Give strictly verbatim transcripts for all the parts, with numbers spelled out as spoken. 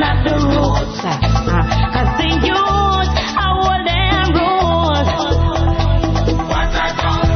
at the roots. Cause the youth are all them rules. What I don't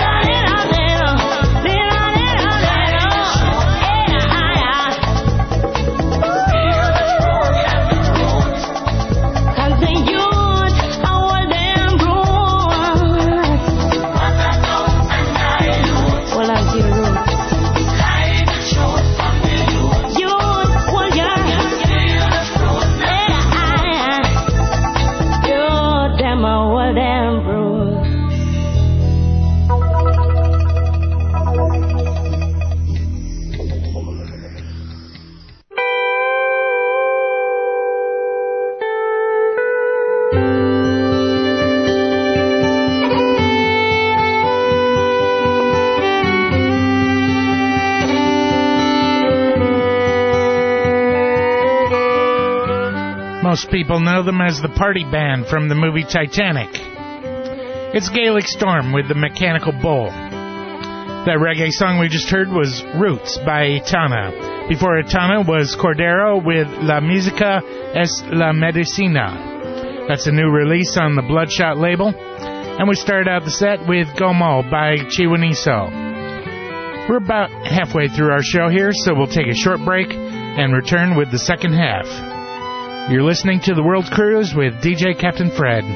Most people know them as the party band from the movie Titanic. It's Gaelic Storm with the Mechanical Bull. That reggae song we just heard was Roots by Etana. Before Etana was Cordero with La Música es la Medicina. That's a new release on the Bloodshot label. And we started out the set with Gomo by Chiwaniso. We're about halfway through our show here, so we'll take a short break and return with the second half. You're listening to The World Cruise with D J Captain Fred.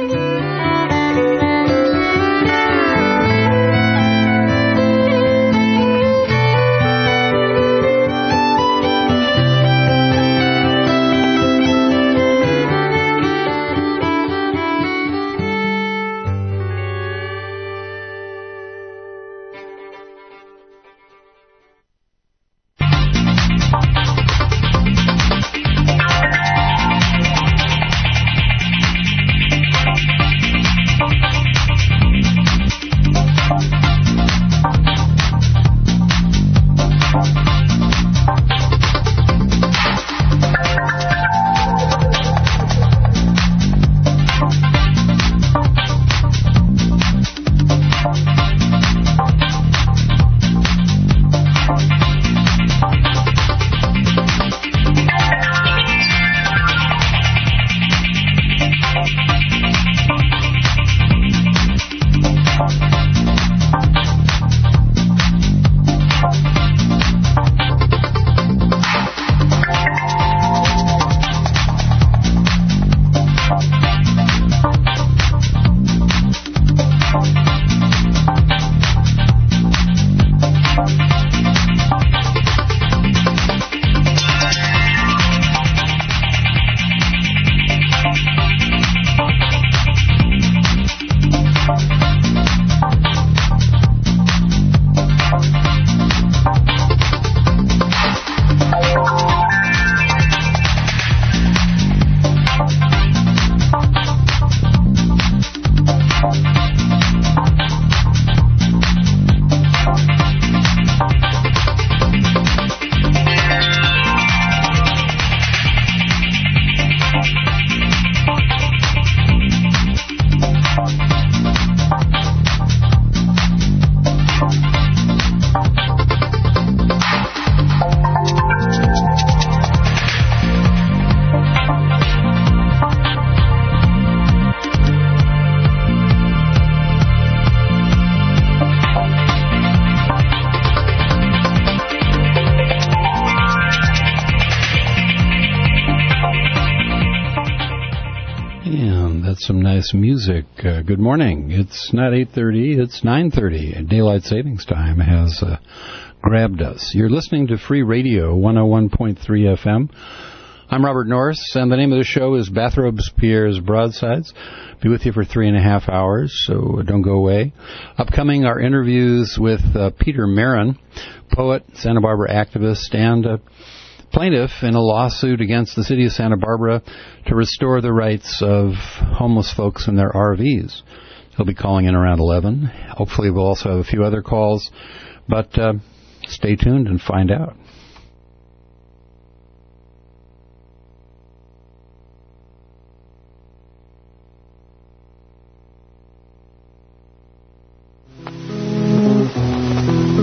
Some nice music. Uh, good morning. It's not eight thirty, it's nine thirty. Daylight savings time has uh, grabbed us. You're listening to Free Radio one oh one point three F M. I'm Robert Norris, and the name of the show is Bathrobes Pierre's Broadsides. Be with you for three and a half hours, so don't go away. Upcoming are interviews with uh, Peter Marin, poet, Santa Barbara activist, and uh, plaintiff in a lawsuit against the city of Santa Barbara to restore the rights of homeless folks in their R Vs. He'll be calling in around eleven. Hopefully we'll also have a few other calls, but uh, stay tuned and find out.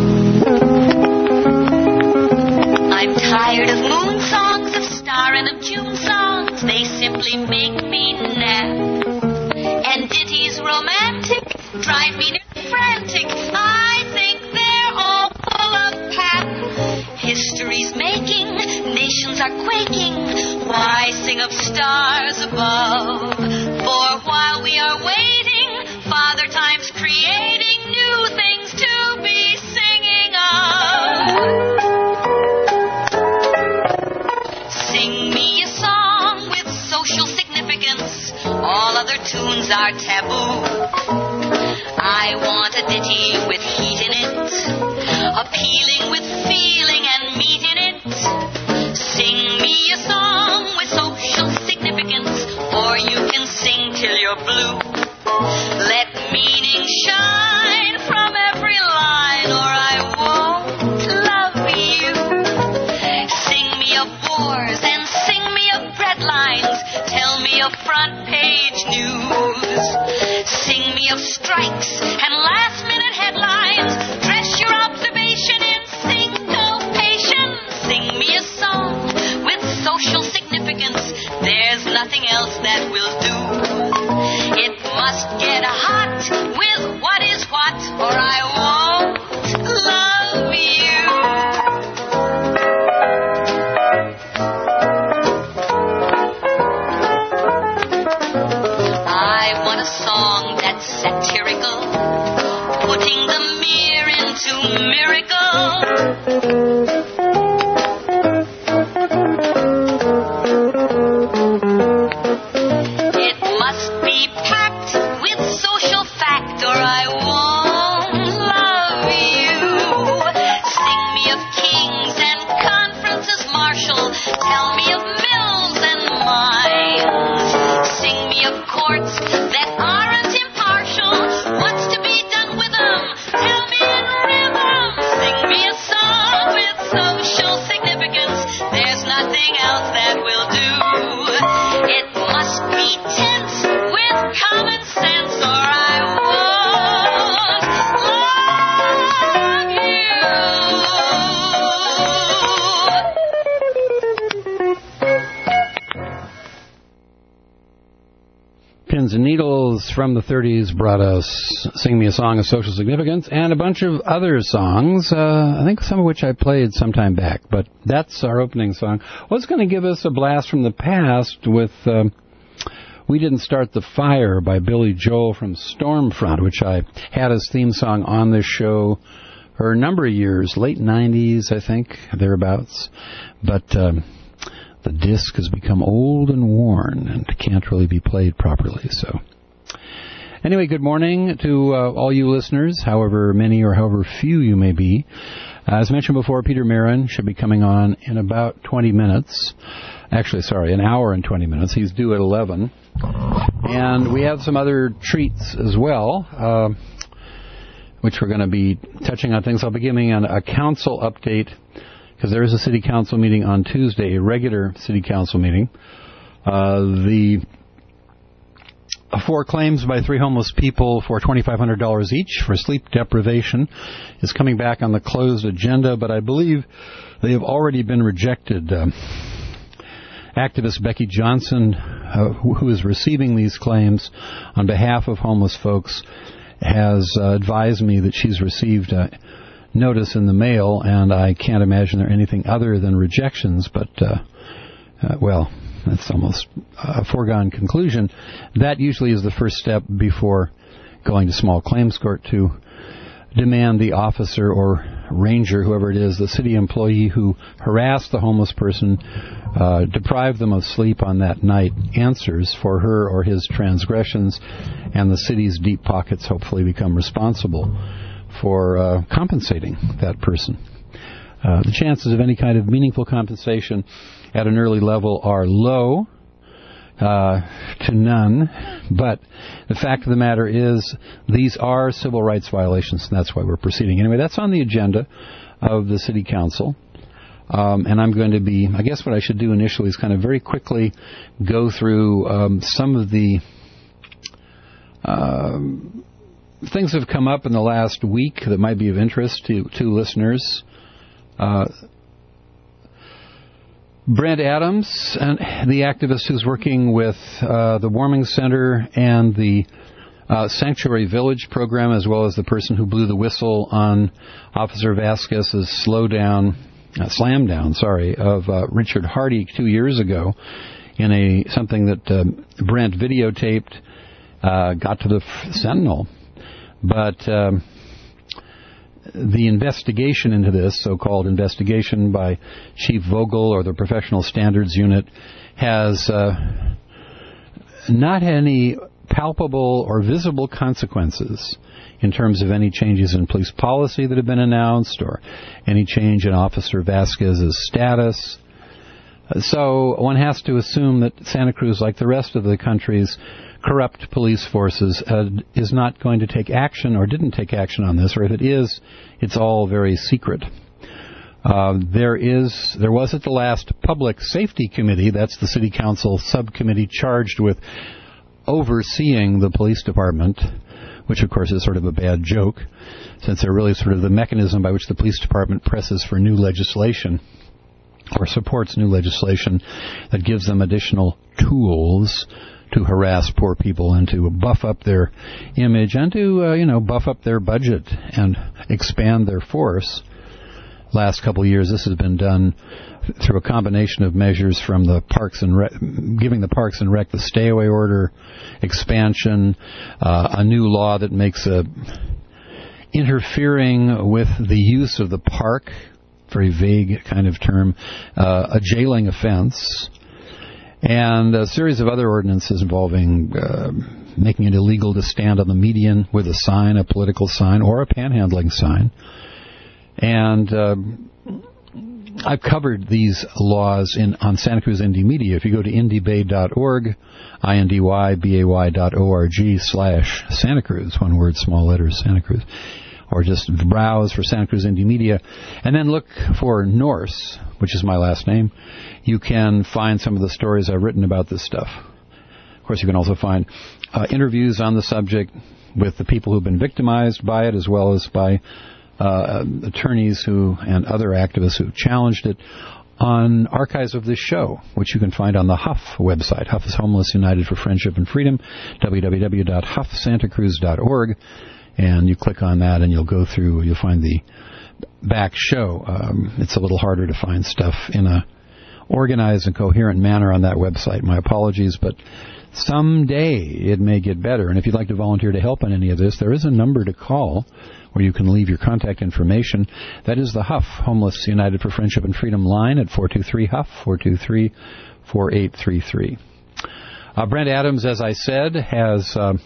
I'm tired of moon songs, of star and of drive me frantic. I think they're all full of pap. History's making, nations are quaking. Why sing of stars above? For while we are waiting, Father Time's creating new things to be singing of. Sing me a song with social significance. All other tunes are taboo. I want a ditty with heat in it, appealing with feeling and meat in it. Sing me a song with social significance, or you can sing till you're blue. Let meaning shine from every line, or I won't love you. Sing me of wars and sing me of breadlines. Tell me of front page news. Sing me of strikes and last-minute headlines. Dress your observation in syncopation. Sing me a song with social significance. There's nothing else that will do. It must get hot with what is what, or I won't love you. I want a song that's satirical, putting the mere into miracle. It must be packed with social fact, or I won't love you. Sing me of kings and conferences martial. Tell me of mills and mines. Sing me of courts that aren't impartial. What's to be done with them? Tell me in rhythm. Sing me a song with social significance. There's nothing else that will do. It must be tense with common sense, or I won't love you. Pins and Needles from the thirties brought us Sing Me a Song of Social Significance and a bunch of other songs, uh, I think some of which I played some time back, but that's our opening song. What's going to give us a blast from the past with um, We Didn't Start the Fire by Billy Joel from Stormfront, which I had as theme song on this show for a number of years, late nineties, I think, thereabouts. But um, the disc has become old and worn and can't really be played properly. So, anyway, good morning to uh, all you listeners, however many or however few you may be. As mentioned before, Peter Marin should be coming on in about twenty minutes. Actually, sorry, an hour and twenty minutes. He's due at eleven. And we have some other treats as well, uh, which we're going to be touching on things. I'll be giving an, a council update, because there is a city council meeting on Tuesday, a regular city council meeting. Uh, the four claims by three homeless people for twenty-five hundred dollars each for sleep deprivation is coming back on the closed agenda, but I believe they have already been rejected. Um, activist Becky Johnson, uh, who is receiving these claims on behalf of homeless folks, has uh, advised me that she's received uh, notice in the mail, and I can't imagine they're anything other than rejections, but, uh, uh, well, that's almost a foregone conclusion. That usually is the first step before going to small claims court to demand the officer or ranger, whoever it is, the city employee who harassed the homeless person, uh, deprived them of sleep on that night, answers for her or his transgressions, and the city's deep pockets hopefully become responsible for uh, compensating that person. Uh, the chances of any kind of meaningful compensation at an early level are low uh, to none, but the fact of the matter is these are civil rights violations, and that's why we're proceeding. Anyway, that's on the agenda of the City Council, um, and I'm going to be, I guess what I should do initially is kind of very quickly go through um, some of the uh, things that have come up in the last week that might be of interest to, to listeners. Uh, Brent Adams, and the activist who's working with uh, the Warming Center and the uh, Sanctuary Village program, as well as the person who blew the whistle on Officer Vasquez's slow down, uh, slam down, sorry, of uh, Richard Hardy two years ago in a something that uh, Brent videotaped, uh, got to the Sentinel. But um, the investigation into this, so-called investigation by Chief Vogel or the Professional Standards Unit, has uh, not had any palpable or visible consequences in terms of any changes in police policy that have been announced or any change in Officer Vasquez's status. So one has to assume that Santa Cruz, like the rest of the country's corrupt police forces, uh, is not going to take action or didn't take action on this, or if it is, it's all very secret. Uh, there is, there was at the last Public Safety Committee, that's the City Council subcommittee charged with overseeing the police department, which of course is sort of a bad joke, since they're really sort of the mechanism by which the police department presses for new legislation or supports new legislation that gives them additional tools to harass poor people and to buff up their image and to, uh, you know, buff up their budget and expand their force. Last couple of years, this has been done through a combination of measures from the Parks and Rec, giving the Parks and Rec the stay-away order, expansion, uh, a new law that makes a interfering with the use of the park, very vague kind of term, uh, a jailing offense, and a series of other ordinances involving uh, making it illegal to stand on the median with a sign, a political sign, or a panhandling sign. And uh, I've covered these laws in on Santa Cruz Indie Media. If you go to indie bay dot org, I N D Y B A Y dot O R G slash Santa Cruz, one word, small letters, Santa Cruz, or just browse for Santa Cruz Indie Media, and then look for Norse, which is my last name. You can find some of the stories I've written about this stuff. Of course, you can also find uh, interviews on the subject with the people who've been victimized by it, as well as by uh, attorneys who and other activists who challenged it, on archives of this show, which you can find on the Huff website. Huff is Homeless United for Friendship and Freedom, w w w dot huff santa cruz dot org. And you click on that and you'll go through, you'll find the back show. Um, it's a little harder to find stuff in a organized and coherent manner on that website. My apologies, but someday it may get better. And if you'd like to volunteer to help on any of this, there is a number to call where you can leave your contact information. That is the Huff, Homeless United for Friendship and Freedom line at four two three Huff, four two three, four eight three three. Uh, Brent Adams, as I said, has... Uh,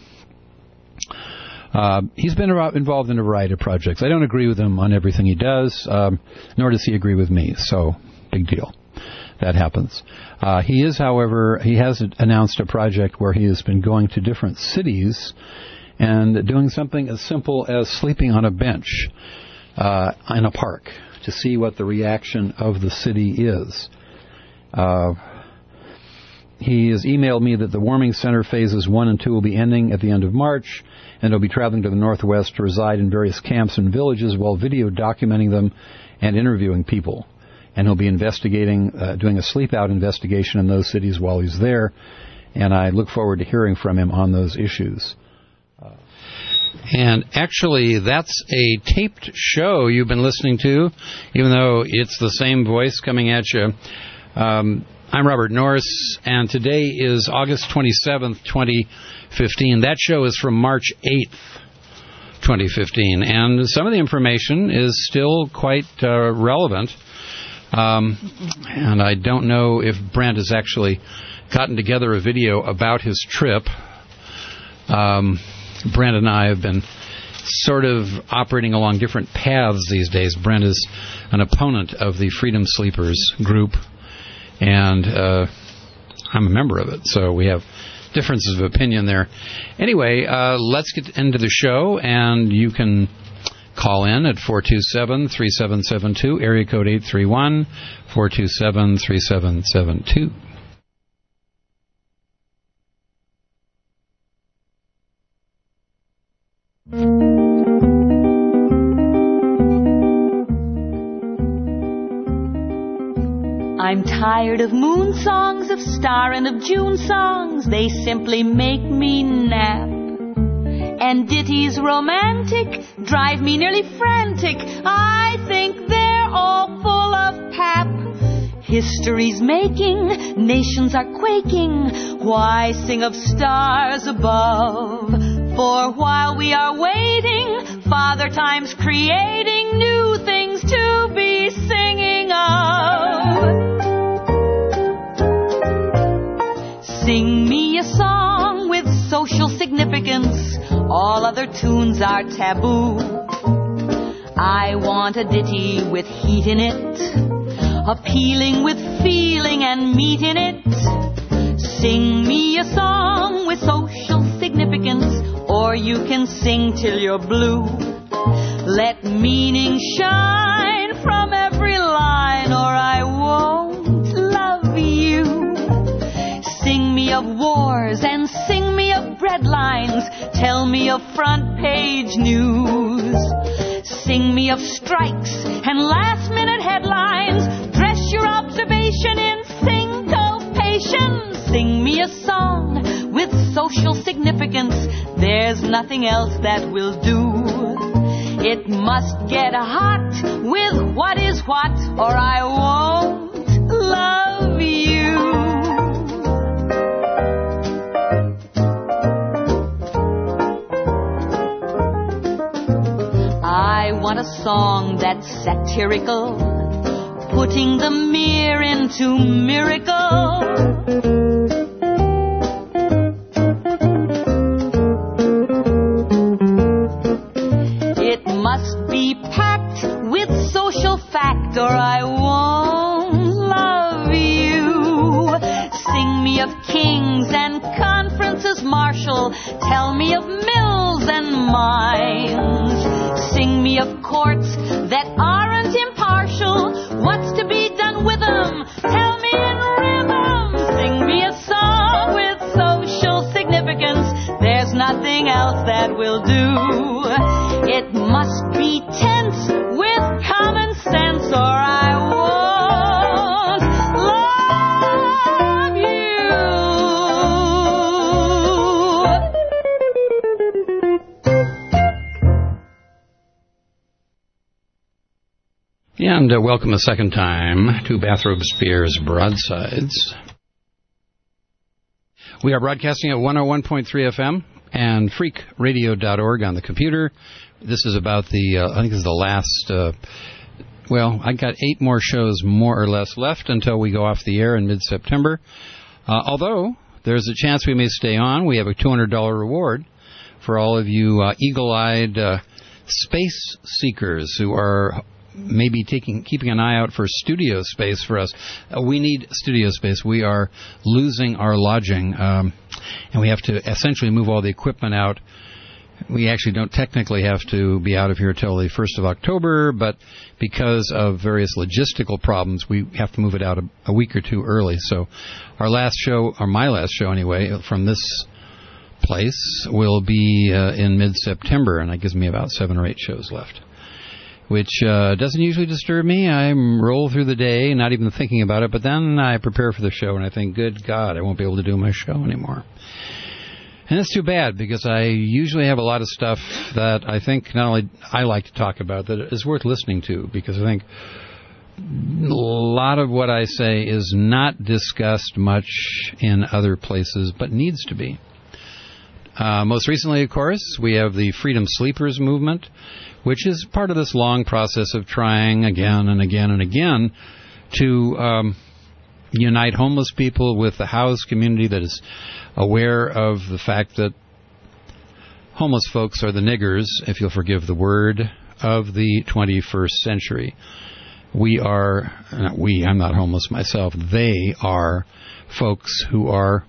Uh, he's been involved in a variety of projects. I don't agree with him on everything he does, um, nor does he agree with me, so big deal. That happens. Uh, he is, however, he has announced a project where he has been going to different cities and doing something as simple as sleeping on a bench uh, in a park to see what the reaction of the city is. Uh, he has emailed me that the warming center phases one and two will be ending at the end of March, and he'll be traveling to the Northwest to reside in various camps and villages while video documenting them and interviewing people. And he'll be investigating, uh, doing a sleep-out investigation in those cities while he's there, and I look forward to hearing from him on those issues. Uh, and actually, that's a taped show you've been listening to, even though it's the same voice coming at you. Um, I'm Robert Norris, and today is August twenty-seventh, twenty fifteen. That show is from March eighth, twenty fifteen, and some of the information is still quite uh, relevant. Um, and I don't know if Brent has actually gotten together a video about his trip. Um, Brent and I have been sort of operating along different paths these days. Brent is an opponent of the Freedom Sleepers group, and uh, I'm a member of it, so we have differences of opinion there. Anyway, uh, let's get into the show, and you can call in at four two seven, three seven seven two, area code eight three one, four two seven, three seven seven two. I'm tired of moon songs, of star and of June songs. They simply make me nap. And ditties romantic drive me nearly frantic. I think they're all full of pap. History's making, nations are quaking. Why sing of stars above? For while we are waiting, Father Time's creating new things to be singing of. Sing me a song with social significance. All other tunes are taboo. I want a ditty with heat in it, appealing with feeling and meat in it. Sing me a song with social significance, or you can sing till you're blue. Let meaning shine from every line, or I won't love you. Sing me of wars and sing me of breadlines. Tell me of front page news. Sing me of strikes and last minute headlines. Dress your observation in syncopation. Sing me a song with social significance. There's nothing else that will do. It must get hot with what is what, or I won't love you. I want a song that's satirical, putting the mere into miracle. It must be packed with social fact, or I won't love you. Sing me of kings and conferences martial. Tell me of mills and mines. Sing me of courts that aren't impartial. What's to be done with them? Tell me in rhythm. Sing me a song with social significance. There's nothing else that will do. It must be tense with common sense, or I won't love you. And uh, welcome a second time to Bathrobe Spears Broadsides. We are broadcasting at one oh one point three F M and freak radio dot org on the computer. This is about the, uh, I think this is the last, uh, well, I got eight more shows more or less left until we go off the air in mid-September. Uh, although, there's a chance we may stay on. We have a two hundred dollars reward for all of you uh, eagle-eyed uh, space seekers who are maybe taking keeping an eye out for studio space for us. Uh, we need studio space. We are losing our lodging, um, and we have to essentially move all the equipment out. We actually don't technically have to be out of here till the first of October, but because of various logistical problems, we have to move it out a, a week or two early. So our last show, or my last show anyway, from this place will be uh, in mid-September, and that gives me about seven or eight shows left, which uh, doesn't usually disturb me. I roll through the day, not even thinking about it, but then I prepare for the show, and I think, good God, I won't be able to do my show anymore. And it's too bad, because I usually have a lot of stuff that I think not only I like to talk about, that is worth listening to, because I think a lot of what I say is not discussed much in other places, but needs to be. Uh, most recently, of course, we have the Freedom Sleepers movement, which is part of this long process of trying again and again and again to um, unite homeless people with the housed community that is aware of the fact that homeless folks are the niggers, if you'll forgive the word, of the twenty-first century. We are, not we, I'm not homeless myself, they are folks who are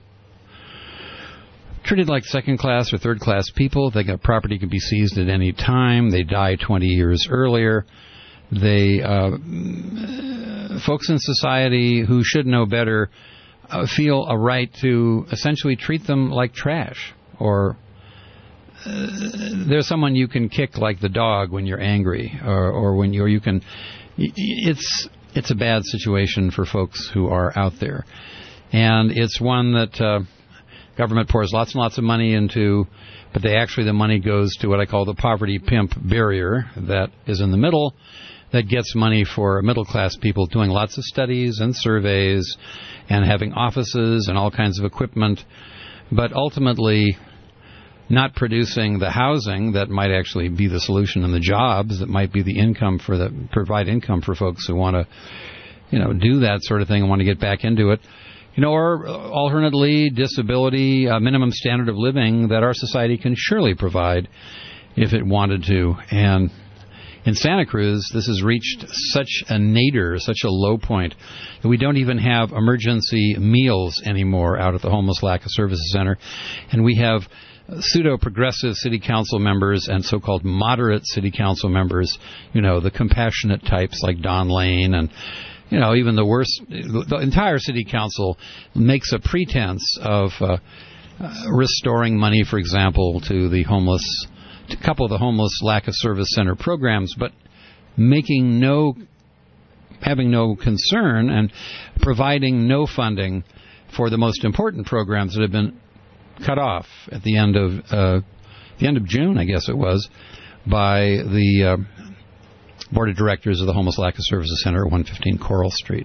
treated like second-class or third-class people. They got property can be seized at any time. They die twenty years earlier. They, uh, folks in society who should know better uh, feel a right to essentially treat them like trash. Or uh, there's someone you can kick like the dog when you're angry, or, or when you or you can. It's it's a bad situation for folks who are out there, and it's one that. Uh, Government pours lots and lots of money into, but they actually, the money goes to what I call the poverty pimp barrier that is in the middle, that gets money for middle-class people doing lots of studies and surveys and having offices and all kinds of equipment, but ultimately not producing the housing that might actually be the solution and the jobs that might be the income for the, provide income for folks who want to, you know, do that sort of thing and want to get back into it. You know, or alternately, disability, uh, minimum standard of living that our society can surely provide if it wanted to. And in Santa Cruz, this has reached such a nadir, such a low point, that we don't even have emergency meals anymore out at the Homeless Lack of Services Center. And we have pseudo-progressive city council members and so-called moderate city council members, you know, the compassionate types like Don Lane and, you know, even the worst, the entire city council makes a pretense of uh, uh, restoring money, for example, to the homeless, to a couple of the Homeless Lack of Service Center programs, but making no, having no concern and providing no funding for the most important programs that have been cut off at the end of uh, the end of June, I guess it was, by the uh, Board of Directors of the Homeless Lack of Services Center at one fifteen Coral Street.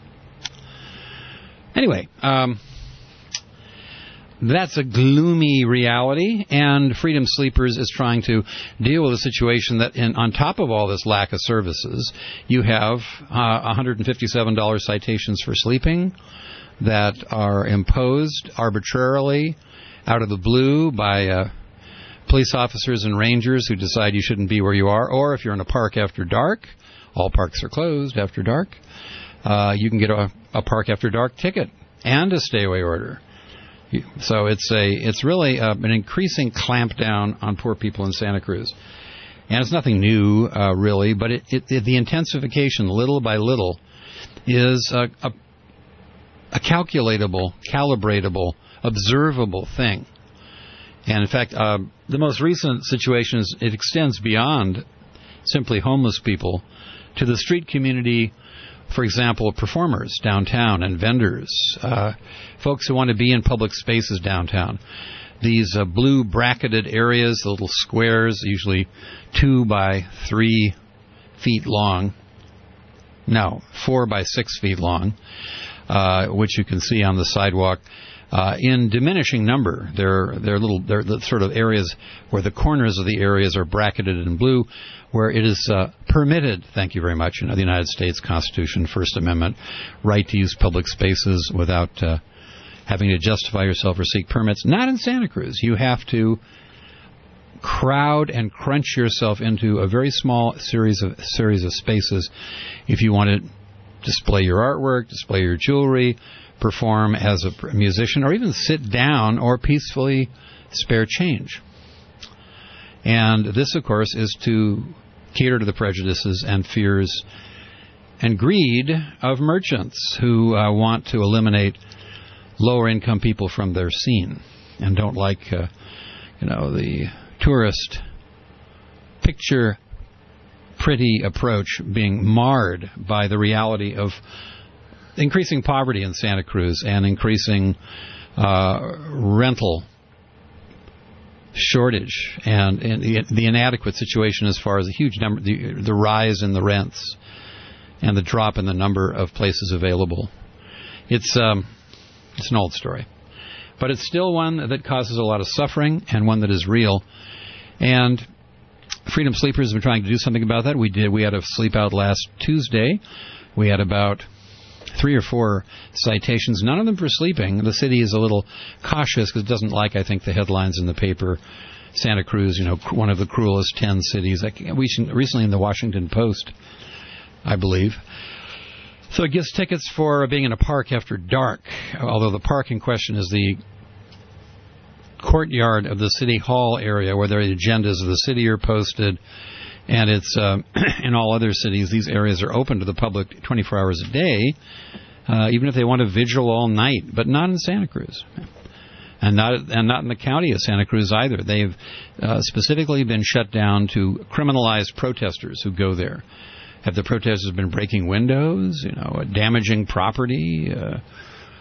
Anyway, um, that's a gloomy reality, and Freedom Sleepers is trying to deal with a situation that, in, on top of all this lack of services, you have uh, one hundred fifty-seven dollars citations for sleeping that are imposed arbitrarily out of the blue by uh, police officers and rangers who decide you shouldn't be where you are, or if you're in a park after dark, all parks are closed after dark, uh, you can get a, a park after dark ticket and a stay-away order. So it's a it's really uh, an increasing clampdown on poor people in Santa Cruz. And it's nothing new, uh, really, but it, it, it, the intensification, little by little, is a, a, a calculatable, calibratable, observable thing. And in fact, uh, the most recent situation is it extends beyond simply homeless people to the street community, for example, performers downtown and vendors, uh, folks who want to be in public spaces downtown. These uh, blue bracketed areas, the little squares, usually two by three feet long, no, four by six feet long, uh, which you can see on the sidewalk. Uh, in diminishing number, they're they're little they're the sort of areas where the corners of the areas are bracketed in blue, where it is uh, permitted. Thank you very much. You know, the United States Constitution, First Amendment, right to use public spaces without uh, having to justify yourself or seek permits. Not in Santa Cruz. You have to crowd and crunch yourself into a very small series of series of spaces if you want to display your artwork, display your jewelry, perform as a musician, or even sit down or peacefully spare change. And this, of course, is to cater to the prejudices and fears and greed of merchants who uh, want to eliminate lower-income people from their scene and don't like, uh, you know, the tourist picture pretty approach being marred by the reality of increasing poverty in Santa Cruz and increasing uh, rental shortage and, and the, the inadequate situation as far as the huge number, the, the rise in the rents and the drop in the number of places available. It's um, it's an old story, but it's still one that causes a lot of suffering and one that is real. And Freedom Sleepers have been trying to do something about that. We did. We had a sleep out last Tuesday. We had about three or four citations, none of them for sleeping. The city is a little cautious because it doesn't like, I think, the headlines in the paper. Santa Cruz, you know, one of the cruelest ten cities. Recently in the Washington Post, I believe. So it gives tickets for being in a park after dark, although the park in question is the courtyard of the City Hall area where the agendas of the city are posted. And it's uh, in all other cities, these areas are open to the public twenty-four hours a day, uh, even if they want to vigil all night, but not in Santa Cruz. And not and not in the county of Santa Cruz either. They've uh, specifically been shut down to criminalize protesters who go there. Have the protesters been breaking windows, you know, damaging property, uh,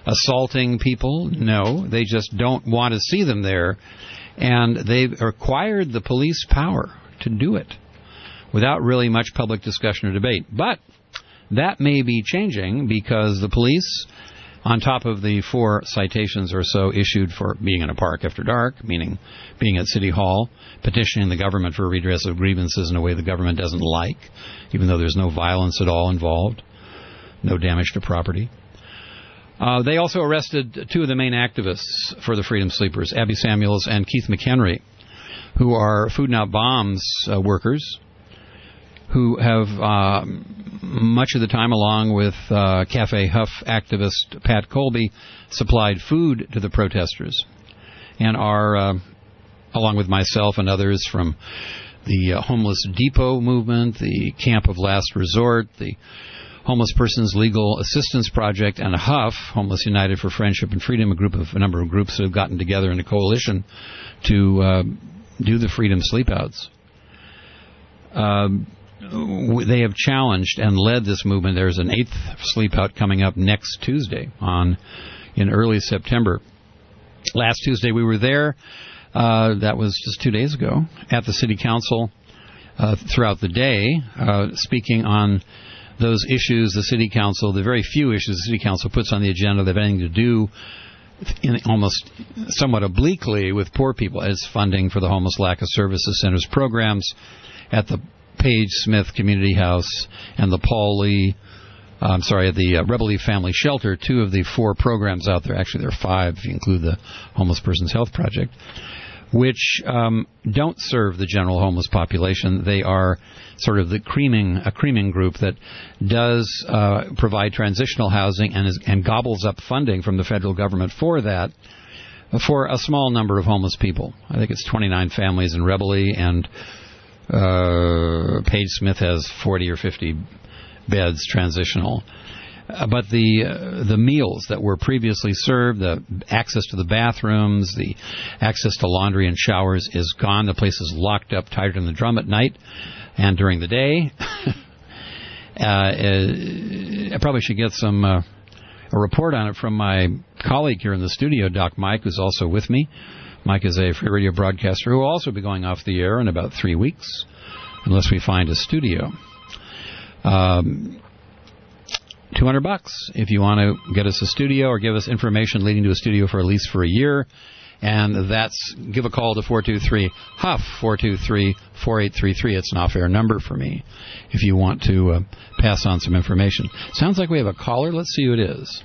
assaulting people. No, they just don't want to see them there. And they've acquired the police power to do it without really much public discussion or debate. But that may be changing because the police, on top of the four citations or so issued for being in a park after dark, meaning being at City Hall, petitioning the government for redress of grievances in a way the government doesn't like, even though there's no violence at all involved, no damage to property. Uh, they also arrested two of the main activists for the Freedom Sleepers, Abby Samuels and Keith McHenry, who are Food Not Bombs uh, workers, who have uh, much of the time, along with uh, Cafe Huff activist Pat Colby, supplied food to the protesters, and are, uh, along with myself and others from the uh, Homeless Depot movement, the Camp of Last Resort, the Homeless Persons Legal Assistance Project, and Huff, Homeless United for Friendship and Freedom, a group of a number of groups that have gotten together in a coalition to uh, do the Freedom Sleepouts. Um, they have challenged and led this movement. There's an eighth sleepout coming up next Tuesday on in early September. Last Tuesday we were there. Uh, that was just two days ago at the City Council uh, throughout the day, uh, speaking on those issues the City Council, the very few issues the City Council puts on the agenda that have anything to do in almost somewhat obliquely with poor people, as funding for the Homeless Lack of Services Centers programs at the Page Smith Community House and the Paul Lee, uh, I'm sorry, the uh, Rebel Lee Family Shelter, two of the four programs out there, actually there are five if you include the Homeless Persons Health Project, which um, don't serve the general homeless population. They are sort of the creaming, a creaming group that does uh, provide transitional housing and, is, and gobbles up funding from the federal government for that, for a small number of homeless people. I think it's twenty-nine families in Rebel Lee, and uh, Page Smith has forty or fifty beds transitional. Uh, but the uh, the meals that were previously served, the access to the bathrooms, the access to laundry and showers is gone. The place is locked up tighter than the drum at night and during the day. uh, I probably should get some uh, a report on it from my colleague here in the studio, Doc Mike, who's also with me. Mike is a free radio broadcaster who will also be going off the air in about three weeks, unless we find a studio. Um, two hundred bucks if you want to get us a studio or give us information leading to a studio for at least for a year. And that's, give a call to four two three Huff, four two three, four eight three three. It's an off-air number for me if you want to uh, pass on some information. Sounds like we have a caller. Let's see who it is.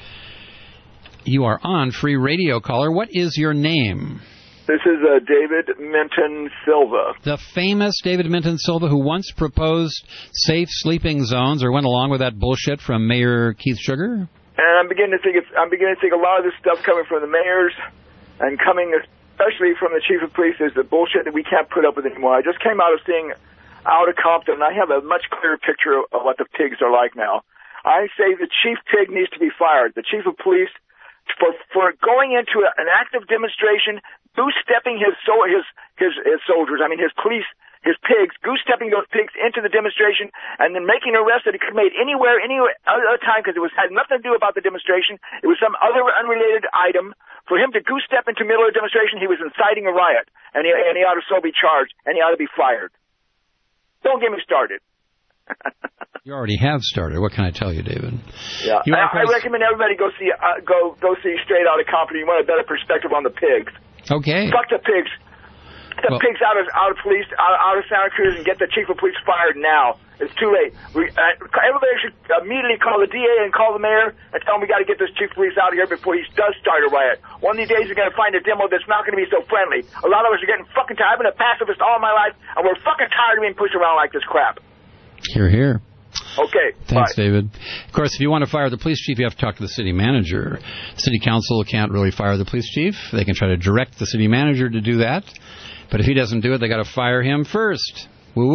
You are on Free Radio, caller. What is your name? This is uh, David Minton Silva. The famous David Minton Silva, who once proposed safe sleeping zones or went along with that bullshit from Mayor Keith Sugar? And I'm beginning to think it's, I'm beginning to think a lot of this stuff coming from the mayors and coming especially from the chief of police is the bullshit that we can't put up with anymore. I just came out of seeing Out of Compton, and I have a much clearer picture of, of what the pigs are like now. I say the chief pig needs to be fired. The chief of police, for for going into an active demonstration, goose-stepping his, so, his his his soldiers, I mean his police, his pigs, goose-stepping those pigs into the demonstration, and then making an arrest that he could have made anywhere, any other time, because it was had nothing to do about the demonstration. It was some other unrelated item. For him to goose-step into the middle of the demonstration, he was inciting a riot, and he, and he ought to so be charged, and he ought to be fired. Don't get me started. You already have started. What can I tell you, David? Yeah, you I, I recommend everybody go see uh, go go see Straight Outta Compton. You want a better perspective on the pigs. Okay. Fuck the pigs. Get the well, pigs out of out of police out, out of Santa Cruz and get the chief of police fired now. It's too late. We, uh, everybody should immediately call the D A and call the mayor and tell him we got to get this chief of police out of here before he does start a riot. One of these days you're going to find a demo that's not going to be so friendly. A lot of us are getting fucking tired. I've been a pacifist all my life, and we're fucking tired of being pushed around like this crap. Hear, hear. Okay. Thanks, bye. David. Of course, if you want to fire the police chief, you have to talk to the city manager. City council can't really fire the police chief. They can try to direct the city manager to do that. But if he doesn't do it, they got to fire him first. Woo-woo.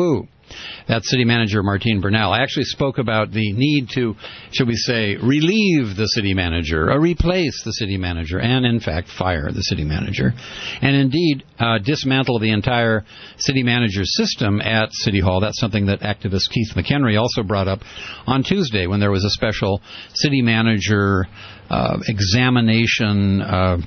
That's City Manager Martine Bernal. I actually spoke about the need to, shall we say, relieve the city manager, or replace the city manager, and in fact fire the city manager, and indeed uh, dismantle the entire city manager system at City Hall. That's something that activist Keith McHenry also brought up on Tuesday when there was a special city manager uh, examination. Uh,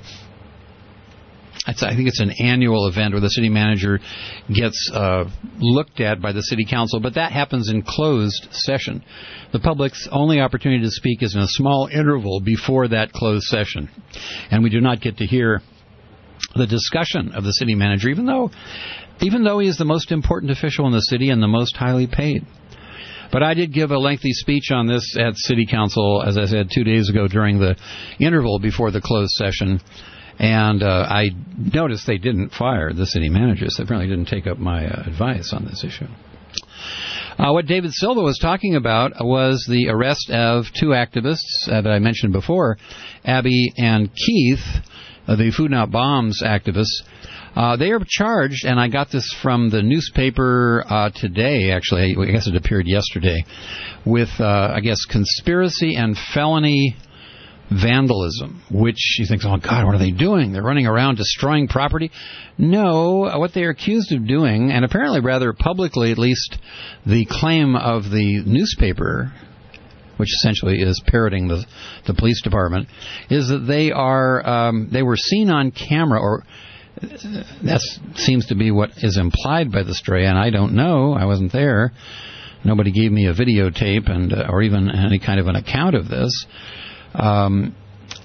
I think it's an annual event where the city manager gets uh, looked at by the city council, but that happens in closed session. The public's only opportunity to speak is in a small interval before that closed session, and we do not get to hear the discussion of the city manager, even though, even though he is the most important official in the city and the most highly paid. But I did give a lengthy speech on this at City Council, as I said, two days ago during the interval before the closed session. And uh, I noticed they didn't fire the city managers. They apparently didn't take up my uh, advice on this issue. Uh, what David Silva was talking about was the arrest of two activists uh, that I mentioned before, Abby and Keith, uh, the Food Not Bombs activists. Uh, they are charged, and I got this from the newspaper uh, today, actually, I guess it appeared yesterday, with, uh, I guess, conspiracy and felony vandalism, which you think, oh, God, what are they doing? They're running around destroying property? No, what they are accused of doing, and apparently rather publicly, at least the claim of the newspaper, which essentially is parroting the, the police department, is that they are um, they were seen on camera, or that seems to be what is implied by the story, and I don't know. I wasn't there. Nobody gave me a videotape and uh, or even any kind of an account of this. Um,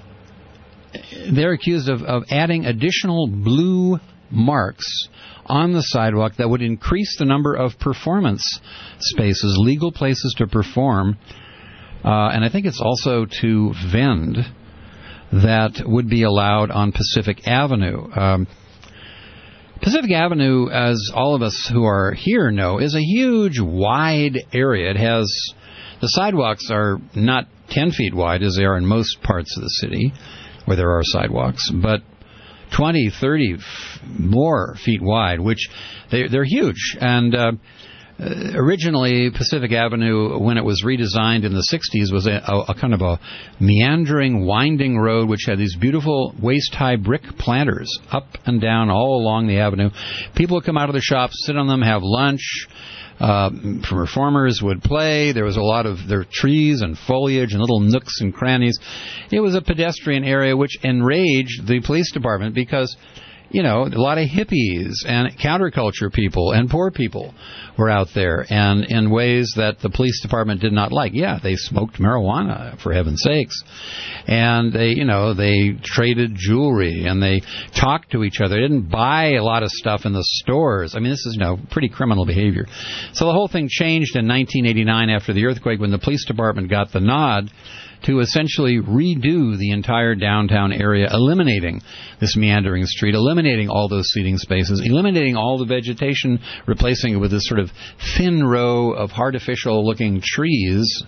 they're accused of, of adding additional blue marks on the sidewalk that would increase the number of performance spaces, legal places to perform, uh, and I think it's also to vend, that would be allowed on Pacific Avenue. Um, Pacific Avenue, as all of us who are here know, is a huge, wide area. It has, the sidewalks are not ten feet wide as they are in most parts of the city where there are sidewalks, but twenty, thirty f- more feet wide, which they, they're huge. And uh, originally, Pacific Avenue, when it was redesigned in the sixties, was a, a, a kind of a meandering, winding road which had these beautiful waist-high brick planters up and down all along the avenue. People would come out of their shops, sit on them, have lunch. Uh, performers would play. There was a lot of there were trees and foliage and little nooks and crannies. It was a pedestrian area which enraged the police department because, you know, a lot of hippies and counterculture people and poor people were out there, and in ways that the police department did not like. Yeah, they smoked marijuana, for heaven's sakes, and they, you know, they traded jewelry and they talked to each other. They didn't buy a lot of stuff in the stores. I mean, this is, you know, pretty criminal behavior. So the whole thing changed in nineteen eighty-nine after the earthquake, when the police department got the nod to essentially redo the entire downtown area, eliminating this meandering street, eliminating all those seating spaces, eliminating all the vegetation, replacing it with this sort of thin row of artificial-looking trees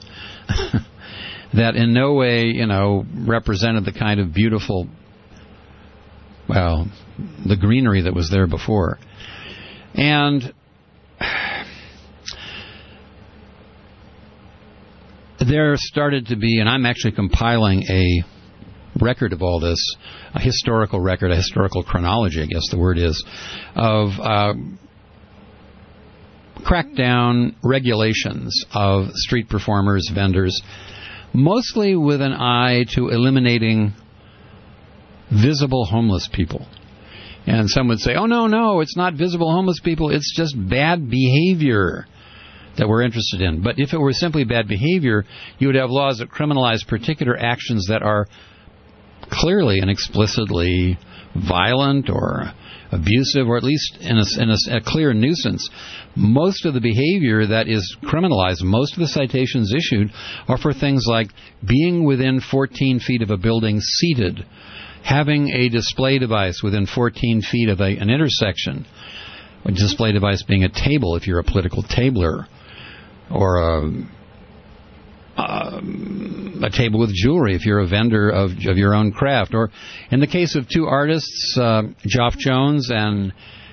that in no way, you know, represented the kind of beautiful, well, the greenery that was there before. And there started to be, and I'm actually compiling a record of all this, a historical record, a historical chronology, I guess the word is, of uh, crackdown regulations of street performers, vendors, mostly with an eye to eliminating visible homeless people. And some would say, oh, no, no, it's not visible homeless people, it's just bad behavior that we're interested in. But if it were simply bad behavior, you would have laws that criminalize particular actions that are clearly and explicitly violent or abusive, or at least in a, in a, a clear nuisance. Most of the behavior that is criminalized, most of the citations issued, are for things like being within fourteen feet of a building seated, having a display device within fourteen feet of a, an intersection, a display device being a table if you're a political tabler, or a, a, a table with jewelry if you're a vendor of, of your own craft. Or in the case of two artists, uh, Geoff Jones and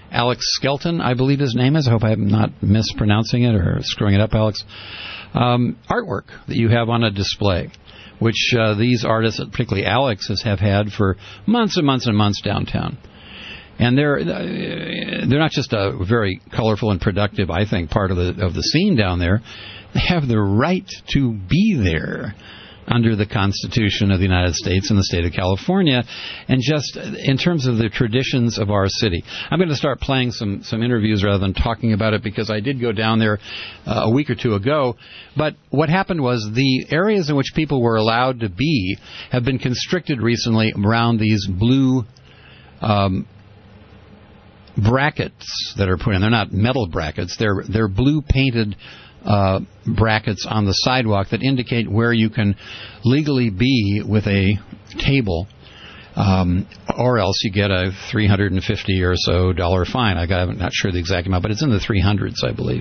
Alex Skelton, I believe his name is. I hope I'm not mispronouncing it or screwing it up, Alex. Um, artwork that you have on a display, which uh, these artists, particularly Alex, has have had for months and months and months downtown. And they're they're not just a very colorful and productive, I think, part of the of the scene down there. They have the right to be there under the Constitution of the United States and the state of California, and just in terms of the traditions of our city. I'm going to start playing some, some interviews rather than talking about it, because I did go down there uh, a week or two ago. But what happened was the areas in which people were allowed to be have been constricted recently around these blue um, brackets that are put in. They're not metal brackets. They're they're blue painted Uh, brackets on the sidewalk that indicate where you can legally be with a table, um, or else you get a three hundred fifty or so dollar fine. I got, I'm not sure the exact amount, but it's in the three hundreds, I believe.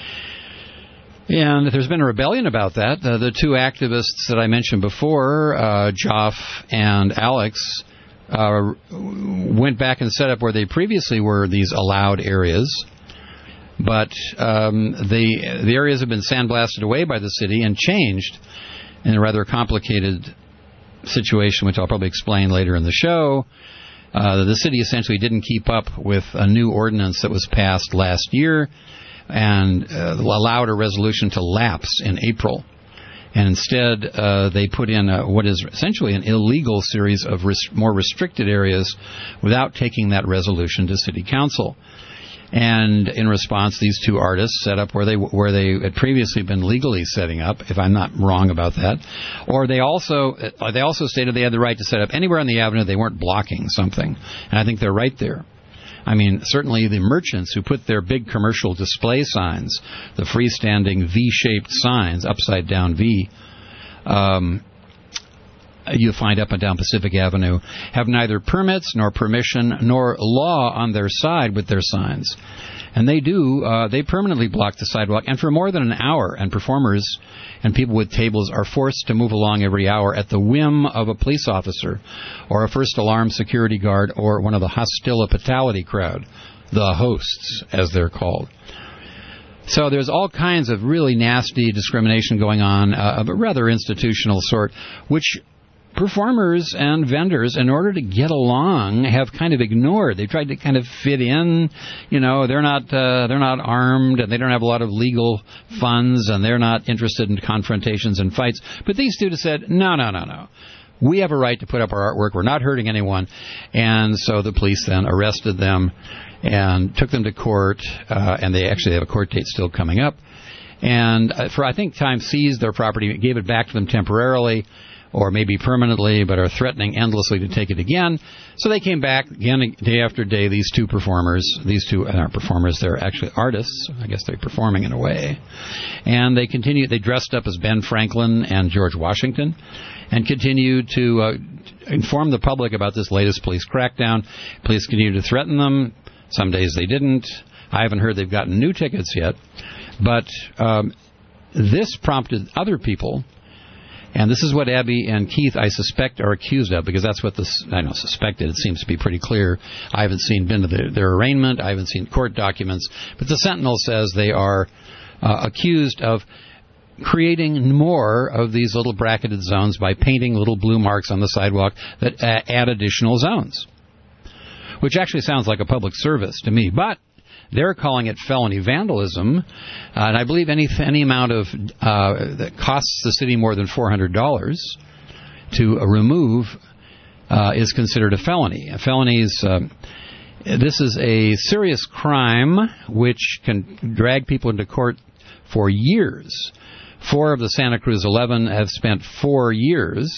And there's been a rebellion about that. Uh, the two activists that I mentioned before, uh, Joff and Alex, uh, went back and set up where they previously were these allowed areas. But um, the the areas have been sandblasted away by the city and changed in a rather complicated situation, which I'll probably explain later in the show. Uh, the city essentially didn't keep up with a new ordinance that was passed last year and uh, allowed a resolution to lapse in April. And instead, uh, they put in a, what is essentially an illegal series of res- more restricted areas without taking that resolution to city council. And in response, these two artists set up where they where they had previously been legally setting up, if I'm not wrong about that. Or they also they also stated they had the right to set up anywhere on the avenue they weren't blocking something. And I think they're right there. I mean, certainly the merchants who put their big commercial display signs, the freestanding V-shaped signs, upside down V, um, you find up and down Pacific Avenue, have neither permits nor permission nor law on their side with their signs. And they do, uh, they permanently block the sidewalk, and for more than an hour, and performers and people with tables are forced to move along every hour at the whim of a police officer or a first alarm security guard or one of the hospitality crowd, the hosts, as they're called. So there's all kinds of really nasty discrimination going on uh, of a rather institutional sort, which performers and vendors, in order to get along, have kind of ignored. They've tried to kind of fit in. You know, they're not uh, they're not armed, and they don't have a lot of legal funds, and they're not interested in confrontations and fights. But these students said, no, no, no, no. We have a right to put up our artwork. We're not hurting anyone. And so the police then arrested them and took them to court, uh, and they actually have a court date still coming up. And for, I think, time seized their property, gave it back to them temporarily, or maybe permanently, but are threatening endlessly to take it again. So they came back again day after day, these two performers. These two aren't performers, they're actually artists. I guess they're performing in a way. And they continued, they dressed up as Ben Franklin and George Washington and continued to uh, inform the public about this latest police crackdown. Police continued to threaten them. Some days they didn't. I haven't heard they've gotten new tickets yet. But um, this prompted other people. And this is what Abby and Keith, I suspect, are accused of, because that's what this, I don't suspected. It seems to be pretty clear. I haven't seen been to the, their arraignment. I haven't seen court documents. But the Sentinel says they are uh, accused of creating more of these little bracketed zones by painting little blue marks on the sidewalk that uh, add additional zones, which actually sounds like a public service to me. But they're calling it felony vandalism, uh, and I believe any any amount of uh, that costs the city more than four hundred dollars to uh, remove uh, is considered a felony. A felony is uh, this is a serious crime which can drag people into court for years. Four of the Santa Cruz eleven have spent four years.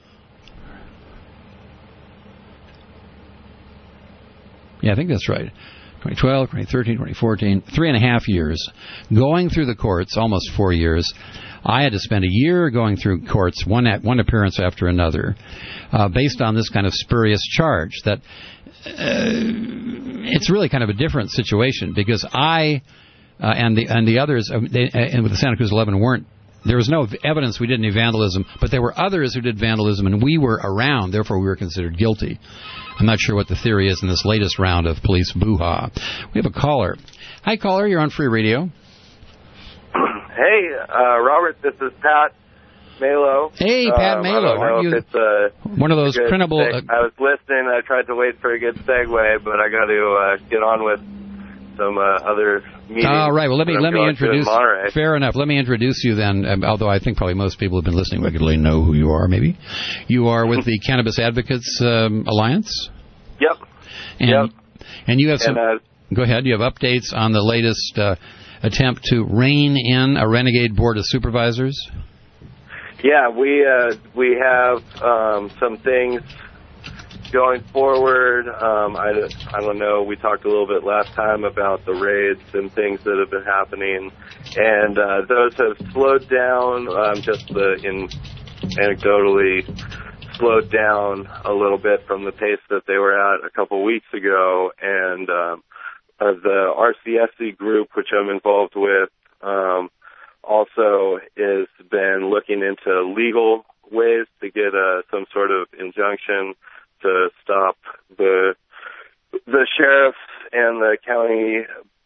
Yeah, I think that's right. twenty twelve, twenty thirteen, twenty fourteen, three and a half years going through the courts, almost four years. I had to spend a year going through courts, one at, one appearance after another, uh, based on this kind of spurious charge. That uh, it's really kind of a different situation, because I uh, and the and the others uh, they, and with the Santa Cruz eleven weren't there was no evidence we did any vandalism, but there were others who did vandalism, and we were around. Therefore, we were considered guilty. I'm not sure what the theory is in this latest round of police boo-ha. We have a caller. Hi, caller. You're on Free Radio. Hey, uh, Robert. This is Pat Malo. Hey, Pat um, Malo. Aren't you it's, uh, one of those printable... Uh, I was listening. I tried to wait for a good segue, but I got to uh, get on with some uh, other meetings. All right. Well, let me let me introduce. In fair enough. Let me introduce you then. Um, although I think probably most people who have been listening regularly know who you are. Maybe you are with the Cannabis Advocates um, Alliance. Yep. And, yep. And you have some. And, uh, go ahead. You have updates on the latest uh, attempt to rein in a renegade board of supervisors. Yeah, we uh, we have um, some things going forward. Um, I, I don't know, we talked a little bit last time about the raids and things that have been happening, and uh, those have slowed down, um, just the, in anecdotally slowed down a little bit from the pace that they were at a couple weeks ago, and um, uh, the R C S C group, which I'm involved with, um, also has been looking into legal ways to get uh, some sort of injunction to stop the the sheriff and the county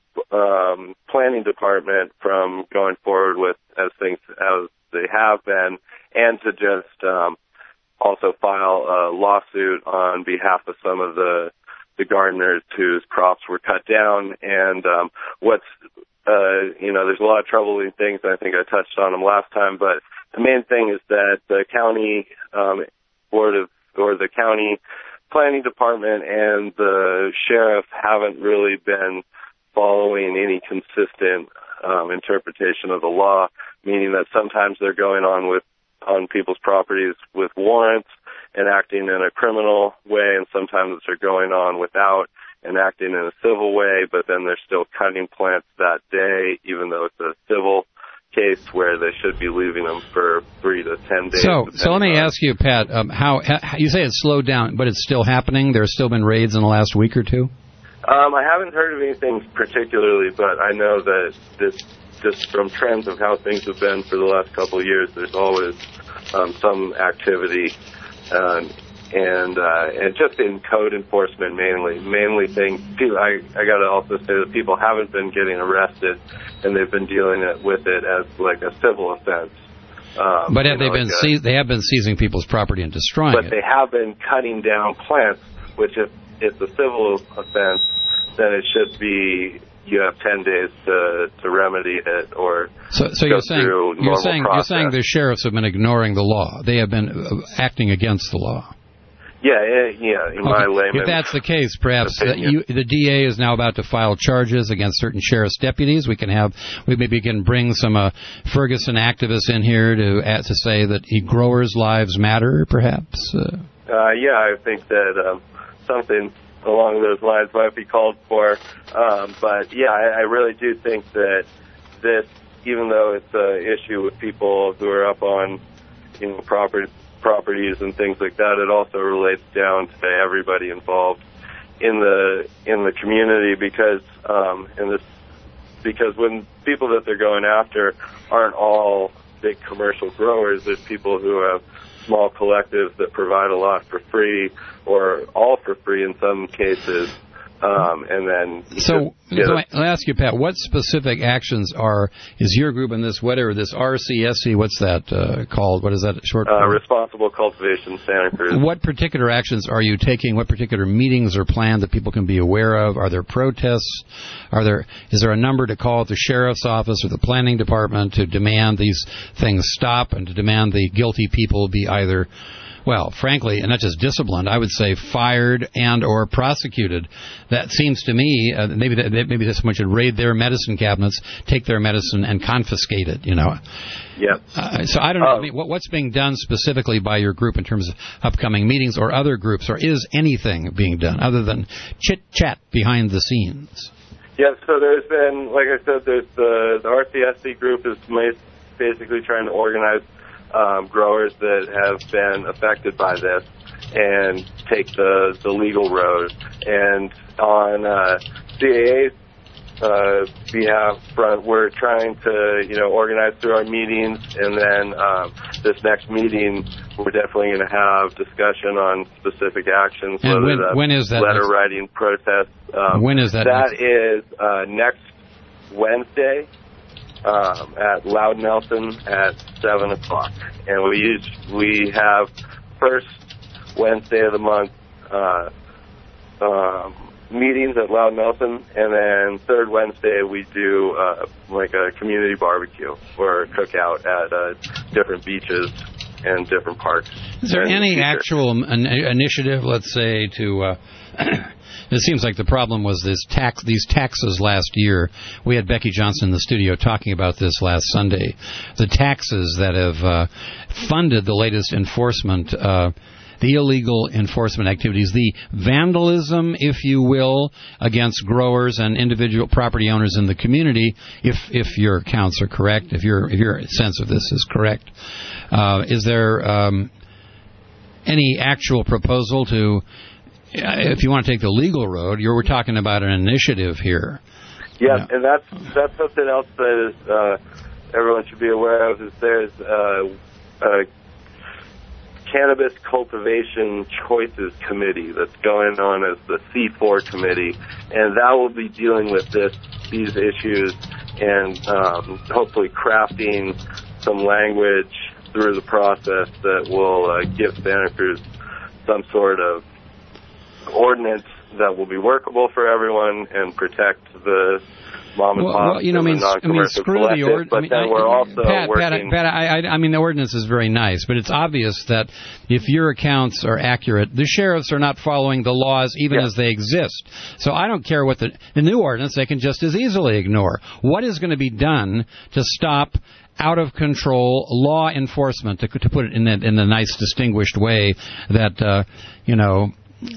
um, planning department from going forward with as things as they have been, and to just um, also file a lawsuit on behalf of some of the the gardeners whose crops were cut down. And um, what's uh, you know, there's a lot of troubling things. I think I touched on them last time, but the main thing is that the county um, board of or the county planning department and the sheriff haven't really been following any consistent um, interpretation of the law, meaning that sometimes they're going on with on people's properties with warrants and acting in a criminal way, and sometimes they're going on without and acting in a civil way, but then they're still cutting plants that day, even though it's a civil case where they should be leaving them for three to ten days. So, so let me on. ask you, Pat, um, how, how you say it's slowed down, but it's still happening? There's still been raids in the last week or two? Um, I haven't heard of anything particularly, but I know that this, just from trends of how things have been for the last couple of years, there's always um, some activity, um, and uh, and just in code enforcement mainly. Mainly things. I I got to also say that people haven't been getting arrested, and they've been dealing it, with it as like a civil offense. Um, but have they know, been like se- they have been seizing people's property and destroying but it? But they have been cutting down plants, which if it's a civil offense, then it should be you have ten days to to remedy it or so. So go you're saying through you're saying process. you're saying the sheriffs have been ignoring the law. They have been uh, acting against the law. Yeah, yeah. In okay. my layman, if that's the case, perhaps uh, you, the D A is now about to file charges against certain sheriff's deputies. We can have we maybe can bring some uh, Ferguson activists in here to uh, to say that he, growers' lives matter. Perhaps. Uh, uh, yeah, I think that um, something along those lines might be called for. Um, but yeah, I, I really do think that this, even though it's an issue with people who are up on, you know, property, properties and things like that, it also relates down to everybody involved in the in the community because um, in this because when people that they're going after aren't all big commercial growers, there's people who have small collectives that provide a lot for free or all for free in some cases. Um, and then so, just, so I'll ask you, Pat, what specific actions are is your group in this whatever this R C S C? What's that uh, called? What is that short? Uh, Responsible Cultivation Santa Cruz. What particular actions are you taking? What particular meetings are planned that people can be aware of? Are there protests? Are there is there a number to call at the sheriff's office or the planning department to demand these things stop and to demand the guilty people be either, well, frankly, and not just disciplined, I would say fired and or prosecuted? That seems to me, uh, maybe that, maybe someone should raid their medicine cabinets, take their medicine, and confiscate it, you know. Yep. Uh, so I don't know, um, I mean, what, what's being done specifically by your group in terms of upcoming meetings or other groups, or is anything being done other than chit-chat behind the scenes? Yeah, so there's been, like I said, there's the, the R C S C group is basically trying to organize Um, growers that have been affected by this and take the, the legal road. And on uh, C A A's uh, behalf front, we're trying to, you know, organize through our meetings, and then um, this next meeting, we're definitely going to have discussion on specific actions. And whether when, that's when is that? letter next? writing, protest. Um, when is that? That next? is uh, next Wednesday um, at Loud Nelson at seven o'clock, and we use we have first Wednesday of the month. Uh, um, meetings at Loud Nelson, and then third Wednesday we do uh, like a community barbecue or a cookout at uh, different beaches and different parks. Is there any the actual an- initiative, let's say, to... Uh, it seems like the problem was this tax, these taxes last year. We had Becky Johnson in the studio talking about this last Sunday. The taxes that have uh, funded the latest enforcement uh the illegal enforcement activities, the vandalism, if you will, against growers and individual property owners in the community, if if your counts are correct, if your if your sense of this is correct. Uh, is there um, any actual proposal to, if you want to take the legal road, you're we're talking about an initiative here. Yeah, yeah. and that's that's something else that is, uh, everyone should be aware of, is there's uh, a Cannabis Cultivation Choices Committee that's going on as the C four committee, and that will be dealing with this these issues and um, hopefully crafting some language through the process that will uh, give Santa Cruz some sort of ordinance that will be workable for everyone and protect the mom and well, pop. Well, you know, I mean, I mean, screw the ordinance. But I mean, then I, we're also Pat, working. Pat, Pat, I, I, I mean, the ordinance is very nice, but it's obvious that if your accounts are accurate, the sheriffs are not following the laws even yeah. as they exist. So I don't care what the the new ordinance they can just as easily ignore. What is going to be done to stop out of control law enforcement, to, to put it in that in the nice distinguished way that uh, you know.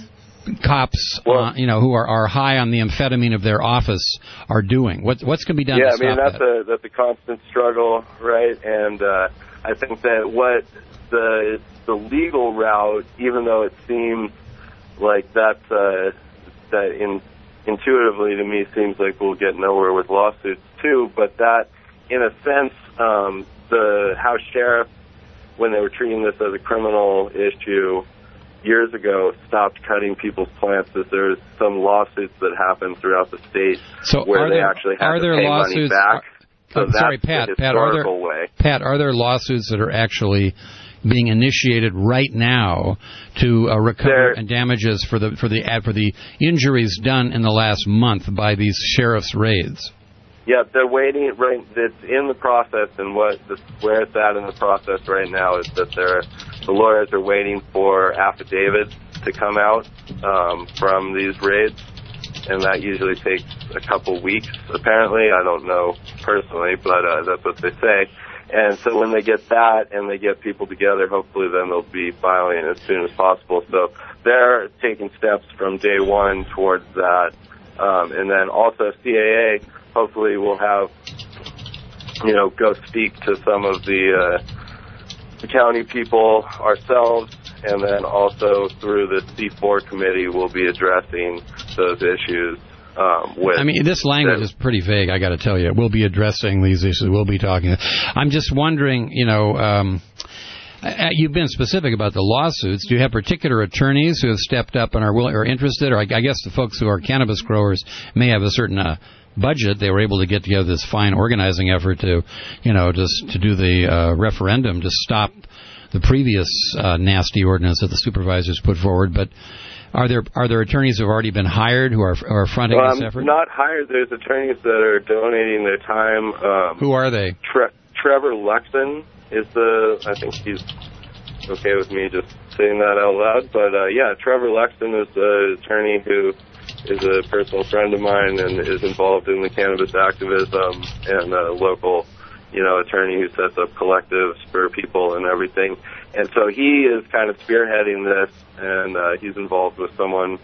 Cops, well, uh, you know, who are, are high on the amphetamine of their office are doing? What, what's going to be done yeah, to stop I mean, that's that? a that's a constant struggle, right? And uh, I think that what the the legal route, even though it seems like that's uh, that in, intuitively to me seems like we'll get nowhere with lawsuits too, but that in a sense, um, the House sheriff, when they were treating this as a criminal issue years ago, stopped cutting people's plants, as there's some lawsuits that happen throughout the state so where they there, actually have to there pay lawsuits, money back. So uh, that's sorry, Pat, the Pat, are there, way. Pat, are there lawsuits that are actually being initiated right now to uh, recover there, and damages for the for the for the injuries done in the last month by these sheriff's raids? Yeah, they're waiting. Right, it's in the process, and what the, where it's at in the process right now is that they're the lawyers are waiting for affidavits to come out um, from these raids, and that usually takes a couple weeks. Apparently, I don't know personally, but uh, that's what they say. And so when they get that and they get people together, hopefully then they'll be filing as soon as possible. So they're taking steps from day one towards that, um, and then also C A A. Hopefully we'll have, you know, go speak to some of the, uh, the county people ourselves, and then also through the C four committee we'll be addressing those issues. Um, with I mean, this language the, is pretty vague, I got to tell you. We'll be addressing these issues. We'll be talking. I'm just wondering, you know, um, you've been specific about the lawsuits. Do you have particular attorneys who have stepped up and are willing or interested? Or I, I guess the folks who are cannabis growers may have a certain uh, budget. They were able to get together this fine organizing effort to, you know, just to do the uh, referendum to stop the previous uh, nasty ordinance that the supervisors put forward. But are there are there attorneys who have already been hired who are are fronting well, this I'm effort? Not hired. There's attorneys that are donating their time. Um, who are they? Tre- Trevor Luxon is the. I think he's okay with me just saying that out loud. But uh, yeah, Trevor Luxon is the attorney who is a personal friend of mine and is involved in the cannabis activism, and a local, you know, attorney who sets up collectives for people and everything. And so he is kind of spearheading this, and uh, he's involved with someone,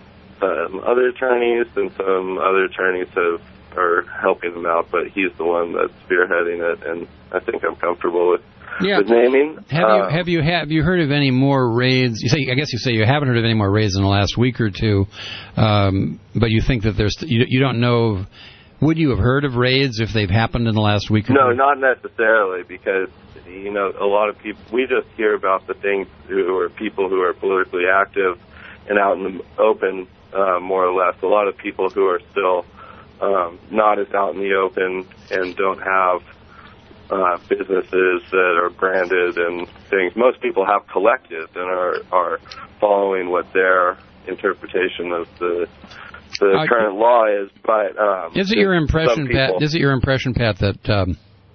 um, other attorneys, and some other attorneys have are helping him out, but he's the one that's spearheading it, and I think I'm comfortable with, yeah. with naming. Have uh, you have you have you heard of any more raids? You say I guess you say you haven't heard of any more raids in the last week or two, um, but you think that there's you, you don't know Would you have heard of raids if they've happened in the last week or No, two? not necessarily, because, you know, a lot of people, we just hear about the things who are people who are politically active and out in the open, uh, more or less. A lot of people who are still um, not as out in the open and don't have uh, businesses that are branded and things. Most people have collectives and are, are following what their interpretation of the the Uh, current law is. But um, is it your impression, people, Pat? Is it your impression, Pat, that um,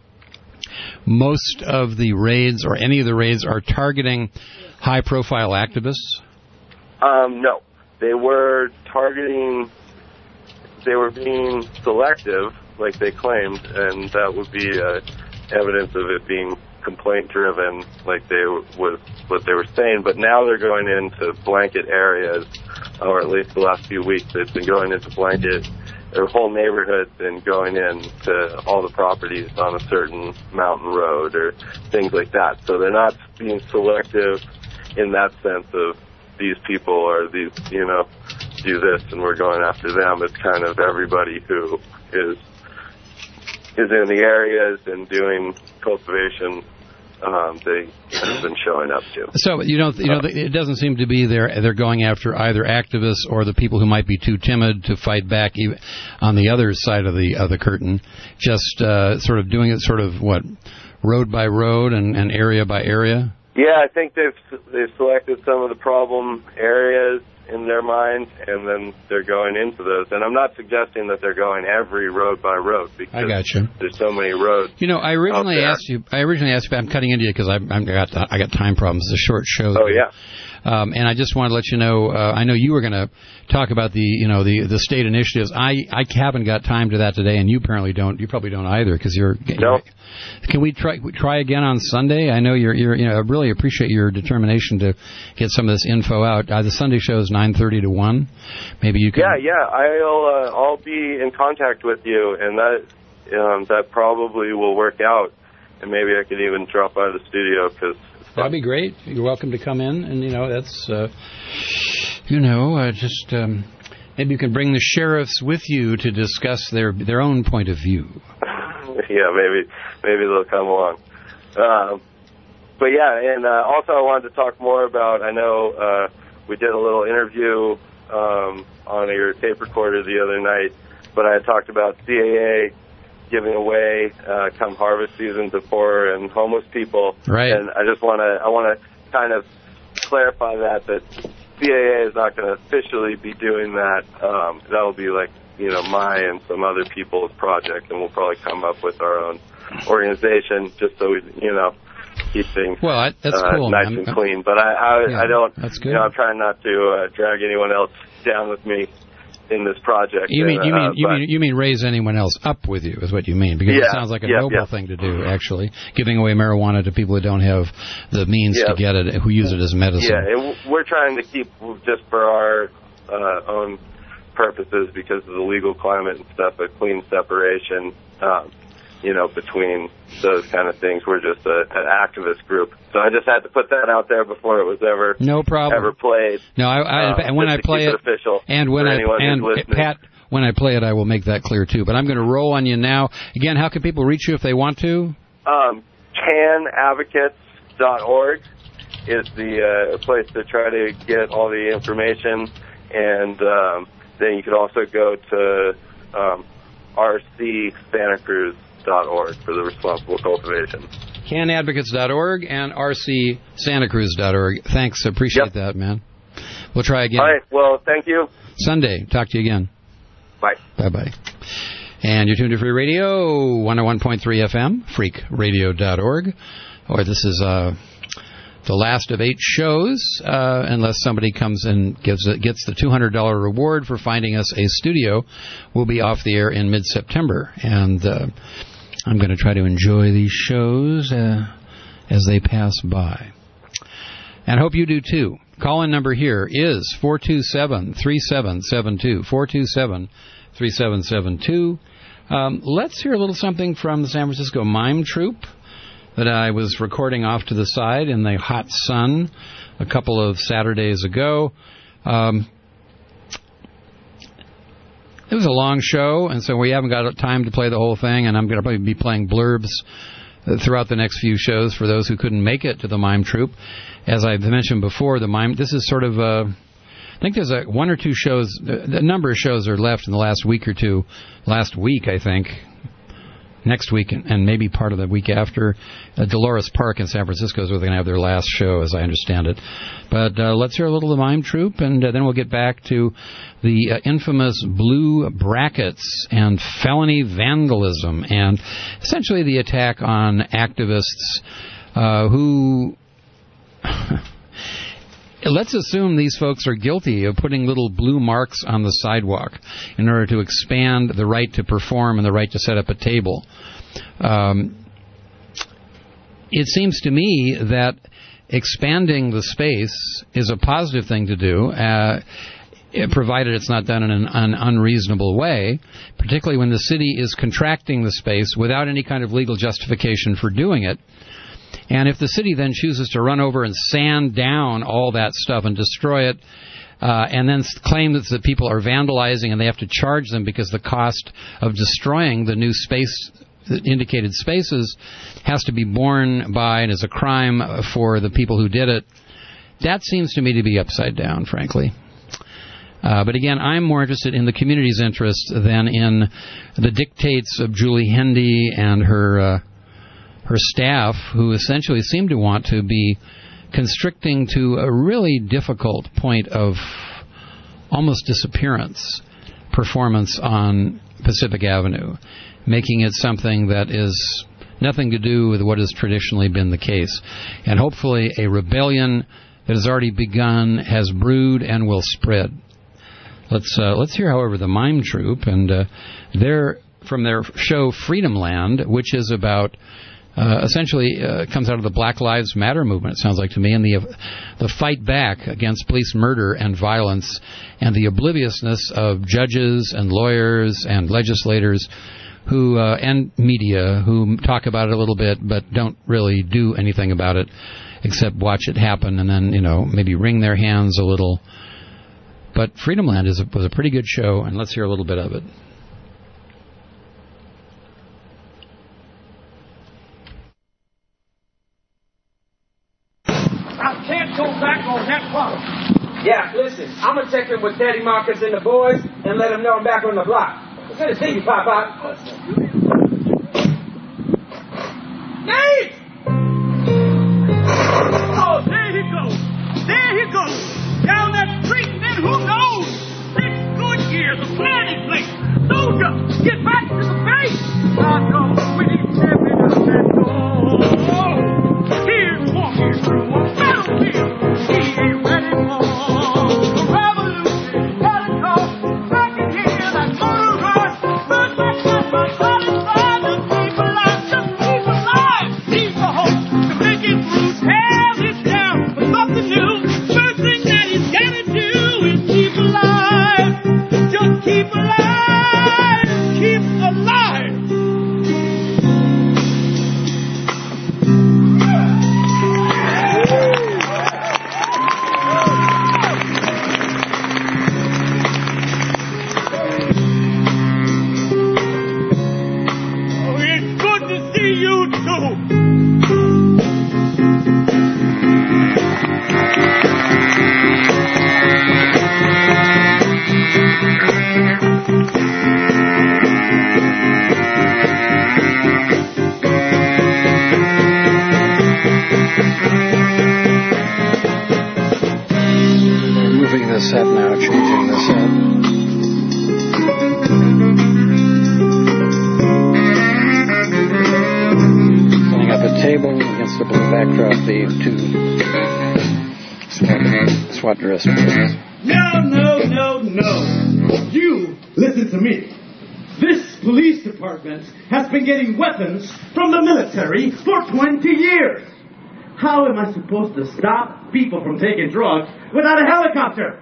most of the raids or any of the raids are targeting high-profile activists? Um, no, they were targeting. They were being selective, like they claimed, and that would be uh, evidence of it being complaint-driven, like they was what they were saying. But now they're going into blanket areas, or at least the last few weeks, they've been going into blanket or whole neighborhoods and going into all the properties on a certain mountain road or things like that. So they're not being selective in that sense of these people or these, you know, do this and we're going after them. It's kind of everybody who is is in the areas and doing cultivation. Um, they have been showing up to. So you don't, you know, it doesn't seem to be they're they're going after either activists or the people who might be too timid to fight back, even on the other side of the of the curtain. Just uh, sort of doing it, sort of what, road by road and, and area by area. Yeah, I think they've they've selected some of the problem areas in their mind, and then they're going into those. And I'm not suggesting that they're going every road by road, because I got you. There's so many roads. You know, I originally asked you. I originally asked you. I'm cutting into you because I I got I got time problems. It's a short show. Oh yeah. Um, and I just wanted to let you know. Uh, I know you were going to talk about the you know the the state initiatives. I I haven't got time to that today, and you apparently don't. You probably don't either, because you're. No. You're, can we try try again on Sunday? I know you're you're you know I really appreciate your determination to get some of this info out. Uh, the Sunday show is nine thirty to one. Maybe you can. Yeah, yeah. I'll uh, I'll be in contact with you, and that um, that probably will work out. And maybe I could even drop out of the studio, because that'd be great. You're welcome to come in, and you know that's uh, you know uh, just um, maybe you can bring the sheriffs with you to discuss their their own point of view. Yeah, maybe maybe they'll come along. Um, but yeah, and uh, also I wanted to talk more about. I know uh, we did a little interview um, on your tape recorder the other night, but I had talked about C A A giving away uh, come harvest season to poor and homeless people. Right. And I just want to I want to kind of clarify that that C A A is not going to officially be doing that. Um, that will be like, you know, my and some other people's project, and we'll probably come up with our own organization just so we, you know, keep things well, I, that's uh, cool, nice man. and clean. But I, I, yeah, I don't, that's good. you know, I'm trying not to uh, drag anyone else down with me in this project. You mean and, you mean uh, you mean you mean raise anyone else up with you is what you mean, because yeah, it sounds like a yeah, noble yeah. thing to do, actually, giving away marijuana to people who don't have the means yeah. to get it, who use it as medicine. Yeah, and we're trying to keep, just for our uh, own purposes, because of the legal climate and stuff, a clean separation, um, you know, between those kind of things. We're just a, an activist group. So I just had to put that out there before it was ever no problem. ever played. No, I, I uh, and when I play it, official and when I and Pat, when I play it, I will make that clear too. But I'm going to roll on you now. Again, how can people reach you if they want to? Um, can advocates dot org is the uh, place to try to get all the information, and um, then you could also go to um, R C Santa Cruz dot org for the responsible cultivation. can advocates dot org and R C Santa Cruz dot org. Thanks. Appreciate yep. that, man. We'll try again. All right. Well, thank you. Sunday. Talk to you again. Bye. Bye-bye. And you're tuned to Free Radio, one oh one point three F M, freak radio dot org. Or this is uh, the last of eight shows, uh, unless somebody comes and gives it, gets the two hundred dollars reward for finding us a studio. We'll be off the air in mid-September. And uh, I'm going to try to enjoy these shows uh, as they pass by. And I hope you do, too. Call-in number here is four two seven, three seven seven two, four two seven, three seven seven two. Um, let's hear a little something from the San Francisco Mime Troupe that I was recording off to the side in the hot sun a couple of Saturdays ago. Um, it was a long show, and so we haven't got time to play the whole thing, and I'm going to probably be playing blurbs throughout the next few shows for those who couldn't make it to the Mime Troupe. As I've mentioned before, the Mime, this is sort of a, I think there's a one or two shows, a number of shows are left in the last week or two, last week, I think, next week, and maybe part of the week after. uh, Dolores Park in San Francisco is where they're going to have their last show, as I understand it. But uh, let's hear a little of the Mime Troupe, and uh, then we'll get back to the uh, infamous Blue Brackets and felony vandalism, and essentially the attack on activists uh, who... Let's assume these folks are guilty of putting little blue marks on the sidewalk in order to expand the right to perform and the right to set up a table. Um, it seems to me that expanding the space is a positive thing to do, uh, provided it's not done in an, an unreasonable way, particularly when the city is contracting the space without any kind of legal justification for doing it. And if the city then chooses to run over and sand down all that stuff and destroy it, uh, and then claim that the people are vandalizing and they have to charge them because the cost of destroying the new space, the indicated spaces, has to be borne by and is a crime for the people who did it, that seems to me to be upside down, frankly. Uh, but again, I'm more interested in the community's interest than in the dictates of Julie Hendy and her... Uh, her staff, who essentially seem to want to be constricting to a really difficult point of almost disappearance performance on Pacific Avenue, making it something that is nothing to do with what has traditionally been the case. And hopefully a rebellion that has already begun has brewed and will spread. Let's uh, let's hear, however, the Mime Troupe, and uh, they're from their show Freedom Land, which is about Uh, essentially uh, comes out of the Black Lives Matter movement, it sounds like to me, and the uh, the fight back against police murder and violence and the obliviousness of judges and lawyers and legislators who uh, and media who talk about it a little bit but don't really do anything about it except watch it happen and then, you know, maybe wring their hands a little. But Freedom Land is a, was a pretty good show, and let's hear a little bit of it. I can't go back on that promise. Yeah, listen, I'm going to check in with Teddy Marcus and the boys and let them know I'm back on the block. It's good to see you, Pop-Out. Nate! Oh, there he goes. There he goes. Down that street, and then who knows? Six good years of planning place. Soldier, get back to the base. I know we need champion out that door. Here's walking through a battlefield. He ain't ready for the revolution. Let it go. Back in here, that motor rush. Look back at my satisfied. Just keep alive, just keep alive. He's the hope to make it through. Tear this down for something new. First thing that he's gotta do is keep alive. Just keep alive. Keep alive. Moving this up now, changing this up. Setting up a table against the blue backdrop, the two SWAT, SWAT dress business. No, no, no, no. You listen to me. This police department has been getting weapons from the military for twenty years. How am I supposed to stop people from taking drugs without a helicopter?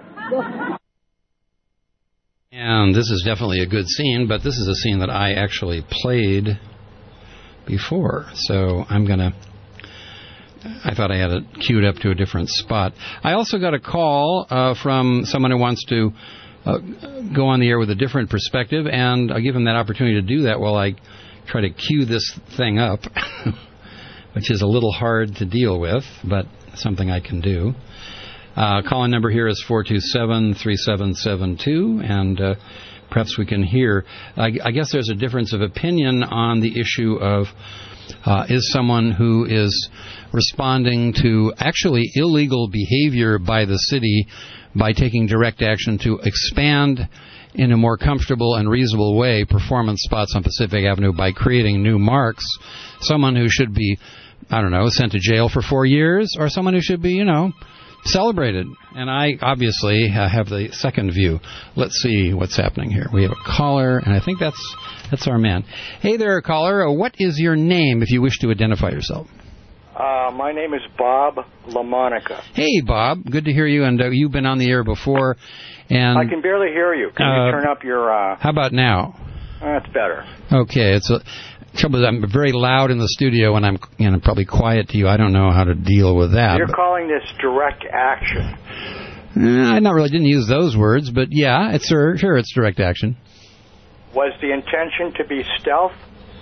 And this is definitely a good scene, but this is a scene that I actually played before. So I'm going to... I thought I had it queued up to a different spot. I also got a call uh, from someone who wants to uh, go on the air with a different perspective, and I'll give him that opportunity to do that while I try to cue this thing up, which is a little hard to deal with, but something I can do. Uh, call-in number here is four two seven, three seven seven two, and uh, perhaps we can hear. I, I guess there's a difference of opinion on the issue of uh, is someone who is responding to actually illegal behavior by the city by taking direct action to expand in a more comfortable and reasonable way performance spots on Pacific Avenue by creating new marks, someone who should be, I don't know, sent to jail for four years, or someone who should be, you know, celebrated. And I obviously uh, have the second view. Let's see what's happening here. We have a caller, and I think that's that's our man. Hey there, caller. Uh, what is your name if you wish to identify yourself? Uh, my name is Bob LaMonica. Hey, Bob. Good to hear you. And uh, you've been on the air before. And I can barely hear you. Can uh, you turn up your... Uh... How about now? That's better. Okay. It's a... Trouble is, I'm very loud in the studio, and I'm you know, probably quiet to you. I don't know how to deal with that. You're but, calling this direct action. Uh, I not really didn't use those words, but yeah, it's sure, sure it's direct action. Was the intention to be stealth?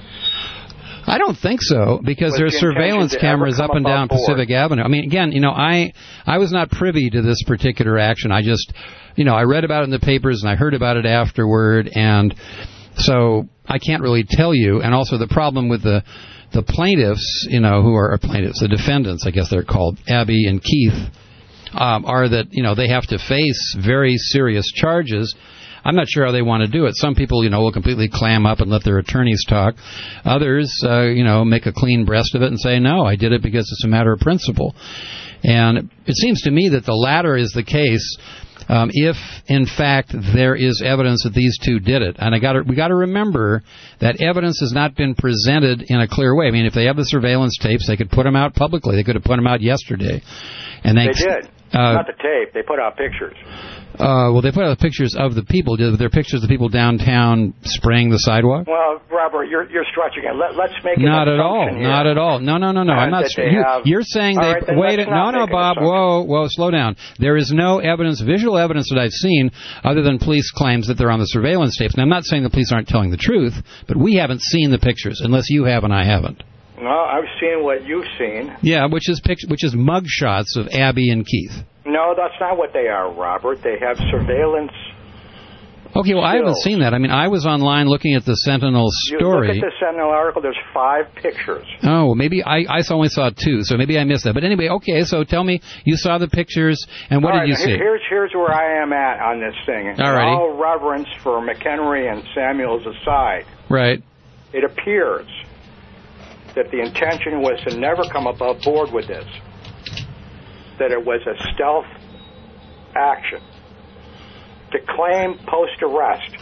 I don't think so, because Was there's the surveillance intention to cameras ever up come and down above board? Pacific Avenue. I mean, again, you know, I I was not privy to this particular action. I just, you know, I read about it in the papers and I heard about it afterward, and so I can't really tell you. And also the problem with the the plaintiffs, you know, who are plaintiffs, the defendants, I guess they're called, Abby and Keith, um, are that, you know, they have to face very serious charges. I'm not sure how they want to do it. Some people, you know, will completely clam up and let their attorneys talk. Others, uh, you know, make a clean breast of it and say, no, I did it because it's a matter of principle. And it seems to me that the latter is the case. Um, if, in fact, there is evidence that these two did it. And I got we got to remember that evidence has not been presented in a clear way. I mean, if they have the surveillance tapes, they could put them out publicly. They could have put them out yesterday. And they, They did. Uh, Not the tape. They put out pictures. Uh, well, they put out pictures of the people. Did there pictures of the people downtown spraying the sidewalk? Well, Robert, you're you're stretching it. Let, let's make it Not an at all. assumption here. Not at all. No, no, no, no. Uh, I'm not. that they You, have- you're saying All they right, then wait. let's No, not no, make an Bob. assumption. Whoa, whoa. Slow down. There is no evidence, visual evidence that I've seen, other than police claims that they're on the surveillance tapes. And I'm not saying the police aren't telling the truth, but we haven't seen the pictures, unless you have and I haven't. No, I've seen what you've seen. Yeah, which is pict- which is mug shots of Abby and Keith. No, that's not what they are, Robert. They have surveillance. Okay, well, I haven't Stills. seen that. I mean, I was online looking at the Sentinel story. You look at the Sentinel article, there's five pictures. Oh, well, maybe I, I only saw two, so maybe I missed that. But anyway, okay, so tell me, you saw the pictures, and what All did right, you now, see? Here's, here's where I am at on this thing. And All righty. all reverence for McHenry and Samuels aside, Right. it appears that the intention was to never come above board with this, that it was a stealth action. To claim post-arrest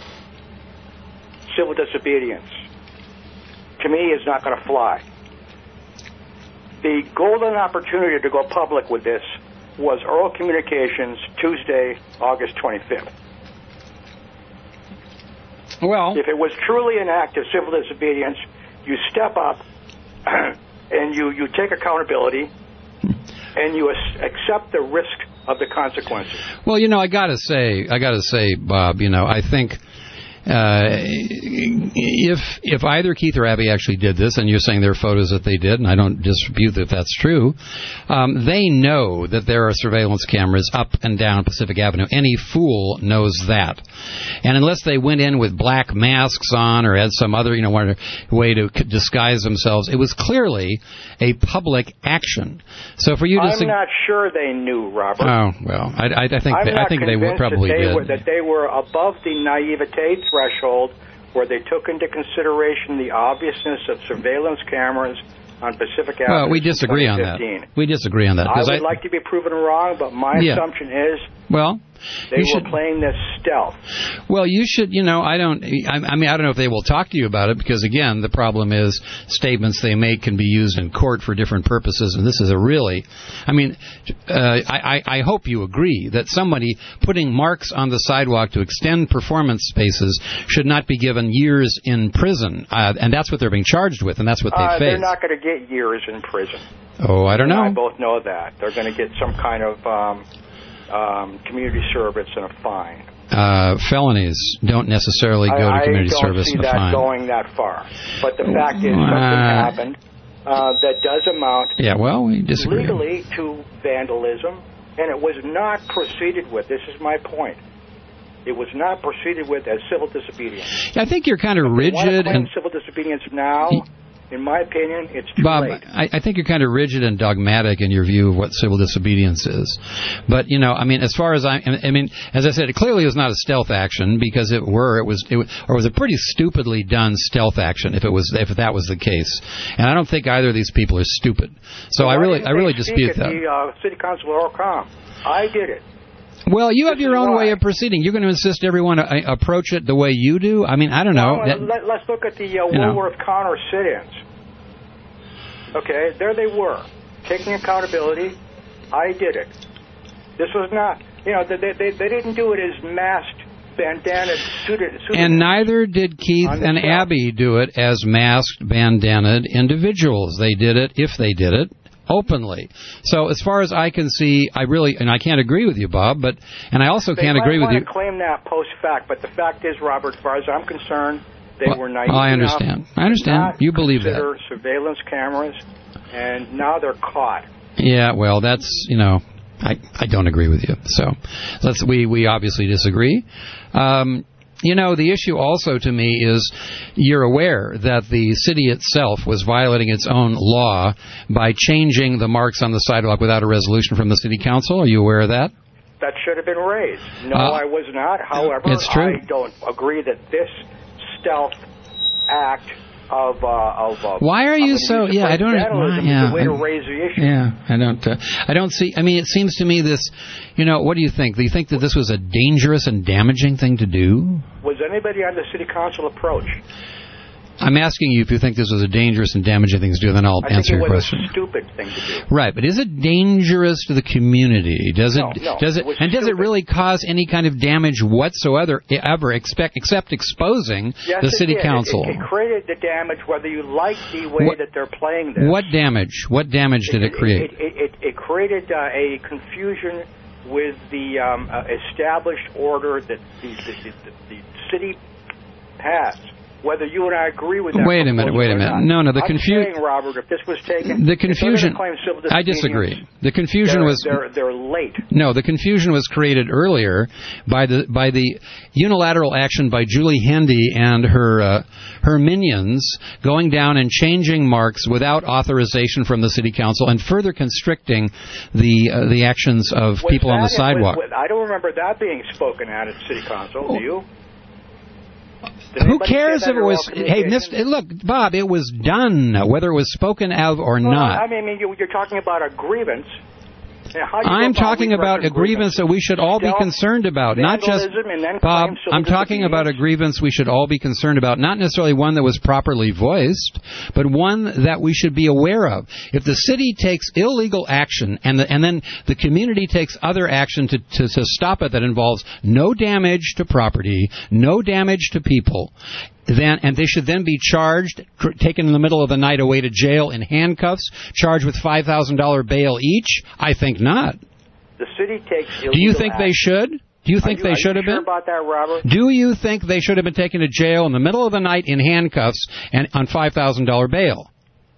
civil disobedience, to me, is not going to fly. The golden opportunity to go public with this was Oral Communications, Tuesday, August twenty-fifth. Well, If it was truly an act of civil disobedience, you step up and you, you take accountability and you as- accept the risk of the consequences. well, you know, I gotta say, I gotta say, Bob, you know, I think uh, if if either Keith or Abby actually did this, and you're saying there are photos that they did, and I don't dispute that that's true, um, they know that there are surveillance cameras up and down Pacific Avenue. Any fool knows that. And unless they went in with black masks on or had some other, you know, way to disguise themselves, it was clearly a public action. So for you to I'm sug- not sure they knew, Robert. Oh well, I, I, I think I'm they, not I think they would convinced probably that they did. Were, that they were above the naivete threshold where they took into consideration the obviousness of surveillance cameras on Pacific Avenue. Well, we disagree on that. We disagree on that. I 'cause would like to be proven wrong, but my Yeah. assumption is well, they you were should, playing this stealth. Well, you should, you know, I don't, I, I mean, I don't know if they will talk to you about it because, again, the problem is statements they make can be used in court for different purposes, and this is a really, I mean, uh, I, I, I hope you agree that somebody putting marks on the sidewalk to extend performance spaces should not be given years in prison, uh, and that's what they're being charged with, and that's what they Uh, face. they're not going to get years in prison. Oh, I don't You and know. I both know that. They're going to get some kind of um, um, community service and a fine. uh, felonies don't necessarily go I, to community I don't service see and a that fine. going that far. But the fact is, something Uh, happened uh, that does amount Yeah, well, we disagree. legally to vandalism, and it was not proceeded with. This is my point. It was not proceeded with as civil disobedience. I think you're kind of If they want to rigid claim and civil disobedience now, in my opinion, it's too Bob, late. I, I think you're kind of rigid and dogmatic in your view of what civil disobedience is. But, you know, I mean, as far as I, I mean, as I said, it clearly was not a stealth action because it were, it was, it was, or it was a pretty stupidly done stealth action if it was, if that was the case. And I don't think either of these people are stupid. So Why I really, didn't I really they speak dispute at that. The uh, City Council of Orcom. I did it. Well, you have This your is own why. way of proceeding. You're going to insist everyone uh, approach it the way you do? I mean, I don't know. Well, That- let, let's look at the uh, you know. Woolworth Counter sit-ins. Okay, there they were, taking accountability. I did it. This was not, you know, they they, they didn't do it as masked, bandana, suited. suited And neither did Keith On the and show. Abby do it as masked, bandanaed individuals. They did it, if they did it, openly. So as far as I can see, I really, and I can't agree with you, Bob, but, and I also They can't might agree with want you. to claim that post-fact, but the fact is, Robert, as far as I'm concerned, they Well, were naive I enough understand. I understand. not You believe that. consider surveillance cameras, and now they're caught. Yeah, well, that's, you know, I, I don't agree with you. So let's, we, we obviously disagree. Um, You know, the issue also to me is you're aware that the city itself was violating its own law by changing the marks on the sidewalk without a resolution from the city council. Are you aware of that? That should have been raised. No, Uh, I was not. However, it's true. I don't agree that this stealth act of uh, of uh, Why are of you the so? use of Yeah, I don't. vandalism Yeah, is a way to I- raise the issue. Yeah, I don't. Uh, I don't see. I mean, it seems to me this. You know, what do you think? Do you think that this was a dangerous and damaging thing to do? Was anybody on the city council approach? I'm asking you if you think this was a dangerous and damaging thing to do. Then I'll I answer think your it was question. a stupid thing to do. Right, but is it dangerous to the community? Does it? No, no, does it? it was and does it stupid. really cause any kind of damage whatsoever? Ever, expect, except exposing Yes, the it city did. council? It, it, it created the damage, whether you like the way What- that they're playing this. What damage? What damage did it create? It, it, it, it created uh, a confusion with the um, uh, established order that the, the, the, the city has. Whether you and I agree with that. Wait a minute, proposal wait a or minute. not. No, no, the I'm confu- saying, Robert, if this was taken, The if they're confusion. gonna claim civil I disobedience, disagree. The confusion they're, was. they're they're late. No, the confusion was created earlier by the by the unilateral action by Julie Handy and her uh, her minions going down and changing marks without authorization from the city council and further constricting the uh, the actions of Was people on the that- sidewalk. was- was- I don't remember that being spoken at at city council. Do you? Did Who anybody say cares that if it in was? oral Hey, communication? Mister Look, Bob, it was done, whether it was spoken of or Well, not. I mean, I mean, you, you're talking about a grievance. Now, how do you go I'm about talking about a redressing grievance that we should all be Stealth, concerned about, not just vandalism, and then Bob. claim civil I'm talking about a disobedience? grievance we should all be concerned about, not necessarily one that was properly voiced, but one that we should be aware of. If the city takes illegal action and the, and then the community takes other action to, to to stop it that involves no damage to property, no damage to people, then and they should then be charged, cr- taken in the middle of the night away to jail in handcuffs, charged with five thousand dollars bail each. I think not. The city takes illegal Do you think they action. should? Do you think Are they are should you have sure been? about that, Robert? Do you think they should have been taken to jail in the middle of the night in handcuffs and on five thousand dollars bail?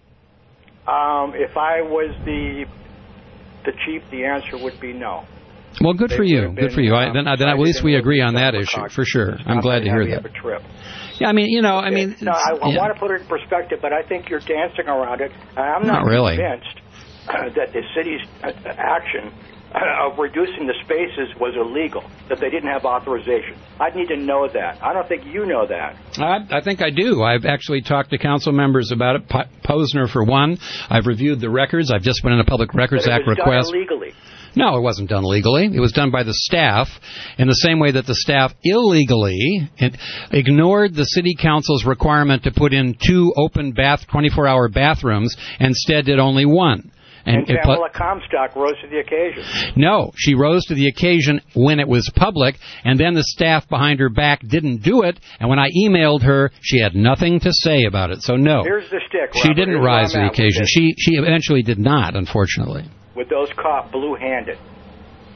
Um, if I was the the chief, the answer would be no. Well, good They for would you. have Good been, for you. I, um, then, then at least cited we in agree the on that December issue, Congress. for sure. It's I'm not glad to that hear heavy that. of a trip. Yeah, I mean, you know, I mean, no, I, I yeah. want to put it in perspective, but I think you're dancing around it. I'm not, Not really. convinced uh, that the city's uh, action uh, of reducing the spaces was illegal, that they didn't have authorization. I'd need to know that. I don't think you know that. I, I think I do. I've actually talked to council members about it. Po- Posner, for one. I've reviewed the records. I've just put in a Public Records That it Act was request. done illegally. No, it wasn't done legally. It was done by the staff in the same way that the staff illegally ignored the city council's requirement to put in two open bath, twenty-four hour bathrooms, and instead did only one. And, it Pamela Comstock rose to the occasion. No, she rose to the occasion when it was public, and then the staff behind her back didn't do it, and when I emailed her, she had nothing to say about it. So no, Here's the stick, she Robert. didn't Here's rise to where the I'm at with occasion. this. She she eventually did not, unfortunately. With those caught blue-handed.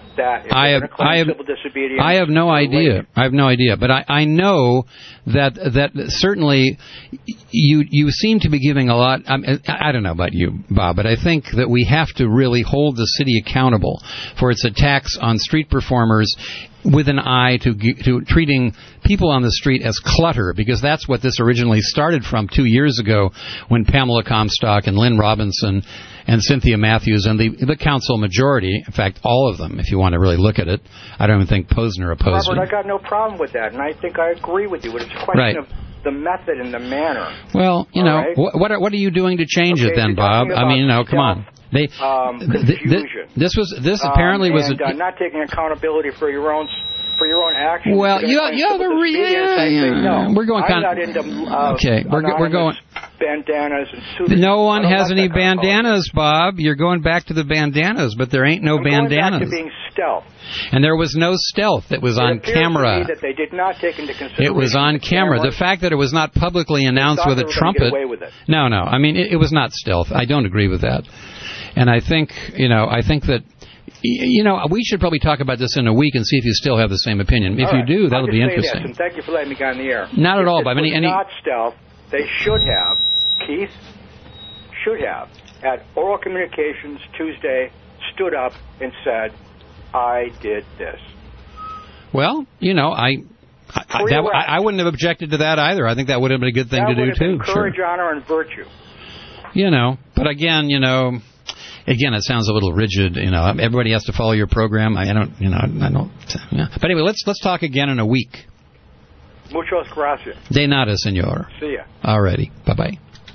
that if I have, they're going to claim I have, civil disobedience, I have no they're idea. late. I have no idea. But I, I know that that certainly you you seem to be giving a lot. I, mean, I don't know about you, Bob, but I think that we have to really hold the city accountable for its attacks on street performers with an eye to to treating people on the street as clutter, because that's what this originally started from two years ago when Pamela Comstock and Lynn Robinson and Cynthia Matthews and the the council majority, in fact, all of them, if you want to really look at it. I don't even think Posner opposed Robert, it. I got no problem with that, and I think I agree with you. But it's a question Right. of the method and the manner. Well, you All know, right? wh- what are, what are you doing to change Okay, it then, you're Bob? talking I mean, you know, about come on. They Um, th- th- confusion. this was this Um, apparently was and, a, uh, not taking accountability for your own for your own actions. Well, If you you're have- gonna you have claim a re- civil disobedience, I yeah, say yeah. no. We're going I'm kind- not into uh, Okay, we're go- we're anonymous going- bandanas and suits. no one I don't has like any that kind of bandanas, Bob. You're going back to the bandanas, but there ain't no I'm going back to bandanas. being stealth. And there was no stealth. It was It on appears to me camera. that they did not take into consideration It was on the camera. cameras. The fact that it was not publicly announced thought with they a were gonna get trumpet. away with it. No, no. I mean, it, it was not stealth. I don't agree with that. And I think, you know, I think that, y- you know, we should probably talk about this in a week and see if you still have the same opinion. If All you right. do, that'll I'll be just say interesting. This, and thank you for letting me get on the air. Not at If all, it Bob. Any- was any- not stealth. They should have, Keith, should have, at oral communications Tuesday, stood up and said, I did this. Well, you know, I I, I, that, I I wouldn't have objected to that either. I think that would have been a good thing that to do would have too. been Sure. courage, honor, and virtue. You know, but again, you know, again, it sounds a little rigid. You know, everybody has to follow your program. I don't, you know, I don't. Yeah. But anyway, let's let's talk again in a week. Muchos gracias. De nada, senor. See ya. Alrighty. Bye bye.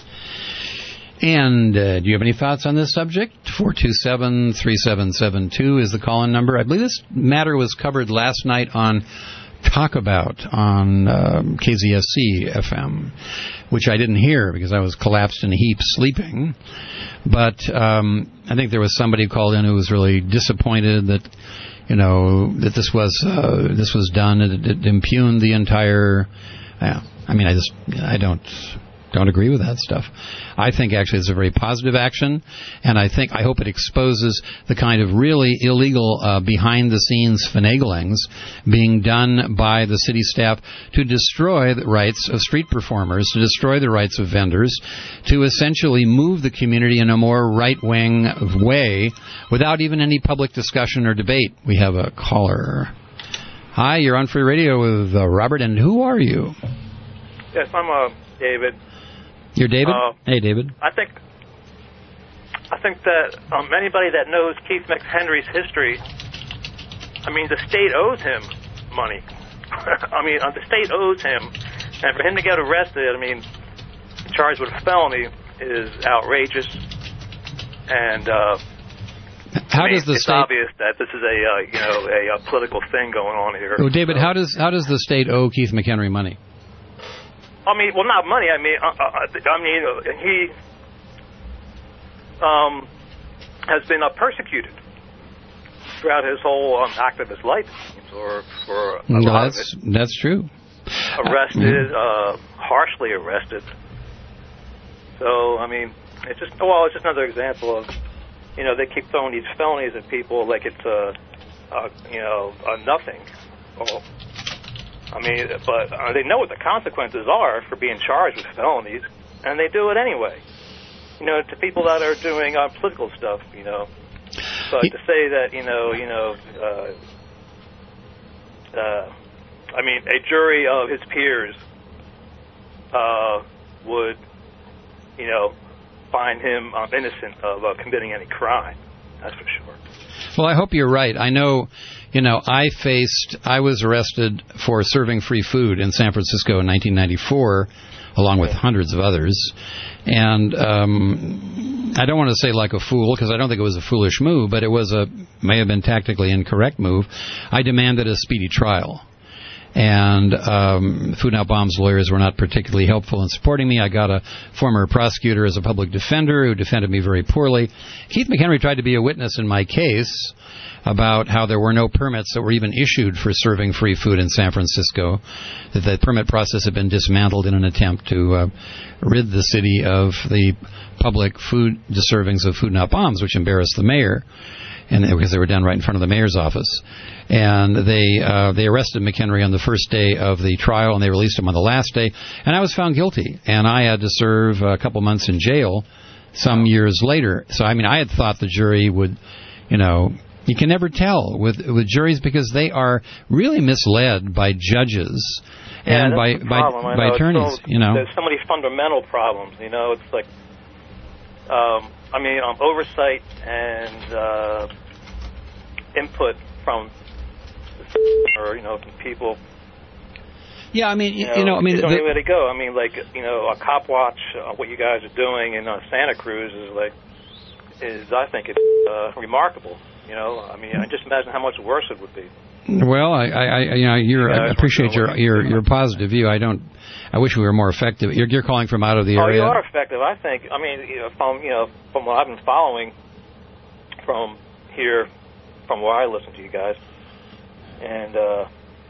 And uh, do you have any thoughts on this subject? four two seven, three seven seven two is the call-in number. I believe this matter was covered last night on Talk About on um, K Z S C F M, which I didn't hear because I was collapsed in a heap sleeping. But um, I think there was somebody who called in who was really disappointed that, you know, that this was uh, this was done. It, it impugned the entire. Uh, I mean, I just I don't. Don't agree with that stuff. I think actually it's a very positive action, and I think I hope it exposes the kind of really illegal uh, behind-the-scenes finaglings being done by the city staff to destroy the rights of street performers, to destroy the rights of vendors, to essentially move the community in a more right-wing way without even any public discussion or debate. We have a caller. Hi, you're on Free Radio with uh, Robert, and who are you? Yes, I'm uh, David. You're David? Uh, hey, David. I think I think that um, anybody that knows Keith McHenry's history, I mean, the state owes him money. I mean, uh, the state owes him, and for him to get arrested, I mean, charged with a felony is outrageous. And uh, how I mean, does the it's state? obvious that this is a uh, you know a, a political thing going on here. Oh, David, So- how does how does the state owe Keith McHenry money? I mean, well, not money. I mean, uh, uh, I mean, uh, he um, has been uh, persecuted throughout his whole um, activist life, or for a No, lot of that's it. that's true. Arrested, uh, harshly arrested. So, I mean, it's just well, it's just another example of, you know, they keep throwing these felonies at people like it's a, a you know, a nothing. Well, I mean, but uh, they know what the consequences are for being charged with felonies, and they do it anyway. You know, to people that are doing uh, political stuff, you know. But to say that, you know, you know, uh, uh, I mean, a jury of his peers uh, would, you know, find him um, innocent of uh, committing any crime. That's for sure. Well, I hope you're right. I know, you know, I faced, I was arrested for serving free food in San Francisco in nineteen ninety-four, along with hundreds of others. And um, I don't want to say like a fool, because I don't think it was a foolish move, but it was a, may have been tactically incorrect move. I demanded a speedy trial. And um, Food Not Bombs lawyers were not particularly helpful in supporting me. I got a former prosecutor as a public defender who defended me very poorly. Keith McHenry tried to be a witness in my case about how there were no permits that were even issued for serving free food in San Francisco, that the permit process had been dismantled in an attempt to uh, rid the city of the public food servings of Food Not Bombs, which embarrassed the mayor. and because they were done right in front of the mayor's office. And they uh, they arrested McHenry on the first day of the trial, and they released him on the last day. And I was found guilty, and I had to serve a couple months in jail some years later. So, I mean, I had thought the jury would, you know, you can never tell with with juries because they are really misled by judges yeah, and by by, by attorneys. So, you know, there's so many fundamental problems. You know, it's like, um, I mean, um, oversight and uh, input from, or you know, from people. Yeah, I mean, you know, you know I mean, don't the, even let it go. I mean, like, you know, a cop watch, uh, what you guys are doing in uh, Santa Cruz is like, is I think it's uh, remarkable. You know, I mean, I just imagine how much worse it would be. Well, I, I, you know, you're, you I appreciate your, your, your positive view. I don't. I wish we were more effective. You're, you're calling from out of the oh, area. Oh, you are effective. I think. I mean, you know, from you know, from what I've been following from here, from where I listen to you guys, and uh,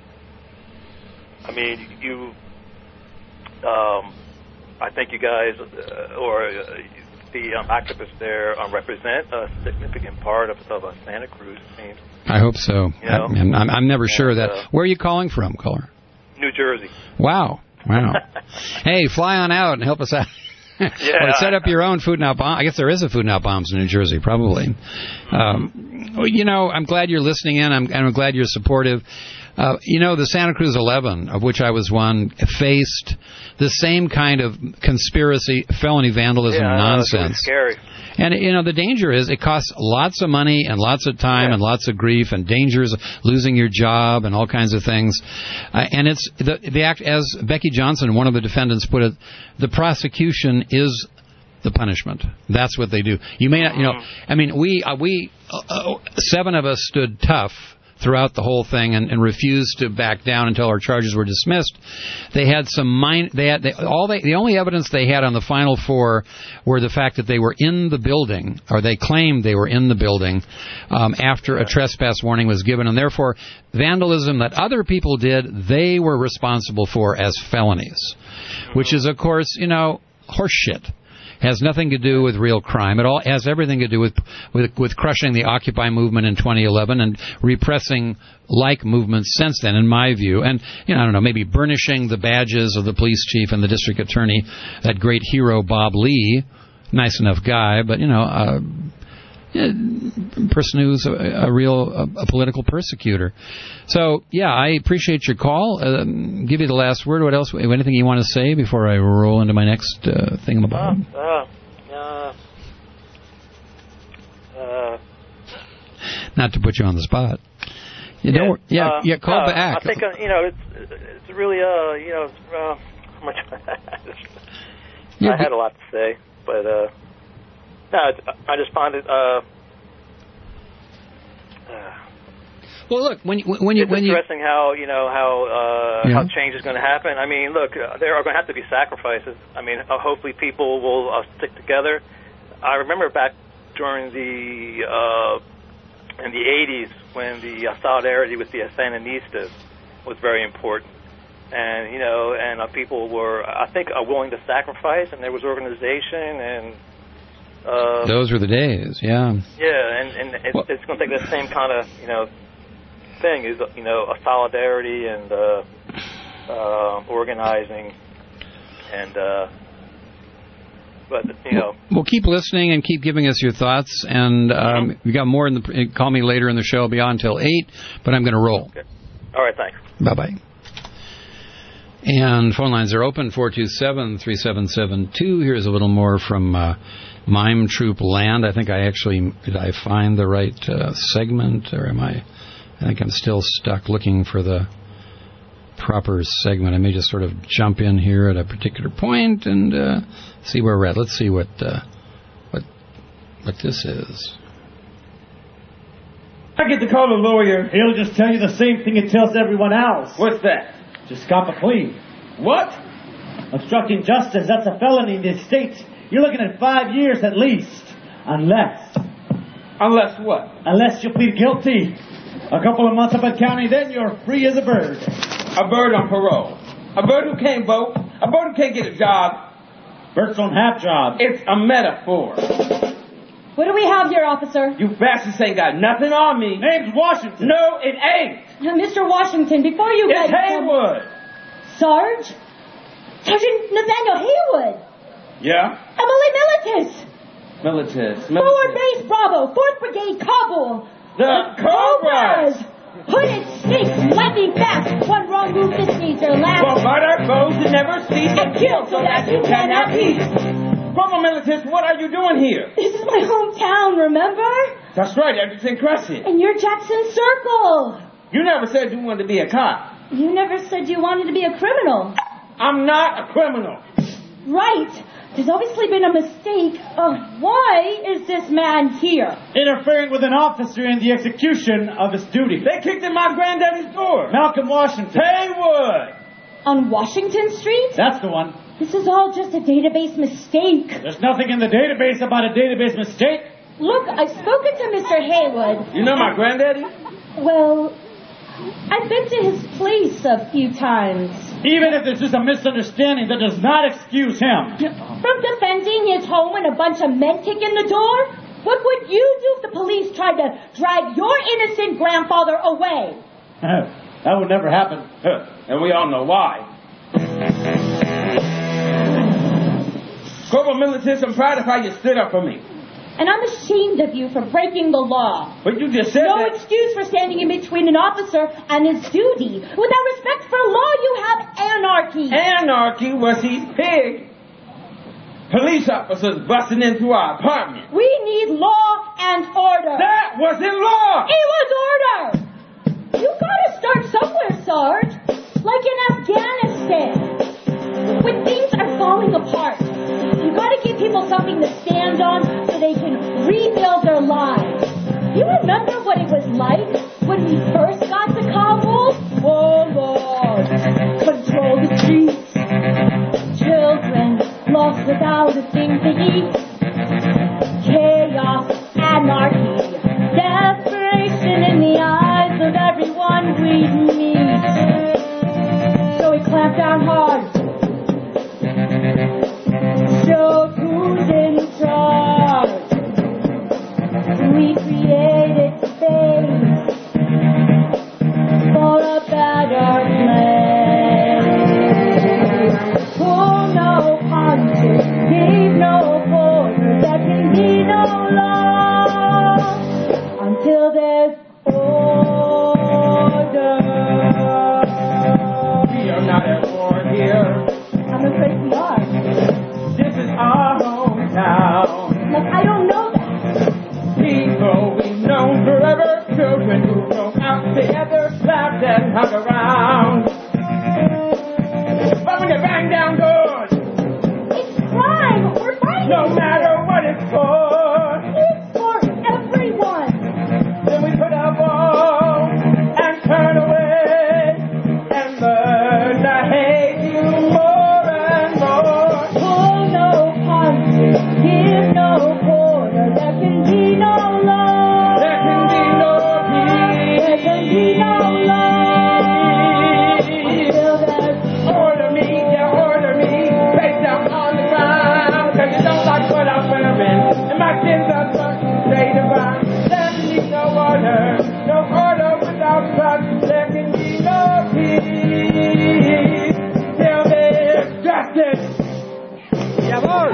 I mean, you. Um, I think you guys, uh, or uh, the um, activists there, um, represent a significant part of, of uh, Santa Cruz. It seems. I hope so. You know? I, I'm, I'm never and, sure of that. Uh, Where are you calling from, caller? New Jersey. Wow. Wow. Hey, fly on out and help us out. Yeah. Or set up your own Food Not Bomb. I guess there is a Food Not Bombs in New Jersey, probably. Um, you know, I'm glad you're listening in. I'm, I'm glad you're supportive. Uh, you know, the Santa Cruz eleven, of which I was one, faced the same kind of conspiracy, felony vandalism yeah, nonsense. It's really scary. And, you know, the danger is it costs lots of money and lots of time yeah. and lots of grief and dangers of losing your job and all kinds of things. Uh, and it's the, the act, as Becky Johnson, one of the defendants, put it, the prosecution is the punishment. That's what they do. You may not, you know, I mean, we, uh, we, uh, uh, seven of us stood tough throughout the whole thing and, and refused to back down until our charges were dismissed. They had some mind. They had they, all. They, the only evidence they had on the final four were the fact that they were in the building, or they claimed they were in the building um, after a trespass warning was given, and therefore vandalism that other people did, they were responsible for as felonies, which is, of course, you know, horseshit. Has nothing to do with real crime. It all has everything to do with, with with crushing the Occupy movement in twenty eleven and repressing like movements since then, in my view. And, you know, I don't know, maybe burnishing the badges of the police chief and the district attorney, that great hero Bob Lee, nice enough guy, but, you know, uh, a person who's a, a real a, a political persecutor. So, yeah, I appreciate your call. Uh, give you the last word. What else? Anything you want to say before I roll into my next uh, thingamabob? Uh, uh, uh, uh, Not to put you on the spot. You yeah, don't. Yeah, uh, yeah. Call uh, back. I think uh, you know it's it's really uh you know uh, how much I had a lot to say, but uh, no, I just find it. Uh, uh, Well, look, when you, when you, it's when you, interesting how you know how uh, yeah. how change is going to happen. I mean, look, uh, there are going to have to be sacrifices. I mean, uh, hopefully people will uh, stick together. I remember back during the uh, in the eighties when the uh, solidarity with the Sandinistas was very important, and you know, and uh, people were, I think, uh, willing to sacrifice, and there was organization and. Uh, Those were the days, yeah. Yeah, and and it's, well, it's going to take that same kind of you know. thing is you know a solidarity and uh, uh, organizing and uh, but you know well keep listening and keep giving us your thoughts and um, mm-hmm. you got more in the call me later in the show. I'll be on until eight, but I'm going to roll. Okay. All right, thanks. Bye bye. And phone lines are open four two seven, three seven seven two. Here's a little more from uh, Mime Troop Land. I think I actually did I find the right uh, segment, or am I? I think I'm still stuck looking for the proper segment. I may just sort of jump in here at a particular point and uh, see where we're at. Let's see what uh, what what this is. I get to call a lawyer. He'll just tell you the same thing he tells everyone else. What's that? Just cop a plea. What? Obstructing justice, that's a felony in this state. You're looking at five years at least. Unless... Unless what? Unless you plead guilty. A couple of months up at county, then you're free as a bird. A bird on parole. A bird who can't vote. A bird who can't get a job. Birds don't have jobs. It's a metaphor. What do we have here, officer? You bastards ain't got nothing on me. Name's Washington. No, it ain't. Uh, Mister Washington, before you It's get... Haywood. Sarge? Sergeant Nathaniel Haywood. Yeah? Emily Militis. Militis. Forward Base Bravo, fourth Brigade Kabul. The Cobras. Hooded snakes, lightning fast. One wrong move, this needs their last. Bombard our foes and never cease And kill so that you cannot peace. Corporal Militis, what are you doing here? This is my hometown, remember? That's right, Edgerton Crescent. And you're Jackson Circle. You never said you wanted to be a cop. You never said you wanted to be a criminal. I'm not a criminal. Right. There's obviously been a mistake. Uh, why is this man here? Interfering with an officer in the execution of his duty. They kicked in my granddaddy's door. Malcolm Washington. Haywood. On Washington Street? That's the one. This is all just a database mistake. There's nothing in the database about a database mistake. Look, I've spoken to Mister Haywood. You know my granddaddy? Well, I've been to his place a few times. Even if this is a misunderstanding, that does not excuse him. From defending his home when a bunch of men kick in the door? What would you do if the police tried to drag your innocent grandfather away? That would never happen. And we all know why. Corporal Militis, I'm proud of how you stood up for me. And I'm ashamed of you for breaking the law. But you just said No that... excuse for standing in between an officer and his duty. Without respect for law, you have anarchy. Anarchy was his pig. Police officers busting into our apartment. We need law and order. That wasn't law. It was order. You gotta start somewhere, Sarge. Like in Afghanistan. When things are falling apart, you gotta give people something to stand on so they can rebuild their lives. You remember what it was like when we first got to Kabul? Oh, Lord. Control the streets. Children lost without a thing to eat. Chaos, anarchy, desperation in the eyes of everyone we meet. So we clamped down hard. Showed who's in charge. We created space for a better place. Pull no punches, leave no borders. There can be no law until there's order. We are not at war here. I'm afraid we are. This is our hometown. Look, I don't know that. People we've known forever. Children who've grown out together. Laughed and hung around. But when you bang down doors, It's crime. We're fighting. no matter what it's for, It's for everyone. then we put up walls and turn away and learn to hate you more and more. Pull no punches, give no quarter. There can be no law. There can be no There can be no law. Until there's order me, yeah, order me, face down on the ground, cause you don't like what I'm wearing, and my kids are stuck to stay divine. There can be no order, no order without trust, there can be no peace, till there's justice. Yeah, boy.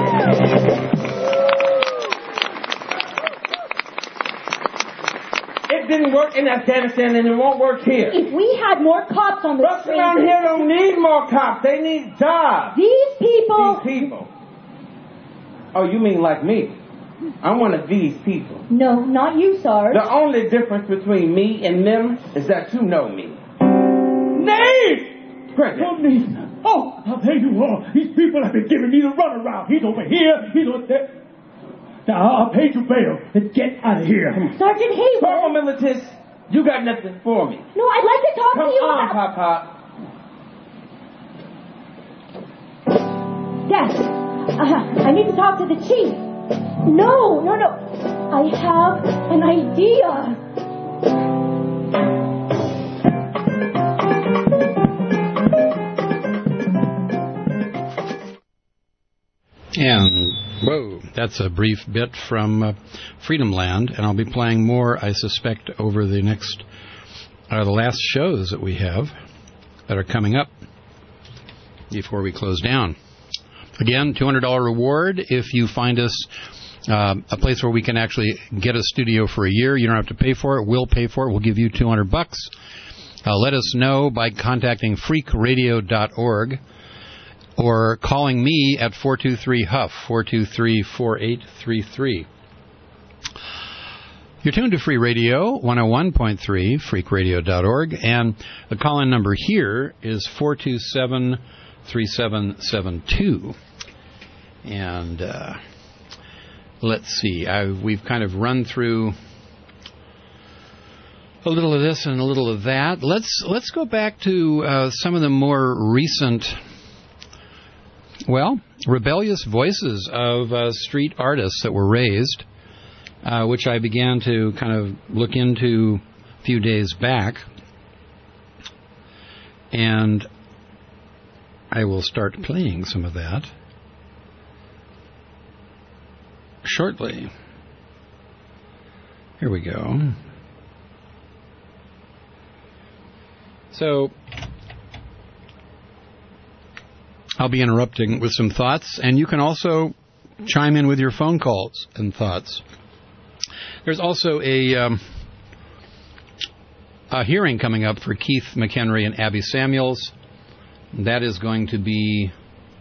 It didn't work in Afghanistan and it won't work here. If we had more cops on the Folks street. around here don't need more cops. They need jobs. These people. These people. Oh, you mean like me? I'm one of these people. No, not you, Sarge. The only difference between me and them is that you know me. Nate! Cricket. Oh, Nathan. Oh, now there you are. These people have been giving me the runaround. He's over here. He's over there. Now, I'll pay you bail and get out of here. Sergeant Haywood. Corporal Militis, you got nothing for me. No, I'd like to talk Come to you on, about... Pop Pop. Yes. Uh, I need to talk to the chief. No, no, no. I have an idea. And Whoa, that's a brief bit from uh, Freedom Land, and I'll be playing more, I suspect, over the next, uh, the last shows that we have that are coming up before we close down. Again, two hundred dollars reward if you find us uh, a place where we can actually get a studio for a year. You don't have to pay for it. We'll pay for it. We'll give you two hundred bucks. Uh, let us know by contacting freak radio dot org or calling me at four two three Huff, four two three, four eight three three. You're tuned to Free Radio, one oh one point three, freak radio dot org, and the call-in number here is four two seven, three seven seven two. And uh, let's see, I, we've kind of run through a little of this and a little of that. Let's let's go back to uh, some of the more recent, well, rebellious voices of uh, street artists that were raised, uh, which I began to kind of look into a few days back. And I will start playing some of that shortly. Here we go. So, I'll be interrupting with some thoughts, and you can also chime in with your phone calls and thoughts. There's also a, um, a hearing coming up for Keith McHenry and Abby Samuels. That is going to be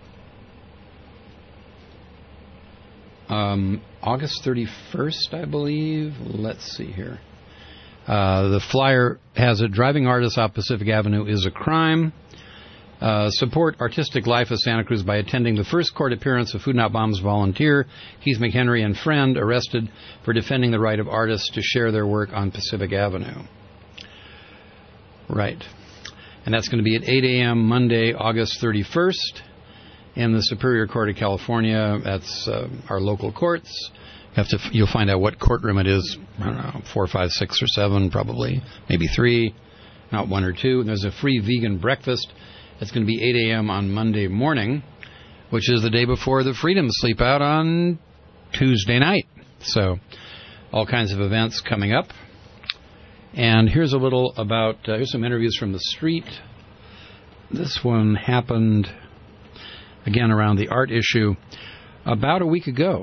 um, August thirty-first, I believe. Let's see here. Uh, the flyer has it, driving artists off Pacific Avenue is a crime. Uh, support artistic life of Santa Cruz by attending the first court appearance of Food Not Bombs volunteer Keith McHenry and friend arrested for defending the right of artists to share their work on Pacific Avenue. Right. And that's going to be at eight a.m. Monday, August thirty-first in the Superior Court of California. That's uh, our local courts. You have to, you'll find out what courtroom it is. I don't know, four, five, six, or seven, probably. Maybe three, not one or two. And there's a free vegan breakfast. It's going to be eight a.m. on Monday morning, which is the day before the Freedom Sleep Out on Tuesday night. So all kinds of events coming up. And here's a little about, uh, here's some interviews from the street. This one happened, again, around the art issue about a week ago.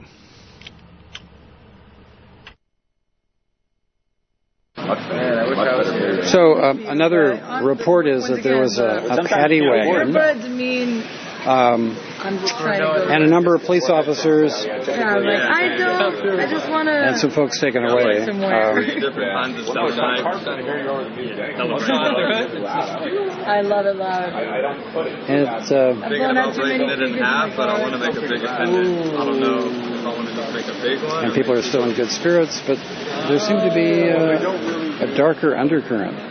So um, another report is that there was a, a paddy wagon um, and a number of police officers yeah, like, I don't, I just want to... and some folks taken away. Um, I love it loud. It's, uh, I've blown out too many it in half, but I want to make a big appendage. I don't know if I want to just make a big one. And people are still in good spirits, but there seemed to be uh, a darker undercurrent.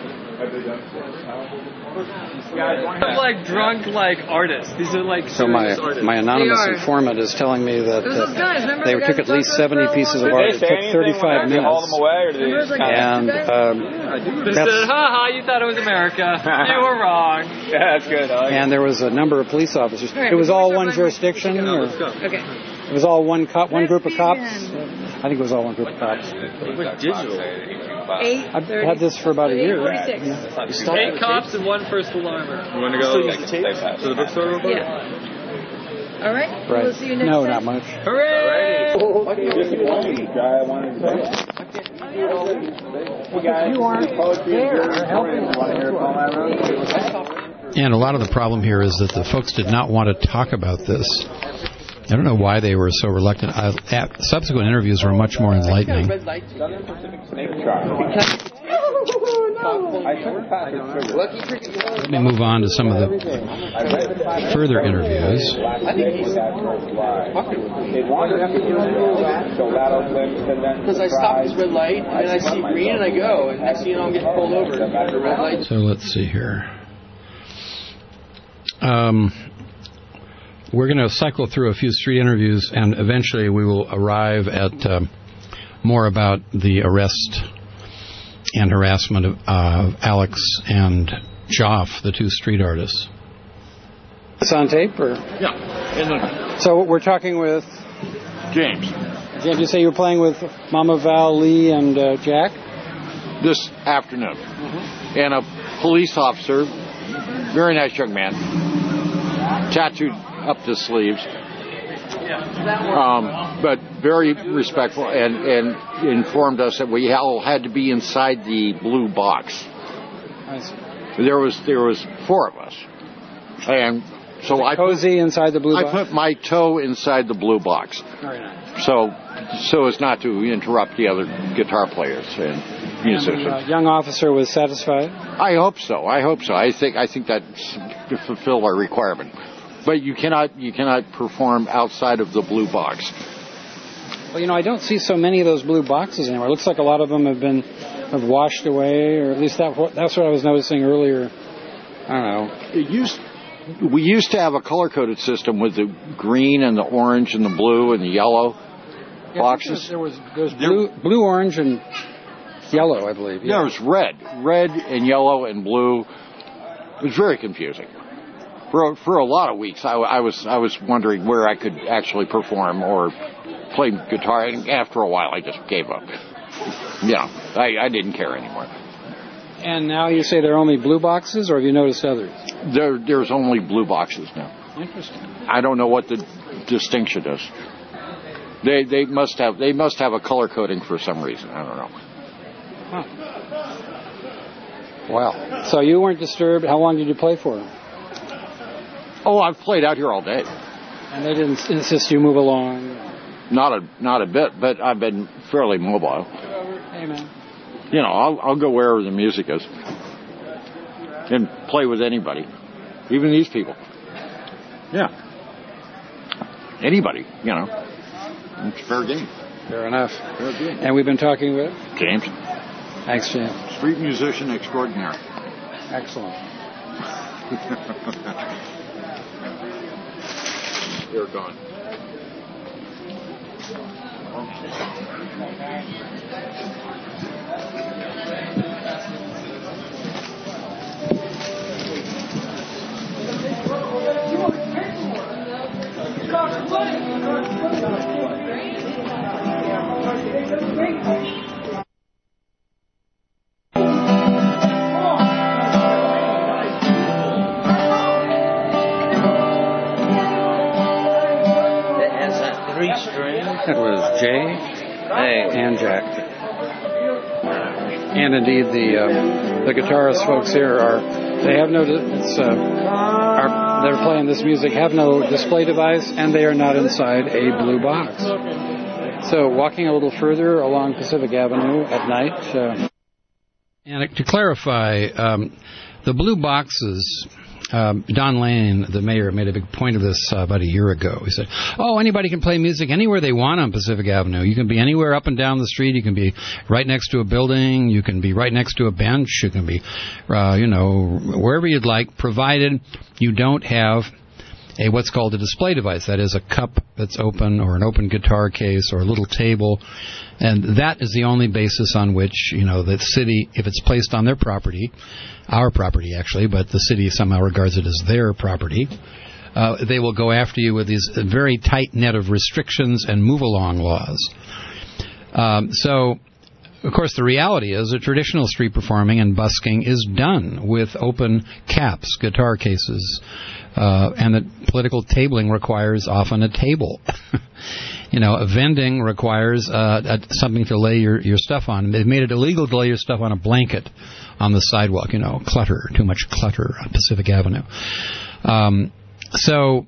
I'm like drunk like artists. These are like so my my anonymous informant is telling me that uh, they took at least seventy pieces of art. It took thirty-five minutes. And um, they said, "Ha ha! You thought it was America. You were wrong." Yeah, that's good. Like and there was a number of police officers. It was all one jurisdiction. Or, okay. It was all one cop, one group of cops. I think it was all one group of cops. It was digital. Eight, I've had this for about a year. Eight cops and one first alarmer. You want to go to the bookstore real quick? Yeah. All right. Right. We'll see you next no, time. not much. Hooray! And a lot of the problem here is that the folks did not want to talk about this. I don't know why they were so reluctant. I, at, subsequent interviews were much more enlightening. Let me move on to some of the further interviews. Because I stop this red light, and I see green, and I go, and next thing you know, I'm getting pulled over at the red light. So let's see here. Um... We're going to cycle through a few street interviews, and eventually we will arrive at uh, more about the arrest and harassment of uh, Alex and Joff, the two street artists. It's on tape, or? Yeah. So we're talking with James. Did you say you were playing with Mama Val, Lee, and uh, Jack? This afternoon. Mm-hmm. And a police officer, very nice young man, tattooed up the sleeves, um, but very respectful, and, and informed us that we all had to be inside the blue box. I see. There was there was four of us, and so I cozy inside the blue I box. put my toe inside the blue box. Very nice. So so as not to interrupt the other guitar players and musicians. And the uh, young officer was satisfied? I hope so. I hope so. I think I think that's to fulfill our requirement. But you cannot you cannot perform outside of the blue box. Well, you know, I don't see so many of those blue boxes anymore. It looks like a lot of them have been have washed away, or at least that that's what I was noticing earlier. I don't know. It used we used to have a color-coded system with the green and the orange and the blue and the yellow yeah, boxes. There was there was blue, blue, orange, and yellow, I believe. Yeah, there was red, red and yellow and blue. It was very confusing. For for a lot of weeks, I, I was I was wondering where I could actually perform or play guitar, and after a while, I just gave up. Yeah, I, I didn't care anymore. And now you say there are only blue boxes, or have you noticed others? There, there's only blue boxes now. Interesting. I don't know what the distinction is. They they must have they must have a color coding for some reason. I don't know. Huh. Well, so you weren't disturbed. How long did you play for? Oh, I've played out here all day. And they didn't insist you move along? Not a not a bit, but I've been fairly mobile. Hey, man. You know, I'll, I'll go wherever the music is and play with anybody, even these people. Yeah. Anybody, you know. It's fair game. Fair enough. Fair game. And we've been talking with? James. Thanks, James. Street musician extraordinaire. Excellent. They're gone. That was Jay hey. and Jack. And indeed, the um, the guitarist folks here are they have no it's, uh, are they're playing this music have no display device, and they are not inside a blue box. So walking a little further along Pacific Avenue at night. Uh, and to clarify, um, the blue boxes. Um, Don Lane, the mayor, made a big point of this uh, about a year ago. He said, oh, anybody can play music anywhere they want on Pacific Avenue. You can be anywhere up and down the street. You can be right next to a building. You can be right next to a bench. You can be, uh, you know, wherever you'd like, provided you don't have a what's called a display device. That is a cup that's open, or an open guitar case, or a little table. And that is the only basis on which, you know, the city, if it's placed on their property, our property actually, but the city somehow regards it as their property, uh, they will go after you with these very tight net of restrictions and move-along laws. Um, so, of course, the reality is that traditional street performing and busking is done with open caps, guitar cases, uh, and that political tabling requires often a table. You know, a vending requires uh, a, something to lay your, your stuff on. They've made it illegal to lay your stuff on a blanket on the sidewalk. You know, clutter, too much clutter on Pacific Avenue. Um, so,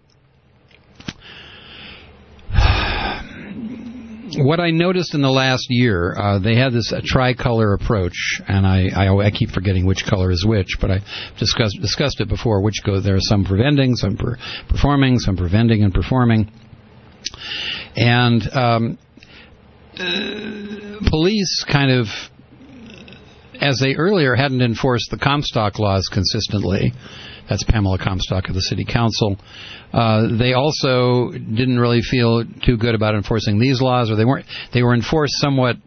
what I noticed in the last year, uh, they had this uh, tricolor approach, and I, I, I keep forgetting which color is which, but I discussed discussed it before. Which go there are some for vending, some for performing, some for vending and performing. And um, uh, police kind of, as they earlier hadn't enforced the Comstock laws consistently, that's Pamela Comstock of the City Council, uh, they also didn't really feel too good about enforcing these laws, or they weren't. They were enforced somewhat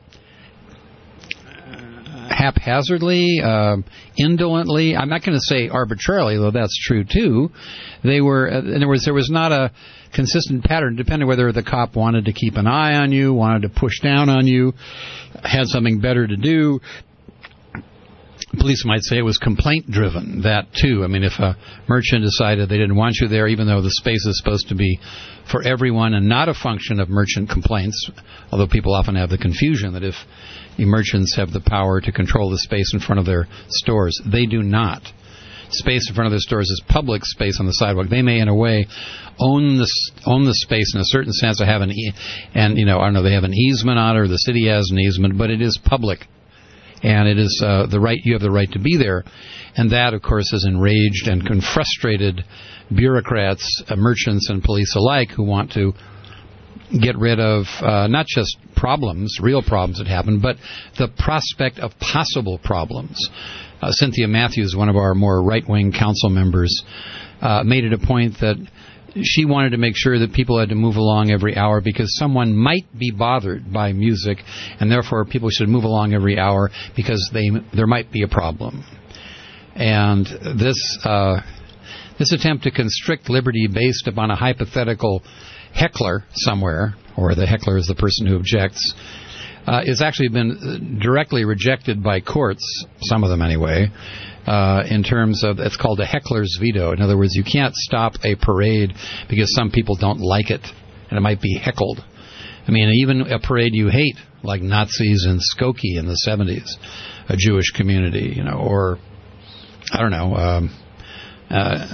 haphazardly, uh, indolently. I'm not going to say arbitrarily, though that's true too. They were. In other words, there was not a consistent pattern, depending whether the cop wanted to keep an eye on you, wanted to push down on you, had something better to do. Police might say it was complaint-driven, that too. I mean, if a merchant decided they didn't want you there, even though the space is supposed to be for everyone and not a function of merchant complaints, although people often have the confusion that if the merchants have the power to control the space in front of their stores, they do not. Space in front of their stores is public space on the sidewalk. They may, in a way, own the own the space in a certain sense, or have an e- and you know, I don't know, they have an easement on it, or the city has an easement, but it is public. And it is uh, the right, you have the right to be there. And that, of course, has enraged and frustrated bureaucrats, uh, merchants, and police alike who want to get rid of uh, not just problems, real problems that happen, but the prospect of possible problems. Uh, Cynthia Matthews, one of our more right-wing council members, uh, made it a point that she wanted to make sure that people had to move along every hour because someone might be bothered by music, and therefore people should move along every hour because they there might be a problem. And this uh, this attempt to constrict liberty based upon a hypothetical heckler somewhere, or the heckler is the person who objects, uh, has actually been directly rejected by courts, some of them anyway, Uh, in terms of, it's called a heckler's veto. In other words, you can't stop a parade because some people don't like it, and it might be heckled. I mean, even a parade you hate, like Nazis in Skokie in the seventies, a Jewish community, you know, or, I don't know, um, uh,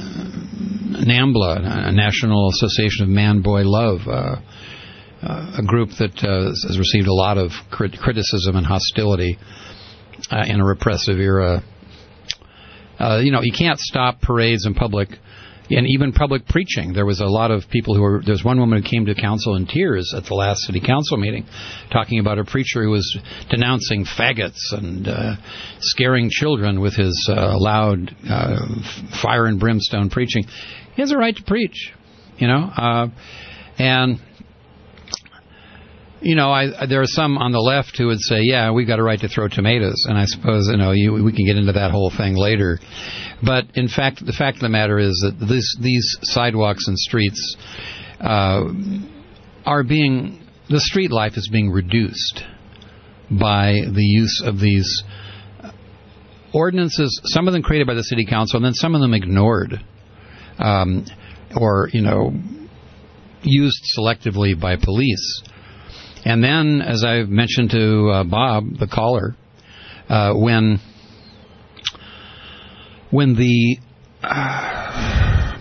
NAMBLA, a National Association of Man-Boy Love, uh, uh, a group that uh, has received a lot of crit- criticism and hostility uh, in a repressive era. Uh, you know, you can't stop parades in public, and even public preaching. There was a lot of people who were, there's one woman who came to council in tears at the last city council meeting, talking about a preacher who was denouncing faggots and uh, scaring children with his uh, loud uh, fire and brimstone preaching. He has a right to preach, you know, uh, and... You know, I, there are some on the left who would say, yeah, we've got a right to throw tomatoes. And I suppose, you know, you, we can get into that whole thing later. But, in fact, the fact of the matter is that this, these sidewalks and streets uh, are being, the street life is being reduced by the use of these ordinances, some of them created by the city council, and then some of them ignored um, or, you know, used selectively by police. And then, as I mentioned to uh, Bob, the caller, uh, when when the uh,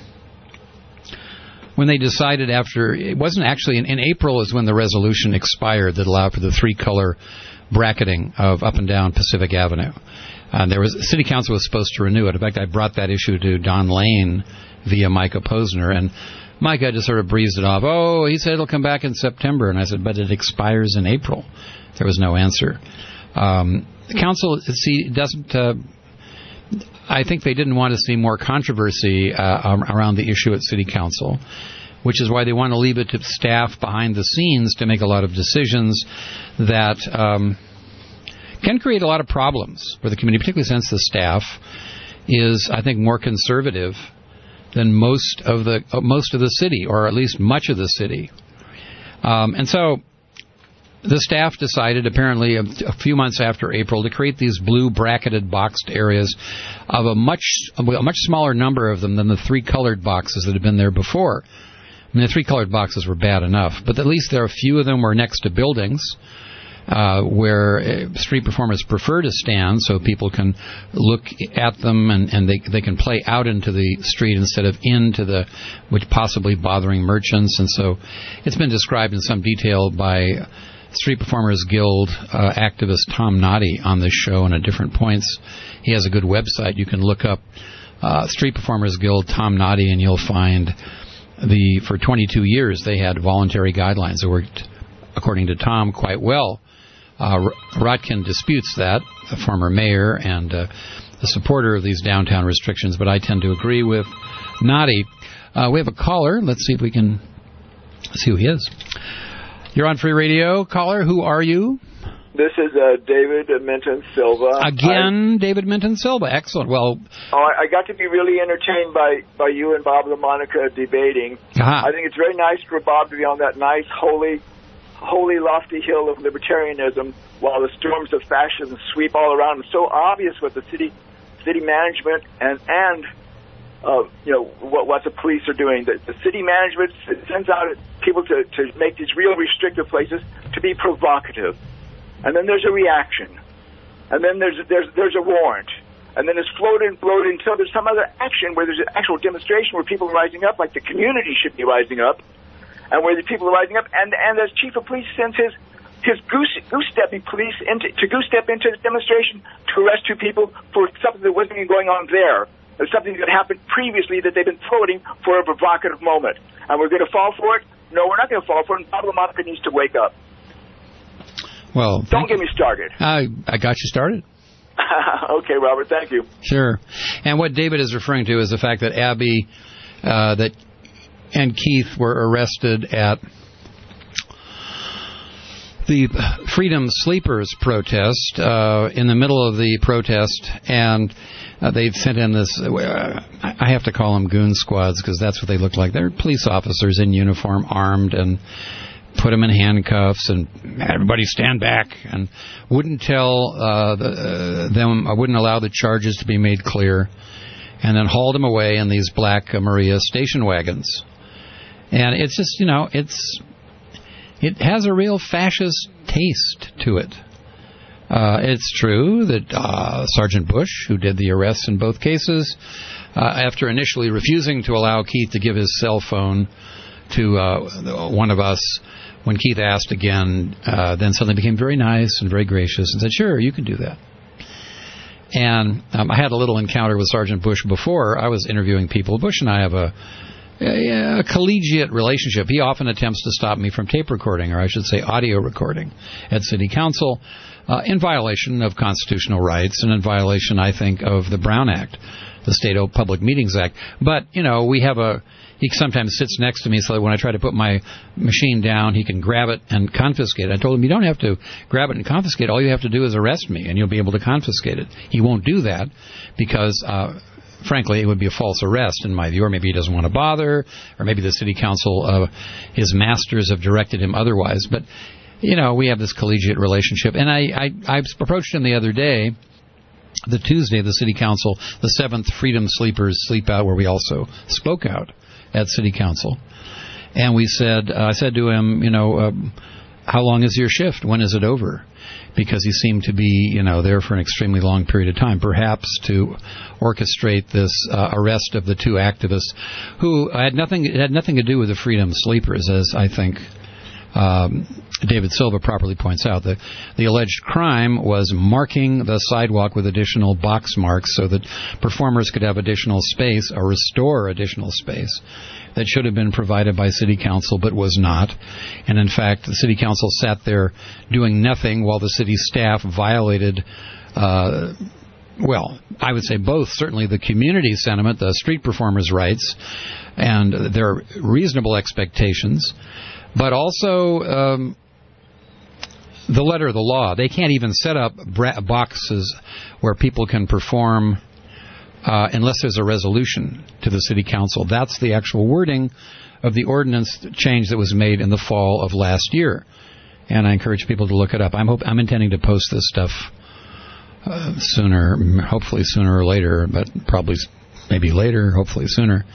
when they decided after, it wasn't actually in, in April is when the resolution expired that allowed for the three color bracketing of up and down Pacific Avenue. Uh, there was city council was supposed to renew it. In fact, I brought that issue to Don Lane via Micah Posner, and Micah just sort of breezed it off. Oh, he said it'll come back in September. And I said, but it expires in April. There was no answer. Um, the council, see, doesn't, uh, I think they didn't want to see more controversy uh, around the issue at city council, which is why they want to leave it to staff behind the scenes to make a lot of decisions that um, can create a lot of problems for the community, particularly since the staff is, I think, more conservative than most of the uh, most of the city, or at least much of the city. Um, and so the staff decided, apparently a, a few months after April, to create these blue bracketed boxed areas of a much a much smaller number of them than the three colored boxes that had been there before. I mean, the three colored boxes were bad enough, but at least there are a few of them were next to buildings uh, where uh, street performers prefer to stand, so people can look at them and, and they they can play out into the street instead of into the, which possibly bothering merchants. And so it's been described in some detail by Street Performers Guild uh, activist Tom Noddy on this show and at different points. He has a good website. You can look up uh, Street Performers Guild Tom Noddy, and you'll find the for twenty-two years they had voluntary guidelines that worked, according to Tom, quite well. Uh, Rotkin disputes that, the former mayor and uh, the supporter of these downtown restrictions, but I tend to agree with Noddy. Uh, we have a caller. Let's see if we can see who he is. You're on Free Radio. Caller, who are you? This is uh, David Minton Silva. Again, I, David Minton Silva. Excellent. Well, oh, I, I got to be really entertained by, by you and Bob LaMonica debating. Uh-huh. I think it's very nice for Bob to be on that nice, holy, holy, lofty hill of libertarianism while the storms of fascism sweep all around. It's so obvious what the city city management and and uh, you know what what the police are doing. The, the city management sends out people to, to make these real restrictive places to be provocative, and then there's a reaction, and then there's there's there's a warrant, and then it's floated and floated until there's some other action where there's an actual demonstration where people are rising up, like the community should be rising up, and where the people are rising up, and and as chief of police sends his his goose goose stepping police into to goose step into the demonstration to arrest two people for something that wasn't even going on there. It's something that happened previously that they've been floating for a provocative moment. And we're going to fall for it? No, we're not going to fall for it. And Bob LaMonica needs to wake up. Well, don't get me started. I I got you started. Okay, Robert, thank you. Sure. And what David is referring to is the fact that Abby uh, that and Keith were arrested at the Freedom Sleepers protest, uh, in the middle of the protest, and uh, they sent in this, uh, I have to call them goon squads because that's what they look like. They're police officers in uniform, armed, and put them in handcuffs, and everybody stand back, and wouldn't tell uh, the, uh, them, uh, wouldn't allow the charges to be made clear, and then hauled them away in these black uh, Maria station wagons. And it's just, you know, it's... It has a real fascist taste to it. Uh, it's true that uh, Sergeant Bush, who did the arrests in both cases, uh, after initially refusing to allow Keith to give his cell phone to uh, one of us, when Keith asked again, uh, then suddenly became very nice and very gracious and said, sure, you can do that. And um, I had a little encounter with Sergeant Bush before. I was interviewing people. Bush and I have a A, a collegiate relationship. He often attempts to stop me from tape recording, or I should say audio recording, at City Council, uh, in violation of constitutional rights and in violation, I think, of the Brown Act, the State Public Meetings Act. But, you know, we have a... He sometimes sits next to me so that when I try to put my machine down, he can grab it and confiscate it. I told him, you don't have to grab it and confiscate it. All you have to do is arrest me, and you'll be able to confiscate it. He won't do that because... Uh, Frankly, it would be a false arrest in my view, or maybe he doesn't want to bother, or maybe the city council, uh, his masters have directed him otherwise. But, you know, we have this collegiate relationship. And I, I, I approached him the other day, the Tuesday, the city council, the seventh Freedom Sleepers Sleep Out, where we also spoke out at city council. And we said, uh, I said to him, you know, uh, how long is your shift? When is it over? Because he seemed to be, you know, there for an extremely long period of time, perhaps to orchestrate this uh, arrest of the two activists who had nothing it had nothing to do with the Freedom Sleepers, as I think um, David Silva properly points out. The, the alleged crime was marking the sidewalk with additional box marks so that performers could have additional space or restore additional space that should have been provided by City Council but was not. And in fact, the City Council sat there doing nothing while the city staff violated, uh, well, I would say both, certainly the community sentiment, the street performers' rights, and their reasonable expectations, but also um, the letter of the law. They can't even set up bra- boxes where people can perform Uh, unless there's a resolution to the City Council. That's the actual wording of the ordinance change that was made in the fall of last year. And I encourage people to look it up. I'm, hope, I'm intending to post this stuff uh, sooner, hopefully sooner or later, but probably maybe later, hopefully sooner.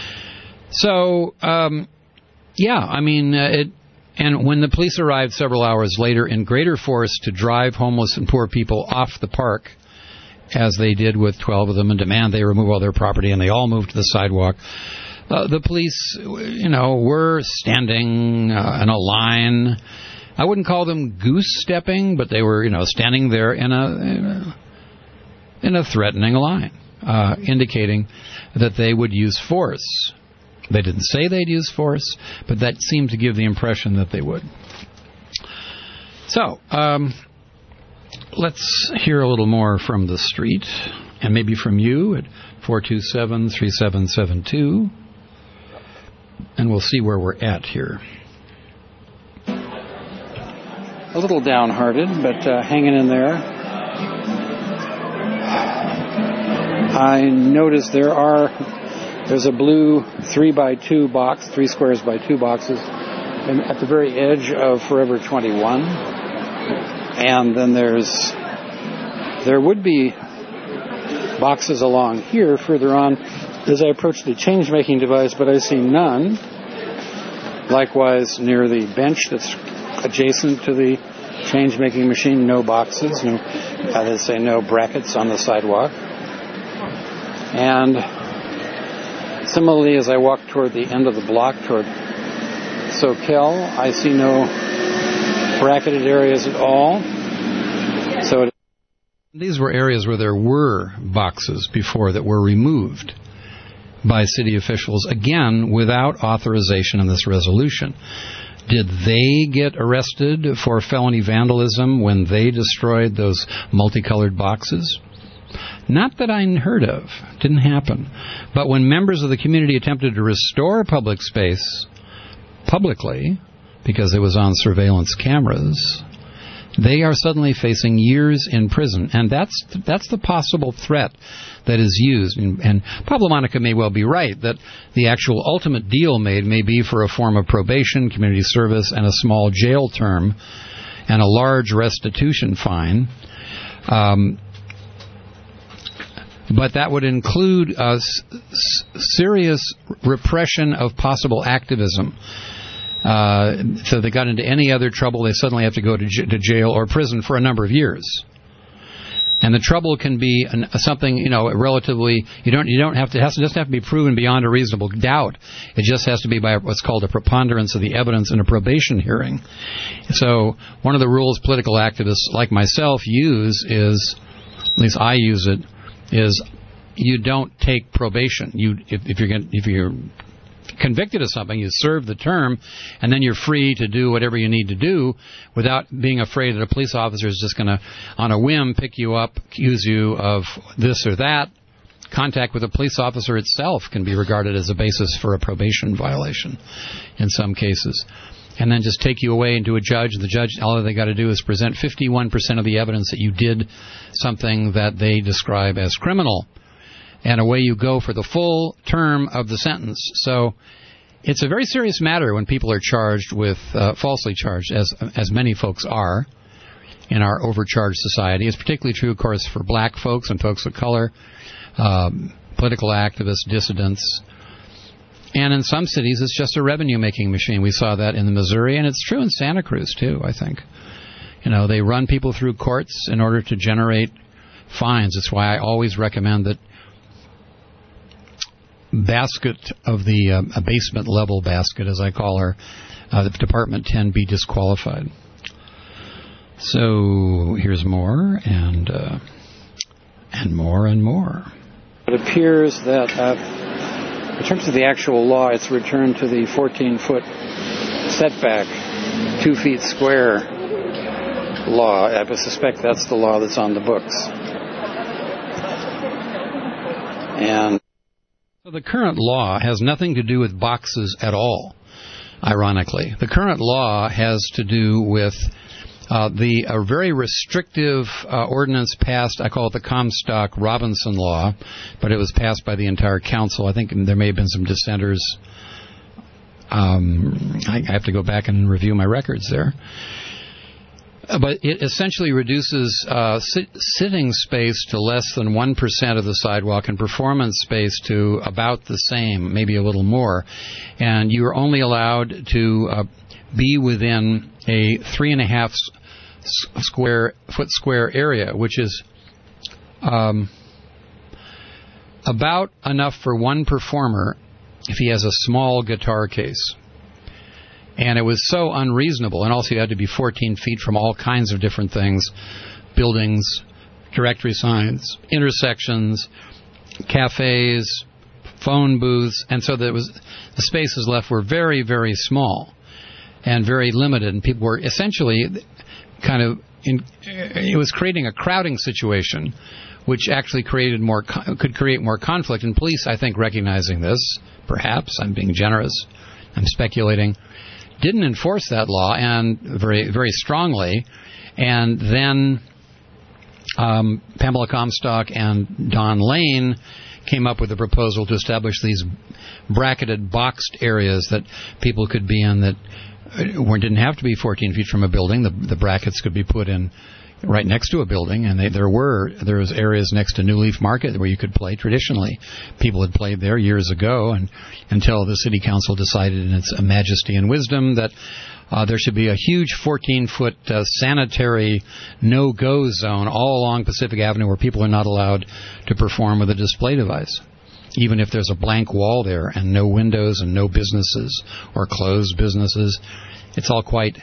So, um, yeah, I mean, uh, it. And when the police arrived several hours later in greater force to drive homeless and poor people off the park, as they did with twelve of them, and demand they remove all their property, and they all moved to the sidewalk. Uh, the police, you know, were standing uh, in a line. I wouldn't call them goose-stepping, but they were, you know, standing there in a in a, in a threatening line, uh, indicating that they would use force. They didn't say they'd use force, but that seemed to give the impression that they would. So, um... let's hear a little more from the street, and maybe from you at four two seven, three seven seven two, and we'll see where we're at here. a little downhearted, but uh, hanging in there. I noticed there are, there's a blue three by two box, three squares by two boxes, and at the very edge of Forever twenty-one. And then there's, there would be boxes along here further on as I approach the change-making device, but I see none. Likewise, near the bench that's adjacent to the change-making machine, no boxes, no, uh, they say no brackets on the sidewalk. And similarly, as I walk toward the end of the block, toward Soquel, I see no bracketed areas at all. So it These were areas where there were boxes before that were removed by city officials, again, without authorization in this resolution. Did they get arrested for felony vandalism when they destroyed those multicolored boxes? Not that I heard of. Didn't happen. But when members of the community attempted to restore public space publicly, because it was on surveillance cameras, they are suddenly facing years in prison. And that's that's the possible threat that is used. And, and Pablo Monica may well be right that the actual ultimate deal made may be for a form of probation, community service, and a small jail term, and a large restitution fine. Um, but that would include a s- serious repression of possible activism. Uh, so they got into any other trouble, they suddenly have to go to, j- to jail or prison for a number of years. And the trouble can be an, something, you know, relatively. You don't. You don't have to. It has to, doesn't have to be proven beyond a reasonable doubt. It just has to be by what's called a preponderance of the evidence in a probation hearing. So one of the rules political activists like myself use is, at least I use it, is you don't take probation. You if, if you're gonna, if you're convicted of something, you serve the term, and then you're free to do whatever you need to do without being afraid that a police officer is just going to, on a whim, pick you up, accuse you of this or that. Contact with a police officer itself can be regarded as a basis for a probation violation in some cases. And then just take you away into a judge, and the judge, all they got to do is present fifty-one percent of the evidence that you did something that they describe as criminal. And away you go for the full term of the sentence. So it's a very serious matter when people are charged with, uh, falsely charged, as as many folks are in our overcharged society. It's particularly true, of course, for black folks and folks of color, um, political activists, dissidents. And in some cities, it's just a revenue-making machine. We saw that in Missouri, and it's true in Santa Cruz, too, I think. You know, they run people through courts in order to generate fines. That's why I always recommend that basket of the uh, a basement level basket, as I call her, uh, the Department ten be disqualified. So here's more and uh, and more and more. It appears that uh, in terms of the actual law, it's returned to the fourteen-foot setback, two feet square law. I suspect that's the law that's on the books. And So the current law has nothing to do with boxes at all, ironically. The current law has to do with uh, the a very restrictive uh, ordinance passed, I call it the Comstock-Robinson law, but it was passed by the entire council. I think there may have been some dissenters. Um, I, I have to go back and review my records there. But it essentially reduces uh, sit- sitting space to less than one percent of the sidewalk and performance space to about the same, maybe a little more. And you are only allowed to uh, be within a three and a half s- square foot square area, which is um, about enough for one performer if he has a small guitar case. And it was so unreasonable, and also you had to be fourteen feet from all kinds of different things, buildings, directory signs, intersections, cafes, phone booths, and so there was the spaces left were very, very small and very limited, and people were essentially kind of, in, it was creating a crowding situation, which actually created more, could create more conflict, and police, I think, recognizing this, perhaps, I'm being generous, I'm speculating, didn't enforce that law and very very strongly, and then um, Pamela Comstock and Don Lane came up with a proposal to establish these bracketed boxed areas that people could be in that didn't have to be fourteen feet from a building. The, the brackets could be put in right next to a building, and they, there were there was areas next to New Leaf Market where you could play. Traditionally, people had played there years ago, and until the city council decided in its majesty and wisdom that uh, there should be a huge fourteen-foot uh, sanitary no-go zone all along Pacific Avenue where people are not allowed to perform with a display device, even if there's a blank wall there and no windows and no businesses or closed businesses. It's all quite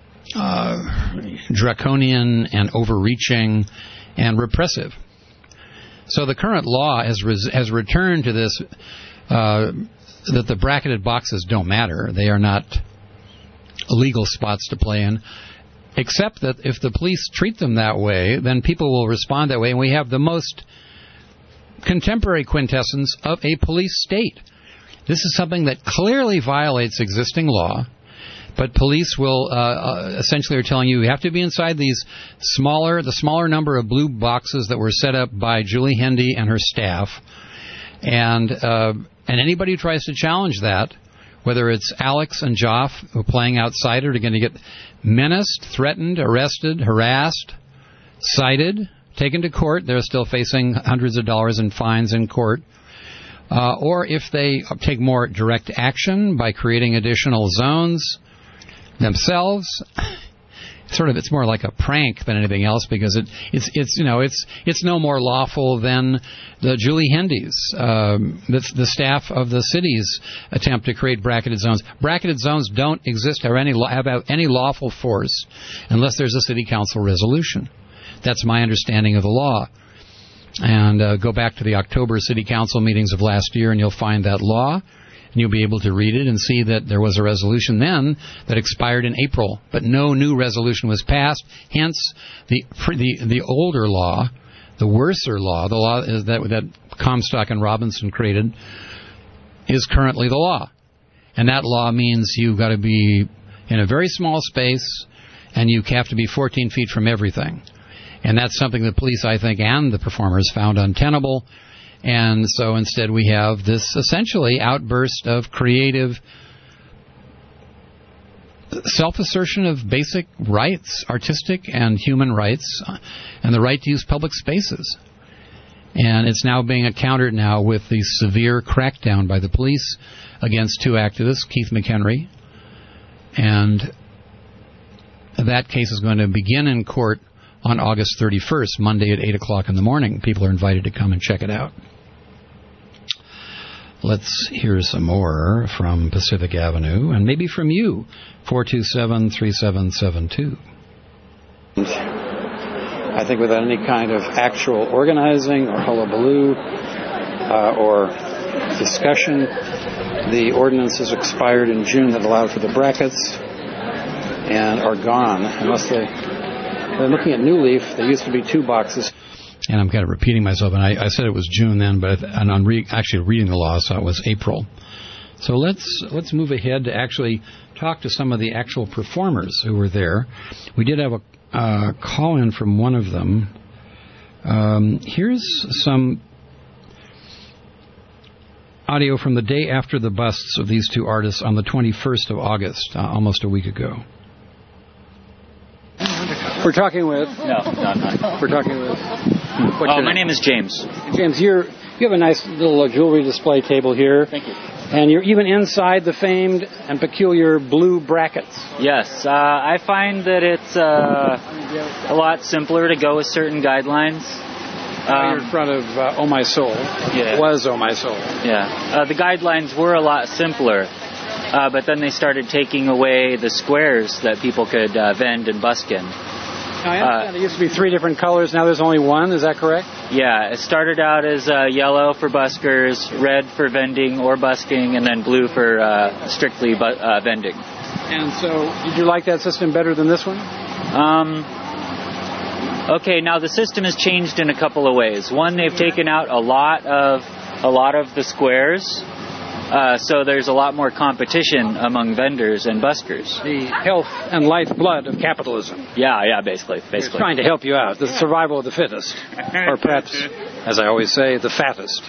uh, draconian and overreaching and repressive. So the current law has res- has returned to this, uh, that the bracketed boxes don't matter. They are not legal spots to play in, except that if the police treat them that way, then people will respond that way, and we have the most contemporary quintessence of a police state. This is something that clearly violates existing law, but police will uh, uh, essentially are telling you you have to be inside these smaller, the smaller number of blue boxes that were set up by Julie Hendy and her staff, and uh, and anybody who tries to challenge that, whether it's Alex and Joff who are playing outside, are going to get menaced, threatened, arrested, harassed, cited, taken to court. They're still facing hundreds of dollars in fines in court. Uh, or if they take more direct action by creating additional zones themselves, sort of, it's more like a prank than anything else, because it, it's it's you know it's it's no more lawful than the Julie Hendy's, um, the, the staff of the city's attempt to create bracketed zones. Bracketed zones don't exist or any have any lawful force unless there's a city council resolution. That's my understanding of the law. And uh, go back to the October city council meetings of last year, and you'll find that law, and you'll be able to read it and see that there was a resolution then that expired in April, but no new resolution was passed. Hence, the the, the older law, the worser law, the law is that that Comstock and Robinson created, is currently the law. And that law means you've got to be in a very small space, and you have to be fourteen feet from everything. And that's something the police, I think, and the performers found untenable. And so instead we have this essentially outburst of creative self-assertion of basic rights, artistic and human rights, and the right to use public spaces. And it's now being countered now with the severe crackdown by the police against two activists, Keith McHenry. And that case is going to begin in court on August thirty-first, Monday at eight o'clock in the morning. People are invited to come and check it out. Let's hear some more from Pacific Avenue, and maybe from you, four two seven, three seven seven two. I think without any kind of actual organizing or hullabaloo uh, or discussion, the ordinances expired in June that allowed for the brackets and are gone, unless they... They're looking at New Leaf. There used to be two boxes. And I'm kind of repeating myself, and I, I said it was June then, but and on re- actually reading the law, so it was April. So let's let's move ahead to actually talk to some of the actual performers who were there. We did have a uh, call-in from one of them. Um, here's some audio from the day after the busts of these two artists on the twenty-first of August, uh, almost a week ago. We're talking with... No, no, no. We're talking with... What's oh, my name is James. James, you're, you have a nice little jewelry display table here. Thank you. And you're even inside the famed and peculiar blue brackets. Yes, uh, I find that it's uh, a lot simpler to go with certain guidelines. Um, you're in front of uh, Oh My Soul. Yeah. It was Oh My Soul. Yeah. Uh, the guidelines were a lot simpler. Uh, but then they started taking away the squares that people could uh, vend and busk in. Now, I understand uh, there used to be three different colors. Now there's only one. Is that correct? Yeah. It started out as uh, yellow for buskers, red for vending or busking, and then blue for uh, strictly bu- uh, vending. And so, did you like that system better than this one? Um. Okay. Now the system has changed in a couple of ways. One, they've taken out a lot of a lot of the squares. Uh, so there's a lot more competition among vendors and buskers. The health and lifeblood of capitalism. Yeah, yeah, basically, basically. It's trying to help you out. The survival of the fittest, or perhaps, as I always say, the fattest.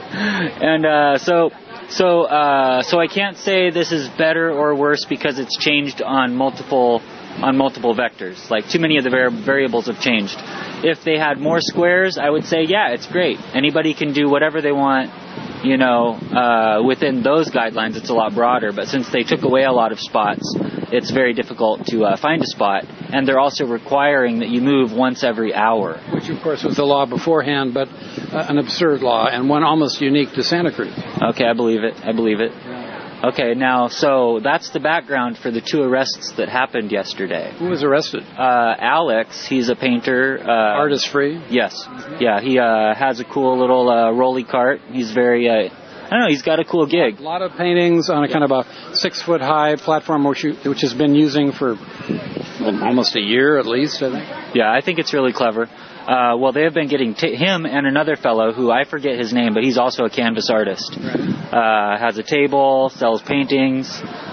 And uh, so, so, uh, so I can't say this is better or worse because it's changed on multiple, on multiple vectors. Like too many of the vari- variables have changed. If they had more squares, I would say, yeah, it's great. Anybody can do whatever they want. You know, uh, within those guidelines, it's a lot broader. But since they took away a lot of spots, it's very difficult to uh, find a spot. And they're also requiring that you move once every hour. Which, of course, was the law beforehand, but uh, an absurd law and one almost unique to Santa Cruz. Okay, I believe it. I believe it. Okay, now, so that's the background for the two arrests that happened yesterday. Who was arrested? Uh, Alex, he's a painter. Uh, Artist free? Yes. Mm-hmm. Yeah, he uh, has a cool little uh, rolly cart. He's very, uh, I don't know, he's got a cool gig. A lot of paintings on a kind of a six-foot-high platform, which, you, which has been using for well, almost a year at least, I think. Yeah, I think it's really clever. Uh, well, they have been getting t- him and another fellow who I forget his name, but he's also a canvas artist. Right. Uh, has a table, sells paintings.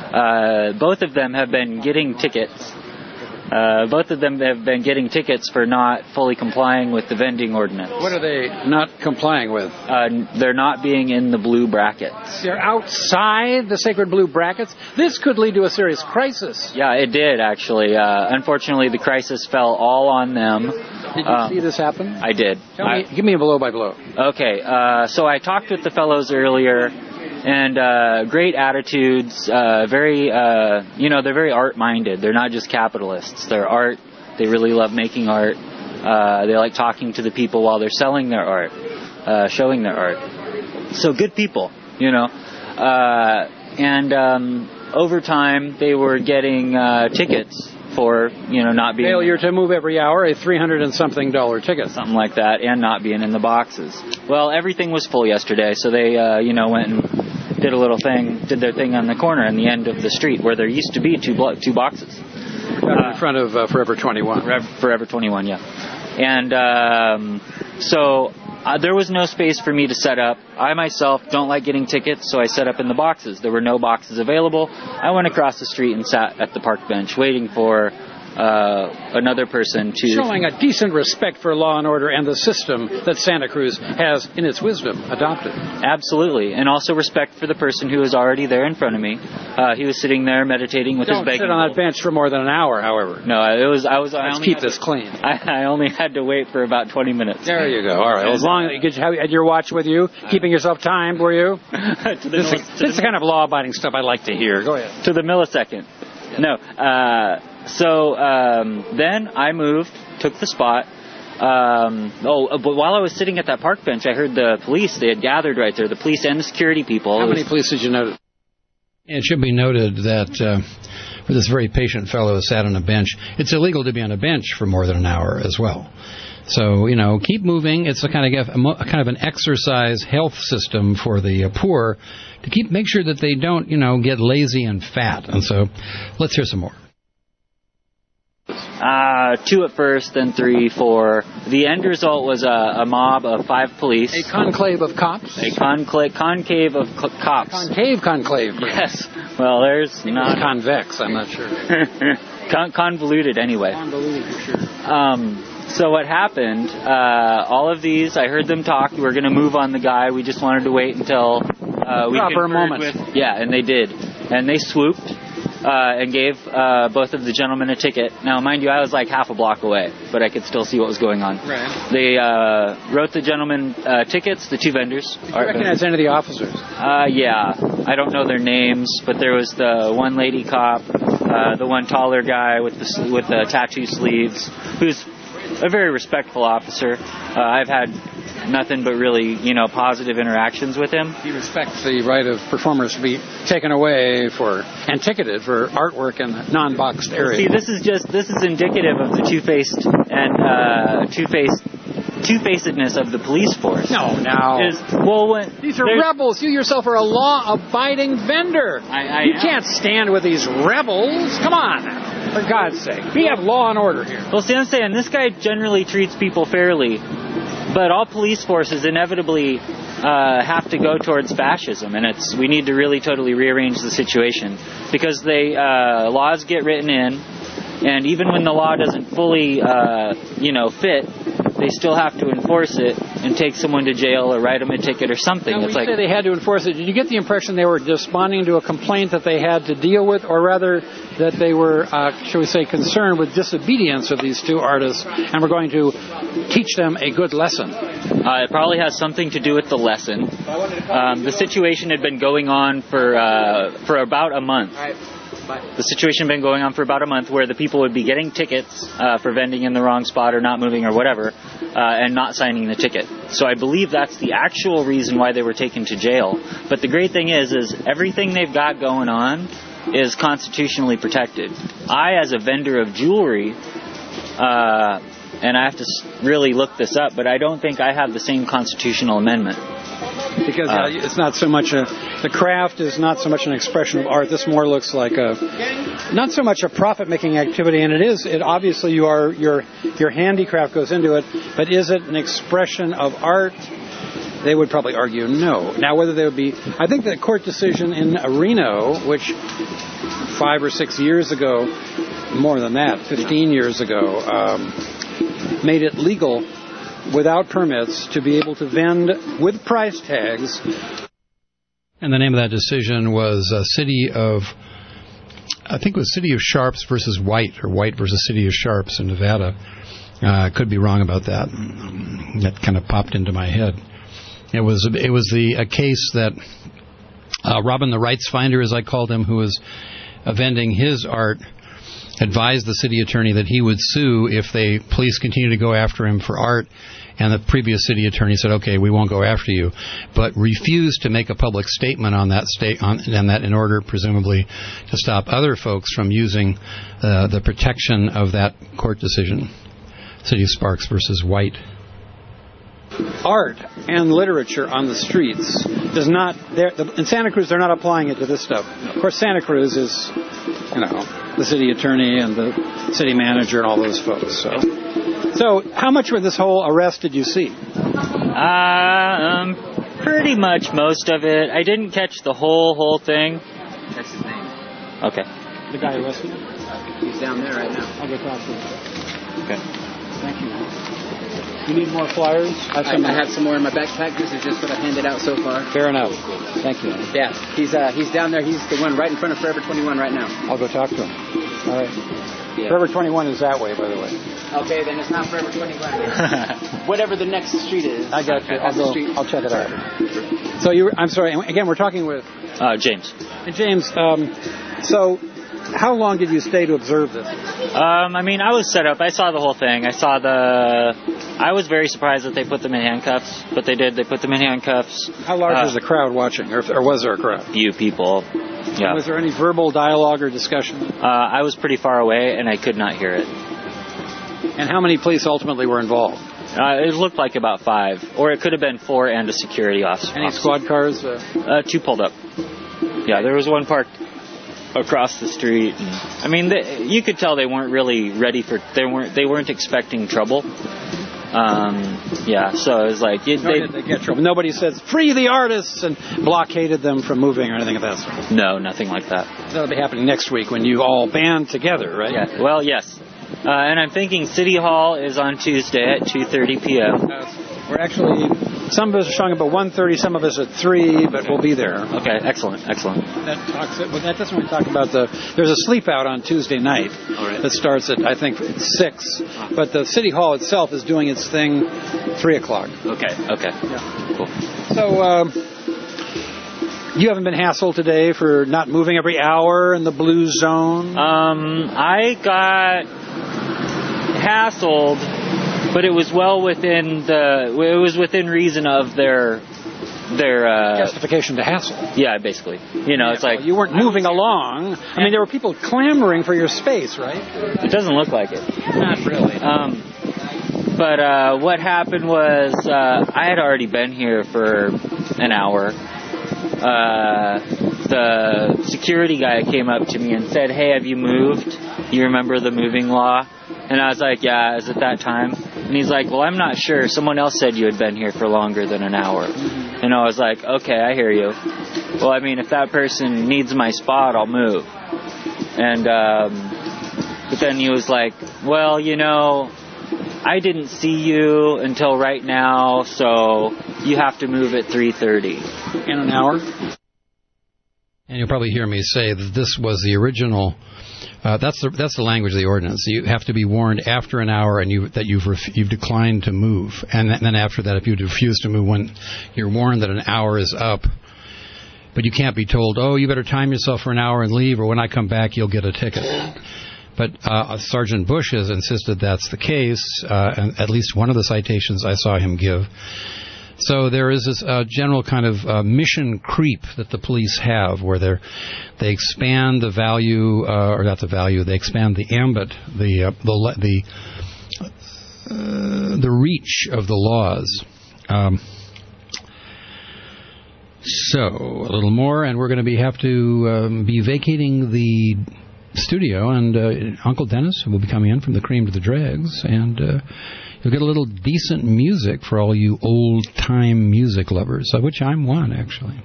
Uh, both of them have been getting tickets. Uh, both of them have been getting tickets for not fully complying with the vending ordinance. What are they not complying with? Uh, they're not being in the blue brackets. They're outside the sacred blue brackets? This could lead to a serious crisis. Yeah, it did, actually. Uh, unfortunately, the crisis fell all on them. Did you uh, see this happen? I did. Tell me, I, give me a blow by blow. Okay, uh, so I talked with the fellows earlier, and uh, great attitudes, uh, very, uh, you know, they're very art-minded. They're not just capitalists. They're art. They really love making art. Uh, they like talking to the people while they're selling their art, uh, showing their art. So good people, you know. Uh, and um, over time, they were getting uh, tickets for, you know, not being... Failure to move every hour, a three hundred and something dollar ticket. Something like that, and not being in the boxes. Well, everything was full yesterday, so they, uh, you know, went and did a little thing, did their thing on the corner in the end of the street where there used to be two blo- two boxes. Uh, in front of uh, Forever twenty-one. Forever twenty-one, yeah. And um, so uh, there was no space for me to set up. I myself don't like getting tickets, so I set up in the boxes. There were no boxes available. I went across the street and sat at the park bench waiting for uh, another person to... Showing a decent respect for law and order and the system that Santa Cruz has, in its wisdom, adopted. Absolutely. And also respect for the person who was already there in front of me. Uh, he was sitting there meditating with Don't his begging sit on that bench for more than an hour, however. No, it was... I was. Let's I only keep this to, clean. I, I only had to wait for about twenty minutes. There you go. All right. Well, as long as you had your watch with you, keeping yourself timed, were you? to the this millis- is, this is the kind of law-abiding stuff I like to hear. Go ahead. To the millisecond. Yeah. No. Uh... So um, then I moved, took the spot. Um, oh, but while I was sitting at that park bench, I heard the police. They had gathered right there, the police and the security people. How many police did you notice? It should be noted that uh, for this very patient fellow who sat on a bench, it's illegal to be on a bench for more than an hour as well. So, you know, keep moving. It's a kind of a kind of an exercise health system for the poor to keep make sure that they don't, you know, get lazy and fat. And so let's hear some more. Uh, two at first, then three, four. The end result was a, a mob of five police. A conclave of cops? A conclave, concave of cl- cops. Concave conclave. Yes. Well, there's not... Convex, I'm not sure. Con- convoluted, anyway. Convoluted, for sure. Um, so what happened, uh, all of these, I heard them talk. We were going to move on the guy. We just wanted to wait until uh, we Proper moment. With, yeah, and they did. And they swooped. Uh, and gave uh, both of the gentlemen a ticket. Now, mind you, I was like half a block away, but I could still see what was going on. Right. They uh, wrote the gentlemen uh, tickets, the two vendors. Did you recognize any of the officers? Uh, yeah. I don't know their names, but there was the one lady cop, uh, the one taller guy with the with the tattoo sleeves, who's a very respectful officer. Uh, I've had nothing but really, you know, positive interactions with him. He respects the right of performers to be taken away for and ticketed for artwork in the non-boxed area. See, this is just this is indicative of the two-faced and uh, two-faced two-facedness of the police force. No, now is well, when these are rebels. You yourself are a law-abiding vendor. I, I you am. can't stand with these rebels. Come on, for God's sake. We have law and order here. Well, see, I'm saying this guy generally treats people fairly. But all police forces inevitably uh, have to go towards fascism, and it's we need to really totally rearrange the situation because they uh, laws get written in, and even when the law doesn't fully, uh, you know, fit, they still have to enforce it and take someone to jail or write them a ticket or something. Now, when it's you like say they had to enforce it, did you get the impression they were responding to a complaint that they had to deal with, or rather that they were, uh, shall we say, concerned with disobedience of these two artists and were going to teach them a good lesson? Uh, it probably has something to do with the lesson. Um, the situation had been going on for uh, for about a month. The situation had been going on for about a month where the people would be getting tickets uh, for vending in the wrong spot or not moving or whatever, uh, and not signing the ticket. So I believe that's the actual reason why they were taken to jail. But the great thing is, is everything they've got going on is constitutionally protected. I, as a vendor of jewelry, uh, and I have to really look this up, but I don't think I have the same constitutional amendment. Because uh, it's not so much a, the craft is not so much an expression of art. This more looks like a, not so much a profit-making activity, and it is, it obviously you are, your, your handicraft goes into it, but is it an expression of art? They would probably argue no. Now, whether there would be, I think the court decision in Reno, which five or six years ago, more than that, fifteen years ago, um, made it legal without permits to be able to vend with price tags. And the name of that decision was uh, City of, I think it was City of Sharps versus White, or White versus City of Sharps in Nevada. I uh, could be wrong about that. That kind of popped into my head. It was it was the a case that uh, Robin the Rights Finder, as I called him, who was uh, vending his art, advised the city attorney that he would sue if they police continue to go after him for art, and the previous city attorney said, okay, we won't go after you, but refused to make a public statement on that state on and that in order presumably to stop other folks from using uh, the protection of that court decision. City of Sparks versus White. Art and literature on the streets does not, in Santa Cruz they're not applying it to this stuff. Of course, Santa Cruz is, you know, the city attorney and the city manager and all those folks. So, so how much of this whole arrest did you see? Uh, um, pretty much most of it. I didn't catch the whole, whole thing. That's his name. Okay. The guy arrested? He's down there right now. I'll go talk to him. Okay. Thank you. You need more flyers? I have, some I, I have some more in my backpack. This is just what I've handed out so far. Fair enough. Thank you. Yeah, he's uh, he's down there. He's the one right in front of Forever twenty-one right now. I'll go talk to him. All right. Yeah. Forever twenty-one is that way, by the way. Okay, then it's not Forever twenty-one. Whatever the next street is. I got you. I'll go. I'll check it out. So you, I'm sorry. Again, we're talking with uh, James. James. Um, so. How long did you stay to observe this? Um, I mean, I was set up. I saw the whole thing. I saw the... I was very surprised that they put them in handcuffs, but they did. They put them in handcuffs. How large uh, was the crowd watching, or, or was there a crowd? Few people, yeah. Was there any verbal dialogue or discussion? Uh, I was pretty far away, and I could not hear it. And how many police ultimately were involved? Uh, it looked like about five, or it could have been four and a security officer. Any squad cars? Uh... Uh, two pulled up. Yeah, there was one parked across the street. And, I mean, they, you could tell they weren't really ready for. They weren't. They weren't expecting trouble. Um, yeah, so it was like it, Nor they, did they get trouble. Nobody said free the artists and blockaded them from moving or anything of that sort. No, nothing like that. That'll be happening next week when you all band together, right? Yeah. Well, yes. Uh, and I'm thinking City Hall is on Tuesday at two thirty p.m. Uh, we're actually, some of us are showing up at one thirty, some of us at three, but we'll be there. Okay, excellent, excellent. That talks. Well, that doesn't really talk about the. There's a sleep out on Tuesday night All right. that starts at I think six, but the City Hall itself is doing its thing three o'clock. Okay, okay, yeah, cool. So. Um, You haven't been hassled today for not moving every hour in the blue zone? Um, I got hassled, but it was well within the. It was within reason of their their uh, justification to hassle. Yeah, basically. You know, yeah, it's like well, you weren't moving along. I mean, there were people clamoring for your space, right? It doesn't look like it. Not really. Um, but uh, what happened was uh, I had already been here for an hour. Uh, the security guy came up to me and said, "Hey, have you moved?" you remember the moving law? And I was like, yeah, it was at that time. And he's like, well, I'm not sure. Someone else said you had been here for longer than an hour. And I was like, okay, I hear you. Well, I mean, if that person needs my spot, I'll move. And, um, but then he was like, well, you know, I didn't see you until right now, so you have to move at three thirty. In an hour? And you'll probably hear me say that this was the original. Uh, that's the that's the language of the ordinance. You have to be warned after an hour, and you that you've ref, you've declined to move, and then after that, if you refuse to move when you're warned that an hour is up. But you can't be told, oh, you better time yourself for an hour and leave, or when I come back, you'll get a ticket. But uh, Sergeant Bush has insisted that's the case, uh, and at least one of the citations I saw him give. So there is this uh, general kind of uh, mission creep that the police have, where they they expand the value, uh, or not the value, they expand the ambit, the uh, the the, uh, the reach of the laws. Um, so a little more, and we're going to be have to um, be vacating the studio, and uh, Uncle Dennis will be coming in from the cream to the dregs, and uh, you'll get a little decent music for all you old-time music lovers, of which I'm one, actually.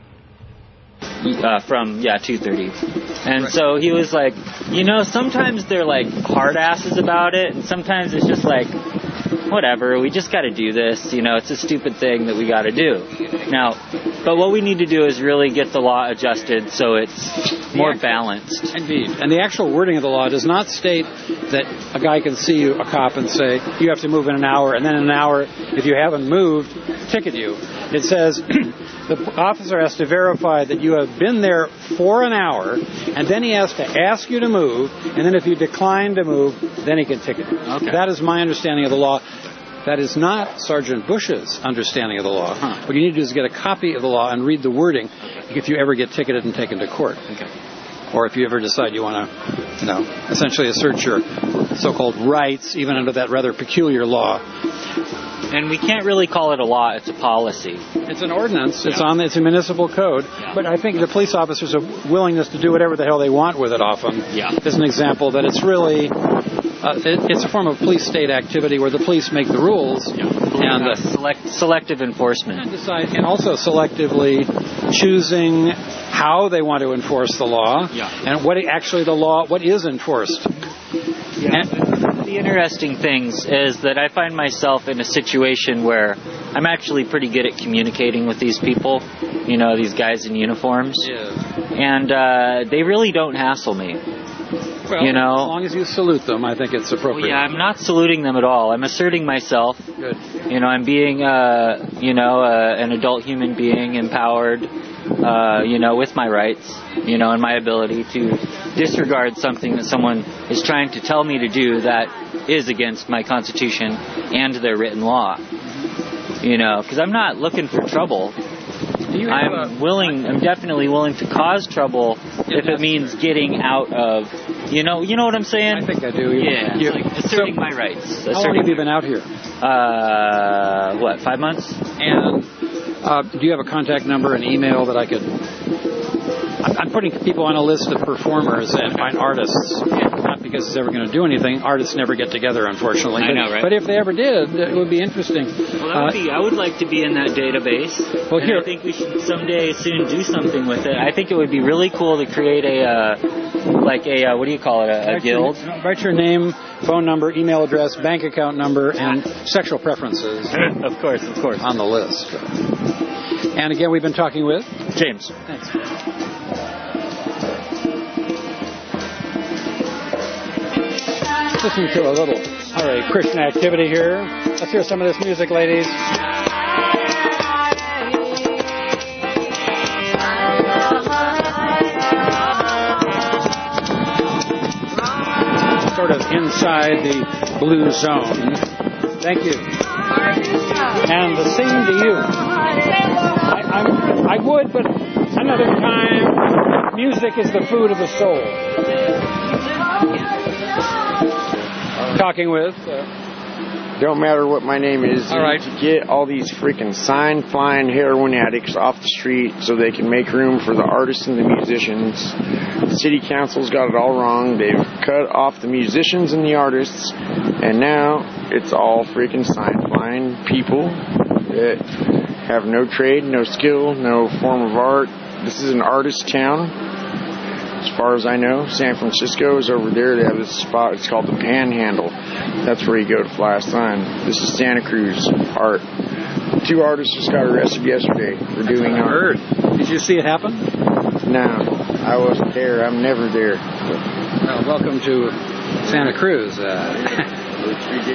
Uh, from, yeah, two thirty. And right. So he was like, you know, sometimes they're like hard asses about it, and sometimes it's just like, whatever, we just got to do this. You know, it's a stupid thing that we got to do. Now, but what we need to do is really get the law adjusted so it's more actual, balanced. Indeed. And the actual wording of the law does not state that a guy can see you, a cop, and say, you have to move in an hour, and then in an hour, if you haven't moved, ticket you. It says the officer has to verify that you have been there for an hour, and then he has to ask you to move, and then if you decline to move, then he can ticket you. Okay. That is my understanding of the law. That is not Sergeant Bush's understanding of the law. Huh. What you need to do is get a copy of the law and read the wording if you ever get ticketed and taken to court. Okay. Or if you ever decide you want to, you know, essentially assert your so-called rights, even under that rather peculiar law. And we can't really call it a law, it's a policy. It's an ordinance, it's on it's a municipal code, but I think the police officers' willingness to do whatever the hell they want with it often yeah. is an example that it's really, uh, it, it's a form of police state activity where the police make the rules. Yeah. And uh, Select, selective enforcement. And, decide, and also selectively choosing how they want to enforce the law yeah. and what actually the law, what is enforced. Yeah. And, the interesting things is that I find myself in a situation where I'm actually pretty good at communicating with these people, you know, these guys in uniforms. Yeah. And uh, they really don't hassle me. Well, you know, as long as you salute them, I think it's appropriate. Well, yeah, I'm not saluting them at all. I'm asserting myself. Good. You know, I'm being, uh, you know, uh, an adult human being, empowered, uh, you know, with my rights, you know, and my ability to disregard something that someone is trying to tell me to do that is against my Constitution and their written law. You know, because I'm not looking for trouble. I'm a, willing. I'm definitely willing to cause trouble if it means getting out of. You know. You know what I'm saying? I think I do. Yeah. You, like asserting so my rights. How asserting long have you been out here? Uh, what? Five months. And uh, do you have a contact number and email that I could? I'm putting people on a list of performers and fine artists. Not because it's ever going to do anything. Artists never get together, unfortunately. I but, know, right? But if they ever did, it would be interesting. Well, that would be, I would like to be in that database. Well, and here, I think we should someday soon do something with it. I think it would be really cool to create a, uh, like a, uh, what do you call it, a, a guild? Your, write your name, phone number, email address, bank account number, and sexual preferences. Of course, of course. On the list. And again, we've been talking with? James. Thanks. Listen to a little, all right, Christian activity here. Let's hear some of this music, ladies. Sort of inside the blue zone. Thank you. And the sing to you. I, I'm, I would, but another time. Music is the food of the soul. Talking with uh, Don't matter what my name is. All you right. need to get all these freaking sign-flying heroin addicts off the street so they can make room for the artists and the musicians. The city council's got it all wrong. They've cut off the musicians and the artists, and now it's all freaking sign-flying people that have no trade, no skill, no form of art. This is an artist town. As far as I know, San Francisco is over there. They have this spot. It's called the Panhandle. That's where you go to fly a sign. This is Santa Cruz art. Two artists just got arrested yesterday for doing art. Did you see it happen? No, I wasn't there. I'm never there. Well, welcome to Santa Cruz. Uh,